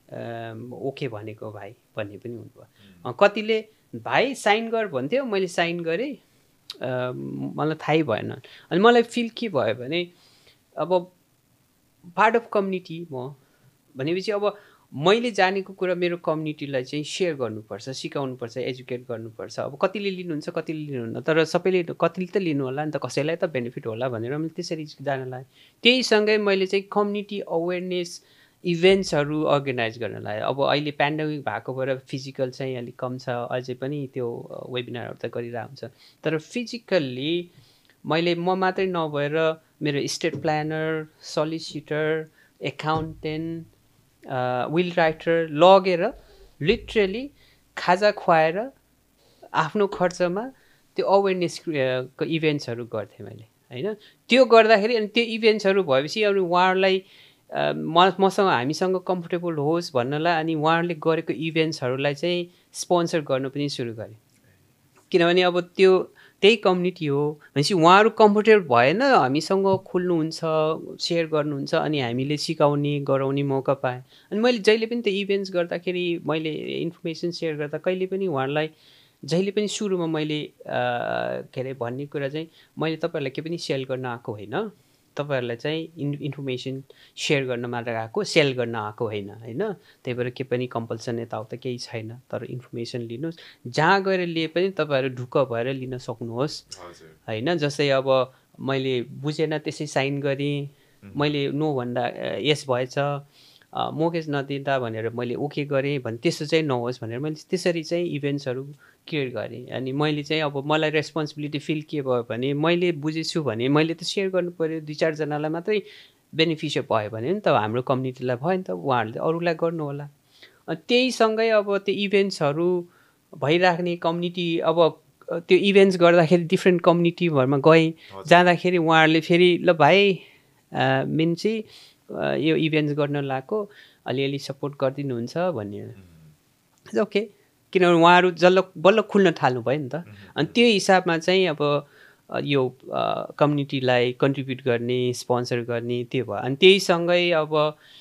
ओके भनेको भाइ भन्ने पनि हुनुभयो कतिले भाइ साइन गर भन्थ्यो मैले साइन गरेँ मलाई थाहै भएन अनि मलाई फिल के भयो भने अब पार्ट अफ कम्युनिटी म भनेपछि अब मैले जानेको कुरा मेरो कम्युनिटीलाई चाहिँ सेयर गर्नुपर्छ सिकाउनुपर्छ एजुकेट गर्नुपर्छ अब कतिले लिनुहुन्छ कतिले लिनुहुन्न तर सबैले कतिले त लिनु होला नि त कसैलाई त बेनिफिट होला भनेर मैले त्यसरी जान लागेँ त्यहीसँगै मैले चाहिँ कम्युनिटी अवेरनेस इभेन्ट्सहरू अर्गनाइज गर्न लागेँ अब अहिले पेन्डेमिक भएको भएर फिजिकल चाहिँ अलिक कम छ अझै पनि त्यो वेबिनारहरू त गरिरहेको हुन्छ तर फिजिकल्ली मैले म मात्रै नभएर मेरो estate planner solicitor accountant will writer लगेर लिटरली खाजा खुवाएर आफ्नो खर्चमा त्यो अवेरनेस इभेन्ट्सहरू गर्थेँ मैले होइन त्यो गर्दाखेरि अनि त्यो इभेन्ट्सहरू भएपछि अब उहाँहरूलाई मसँग हामीसँग कम्फर्टेबल होस् भन्नलाई अनि उहाँहरूले गरेको इभेन्ट्सहरूलाई चाहिँ स्पोन्सर गर्नु पनि सुरु गरेँ किनभने अब त्यो त्यही कम्युनिटी हो भनेपछि उहाँहरू कम्फर्टेबल भएन हामीसँग खोल्नुहुन्छ सेयर गर्नुहुन्छ अनि हामीले सिकाउने गराउने मौका पाएँ अनि मैले जहिले पनि त्यो इभेन्ट्स गर्दाखेरि मैले इन्फर्मेसन सेयर गर्दा कहिले पनि उहाँहरूलाई जहिले पनि सुरुमा मैले के अरे भन्ने कुरा चाहिँ मैले तपाईँहरूलाई के पनि सेल गर्न आएको होइन तपाईँहरूलाई चाहिँ इन्फर्मेसन सेयर गर्न मात्र आएको सेल गर्न आएको होइन होइन त्यही भएर के पनि कम्पल्सन यताउता केही छैन तर इन्फर्मेसन लिनुहोस् जहाँ गएर लिए पनि तपाईँहरू ढुक्क भएर लिन सक्नुहोस् होइन जस्तै अब मैले बुझेन त्यसै साइन गरेँ मैले नो भन्दा यस भएछ मोर्गेज नदिँदा भनेर मैले ओके गरेँ भने त्यस्तो चाहिँ नहोस् भनेर मैले त्यसरी चाहिँ इभेन्ट्सहरू क्रिएट गरेँ अनि मैले चाहिँ अब मलाई रेस्पोन्सिबिलिटी फिल के भयो भने मैले बुझेछु भने मैले त सेयर गर्नु पऱ्यो 2-4जनालाई मात्रै बेनिफिसियल भयो भने नि त हाम्रो कम्युनिटीलाई भयो नि त उहाँहरूले अरूलाई गर्नु होला त्यहीसँगै अब त्यो इभेन्ट्सहरू भइराख्ने कम्युनिटी अब त्यो इभेन्ट्स गर्दाखेरि डिफ्रेन्ट कम्युनिटीहरूमा गएँ जाँदाखेरि उहाँहरूले फेरि ल भाइ मेन चाहिँ यो इभेन्ट्स गर्न लागेको अलिअलि सपोर्ट गरिदिनुहुन्छ भन्ने ओके किनभने उहाँहरू बल्ल खुल्न थाल्नु भयो नि त अनि त्यो हिसाबमा चाहिँ अब यो कम्युनिटीलाई कन्ट्रिब्युट गर्ने स्पोन्सर गर्ने त्यो भयो अनि त्यहीसँगै अब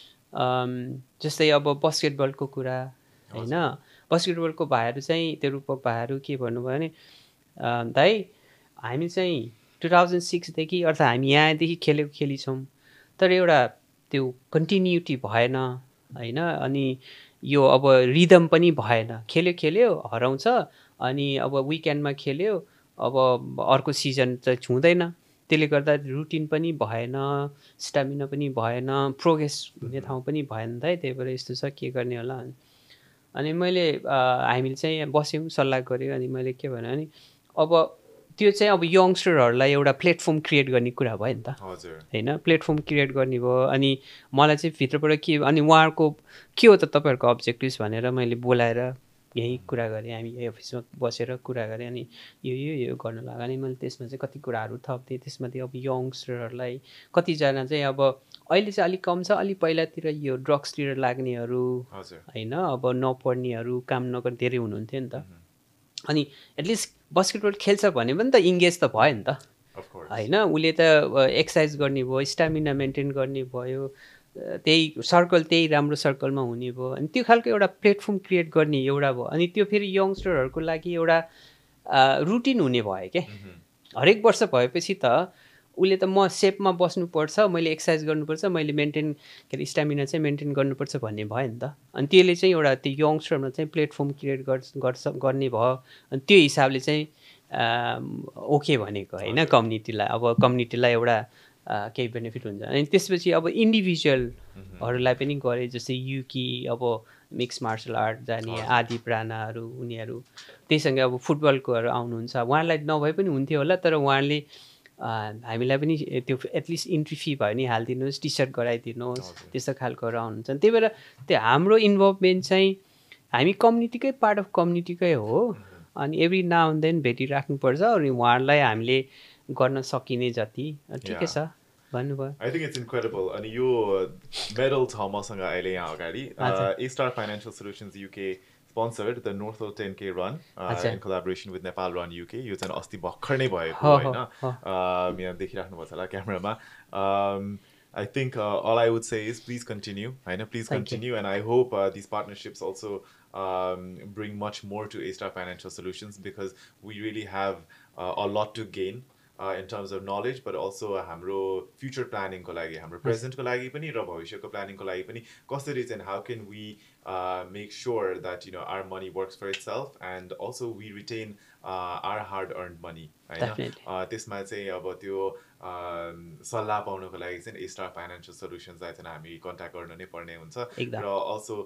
जस्तै अब बास्केटबलको कुरा होइन बास्केटबलको भाइहरू चाहिँ त्यो रूपक भाइहरू के भन्नुभयो भने दाइ हामी चाहिँ 2006देखि अर्थात् हामी यहाँदेखि खेली छौँ तर एउटा त्यो कन्टिन्युटी भएन होइन अनि यो अब रिदम पनि भएन खेल्यो हराउँछ अनि अब विकेन्डमा खेल्यो अब अर्को सिजन चाहिँ छुँदैन त्यसले गर्दा रुटिन पनि भएन स्टामिना पनि भएन प्रोग्रेस हुने ठाउँ पनि भएन त त्यही भएर यस्तो छ के गर्ने होला अनि मैले हामीले चाहिँ बस्यौँ सल्लाह गऱ्यौँ अनि मैले के भने अनि अब त्यो चाहिँ अब यङ्स्टरहरूलाई एउटा प्लेटफर्म क्रिएट गर्ने कुरा भयो नि त होइन प्लेटफर्म क्रिएट गर्ने भयो अनि मलाई चाहिँ भित्रबाट के अनि उहाँहरूको के हो त तपाईँहरूको अब्जेक्टिभ्स भनेर मैले बोलाएर यहीँ कुरा गरेँ हामी यही अफिसमा बसेर कुरा गरेँ अनि यो गर्न लाग्यो अनि मैले त्यसमा चाहिँ कति कुराहरू थप्थेँ त्यसमा अब यङ्स्टरहरूलाई कतिजना चाहिँ अब अहिले चाहिँ अलिक कम छ अलिक पहिलातिर यो ड्रग्सतिर लाग्नेहरू होइन अब नपढ्नेहरू काम नगर्ने धेरै हुनुहुन्थ्यो नि त अनि एटलिस्ट बास्केटबल खेल्छ भने पनि त इङ्गेज त भयो नि त होइन उसले त एक्सर्साइज गर्ने भयो स्टामिना मेन्टेन गर्ने भयो त्यही सर्कल त्यही राम्रो सर्कलमा हुने भयो अनि त्यो खालको एउटा प्लेटफर्म क्रिएट गर्ने एउटा भयो अनि त्यो फेरि यङ्स्टरहरूको लागि एउटा रुटिन हुने भयो क्या हरेक वर्ष भएपछि त उसले त म सेपमा बस्नुपर्छ मैले एक्सर्साइज गर्नुपर्छ मैले मेन्टेन के अरे स्टामिना चाहिँ मेन्टेन गर्नुपर्छ भन्ने भयो नि त अनि त्यसले चाहिँ एउटा त्यो यङ्स्टरमा चाहिँ प्लेटफर्म क्रिएट गर्ने भयो अनि त्यो हिसाबले चाहिँ ओके भनेको होइन कम्युनिटीलाई अब कम्युनिटीलाई एउटा केही बेनिफिट हुन्छ अनि त्यसपछि अब इन्डिभिजुअलहरूलाई पनि गरे जस्तै युकी अब मिक्स मार्सल आर्ट जाने आदि प्राणाहरू उनीहरू त्यहीसँगै अब फुटबलकोहरू आउनुहुन्छ उहाँलाई नभए पनि हुन्थ्यो होला तर उहाँले हामीलाई पनि त्यो एटलिस्ट इन्ट्री फी भयो नि हालिदिनुहोस् टी सर्ट गराइदिनुहोस् त्यस्तो खालकोहरू आउनुहुन्छ त्यही भएर त्यो हाम्रो इन्भल्भमेन्ट चाहिँ हामी कम्युनिटीकै पार्ट अफ कम्युनिटीकै हो अनि एभ्री नाउ एन्ड देन भेटिराख्नुपर्छ अनि उहाँहरूलाई हामीले गर्न सकिने जति ठिकै छ भन्नुभयो आई थिङ्क इट्स इन्क्रेडिबल अनि यो मेडल छ मसँग अहिले यहाँ अगाडि A Star Financial Solutions UK sponsored the Northwell 10K run in collaboration with Nepal Run UK. यो चाहिँ अस्ति भर्खर नै भएको हैन यहाँ देखिराख्नु भएको छ होला क्यामेरामा I think all I would say is please continue please continue and I hope these partnerships also bring much more to A-Star Financial Solutions because we really have a lot to gain in terms of knowledge but also हाम्रो future planning को लागि हाम्रो present को लागि पनि र भविष्यको planning को लागि पनि कसरी चाहिँ how can we make sure that our money works for itself and also we retain our hard earned money हैन त्यसमा चाहिँ अब त्यो सल्लाह पाउनको लागि चाहिँ A-Star Financial Solutions लाई चाहिँ हामी कन्ट्याक्ट गर्न नै पर्ने हुन्छ र also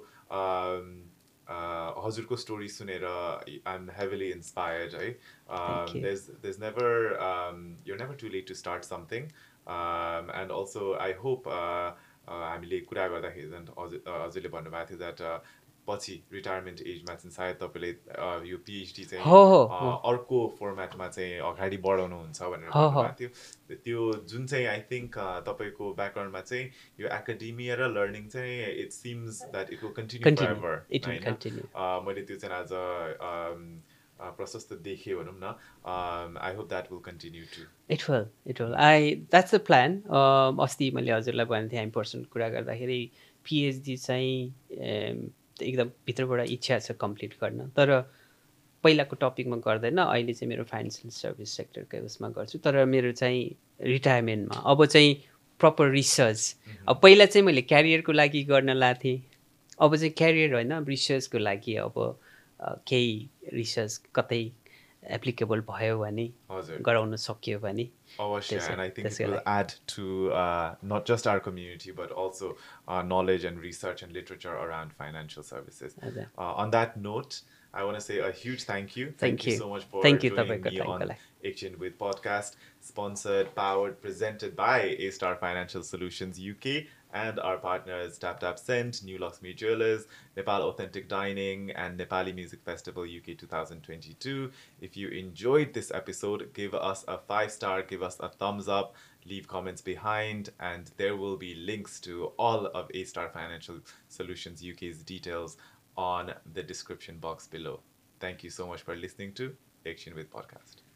हजुरको स्टोरी सुनेर I'm heavily inspired there's never you're never too late to start something and also I hope हामीले कुरा गर्दाखेरि हजुरले भन्नुभएको थियो that पछि रिटायरमेन्ट एजमा चाहिँ सायद तपाईँले यो पिएचडी चाहिँ अर्को फर्मेटमा चाहिँ अगाडि बढाउनुहुन्छ भनेर भन्नुभएको थियो त्यो जुन चाहिँ आई थिङ्क तपाईँको ब्याकग्राउन्डमा चाहिँ यो एकाडेमिया र लर्निङ चाहिँ it seems that it will continue forever मैले त्यो चाहिँ आज प्रशस्त देखेँ भनौँ न I hope that will continue to it will that's the plan अस्ति मैले हजुरलाई भनेको थिएँ हामी पर्सनल कुरा गर्दाखेरि पिएचडी चाहिँ एकदम भित्रबाट इच्छा छ कम्प्लिट गर्न तर पहिलाको टपिकमा गर्दैन अहिले चाहिँ मेरो फाइनेन्सियल सर्भिस सेक्टरकै उसमा गर्छु तर मेरो चाहिँ रिटायरमेन्टमा अब चाहिँ प्रपर रिसर्च अब पहिला चाहिँ मैले क्यारियरको लागि गर्न लाग्थेँ अब चाहिँ क्यारियर होइन रिसर्चको लागि अब केही रिसर्च कतै एप्लिकेबल भयो भने गराउन सकियो भने and I think it will add to not just our community but also knowledge and research and literature around financial services. On that note, I want to say a huge thank you. Thank you so much for joining me on Exchange with podcast, sponsored, powered, presented by A-Star Financial Solutions UK and our partners Tap Tap Send, New Locksmere Jewelers, Nepal Authentic Dining, and Nepali Music Festival UK 2022. If you enjoyed this episode, give us a 5-star, give us a thumbs up, leave comments behind, and there will be links to all of A-Star Financial Solutions UK's details on the description box below. Thank you so much for listening to Action with Podcast.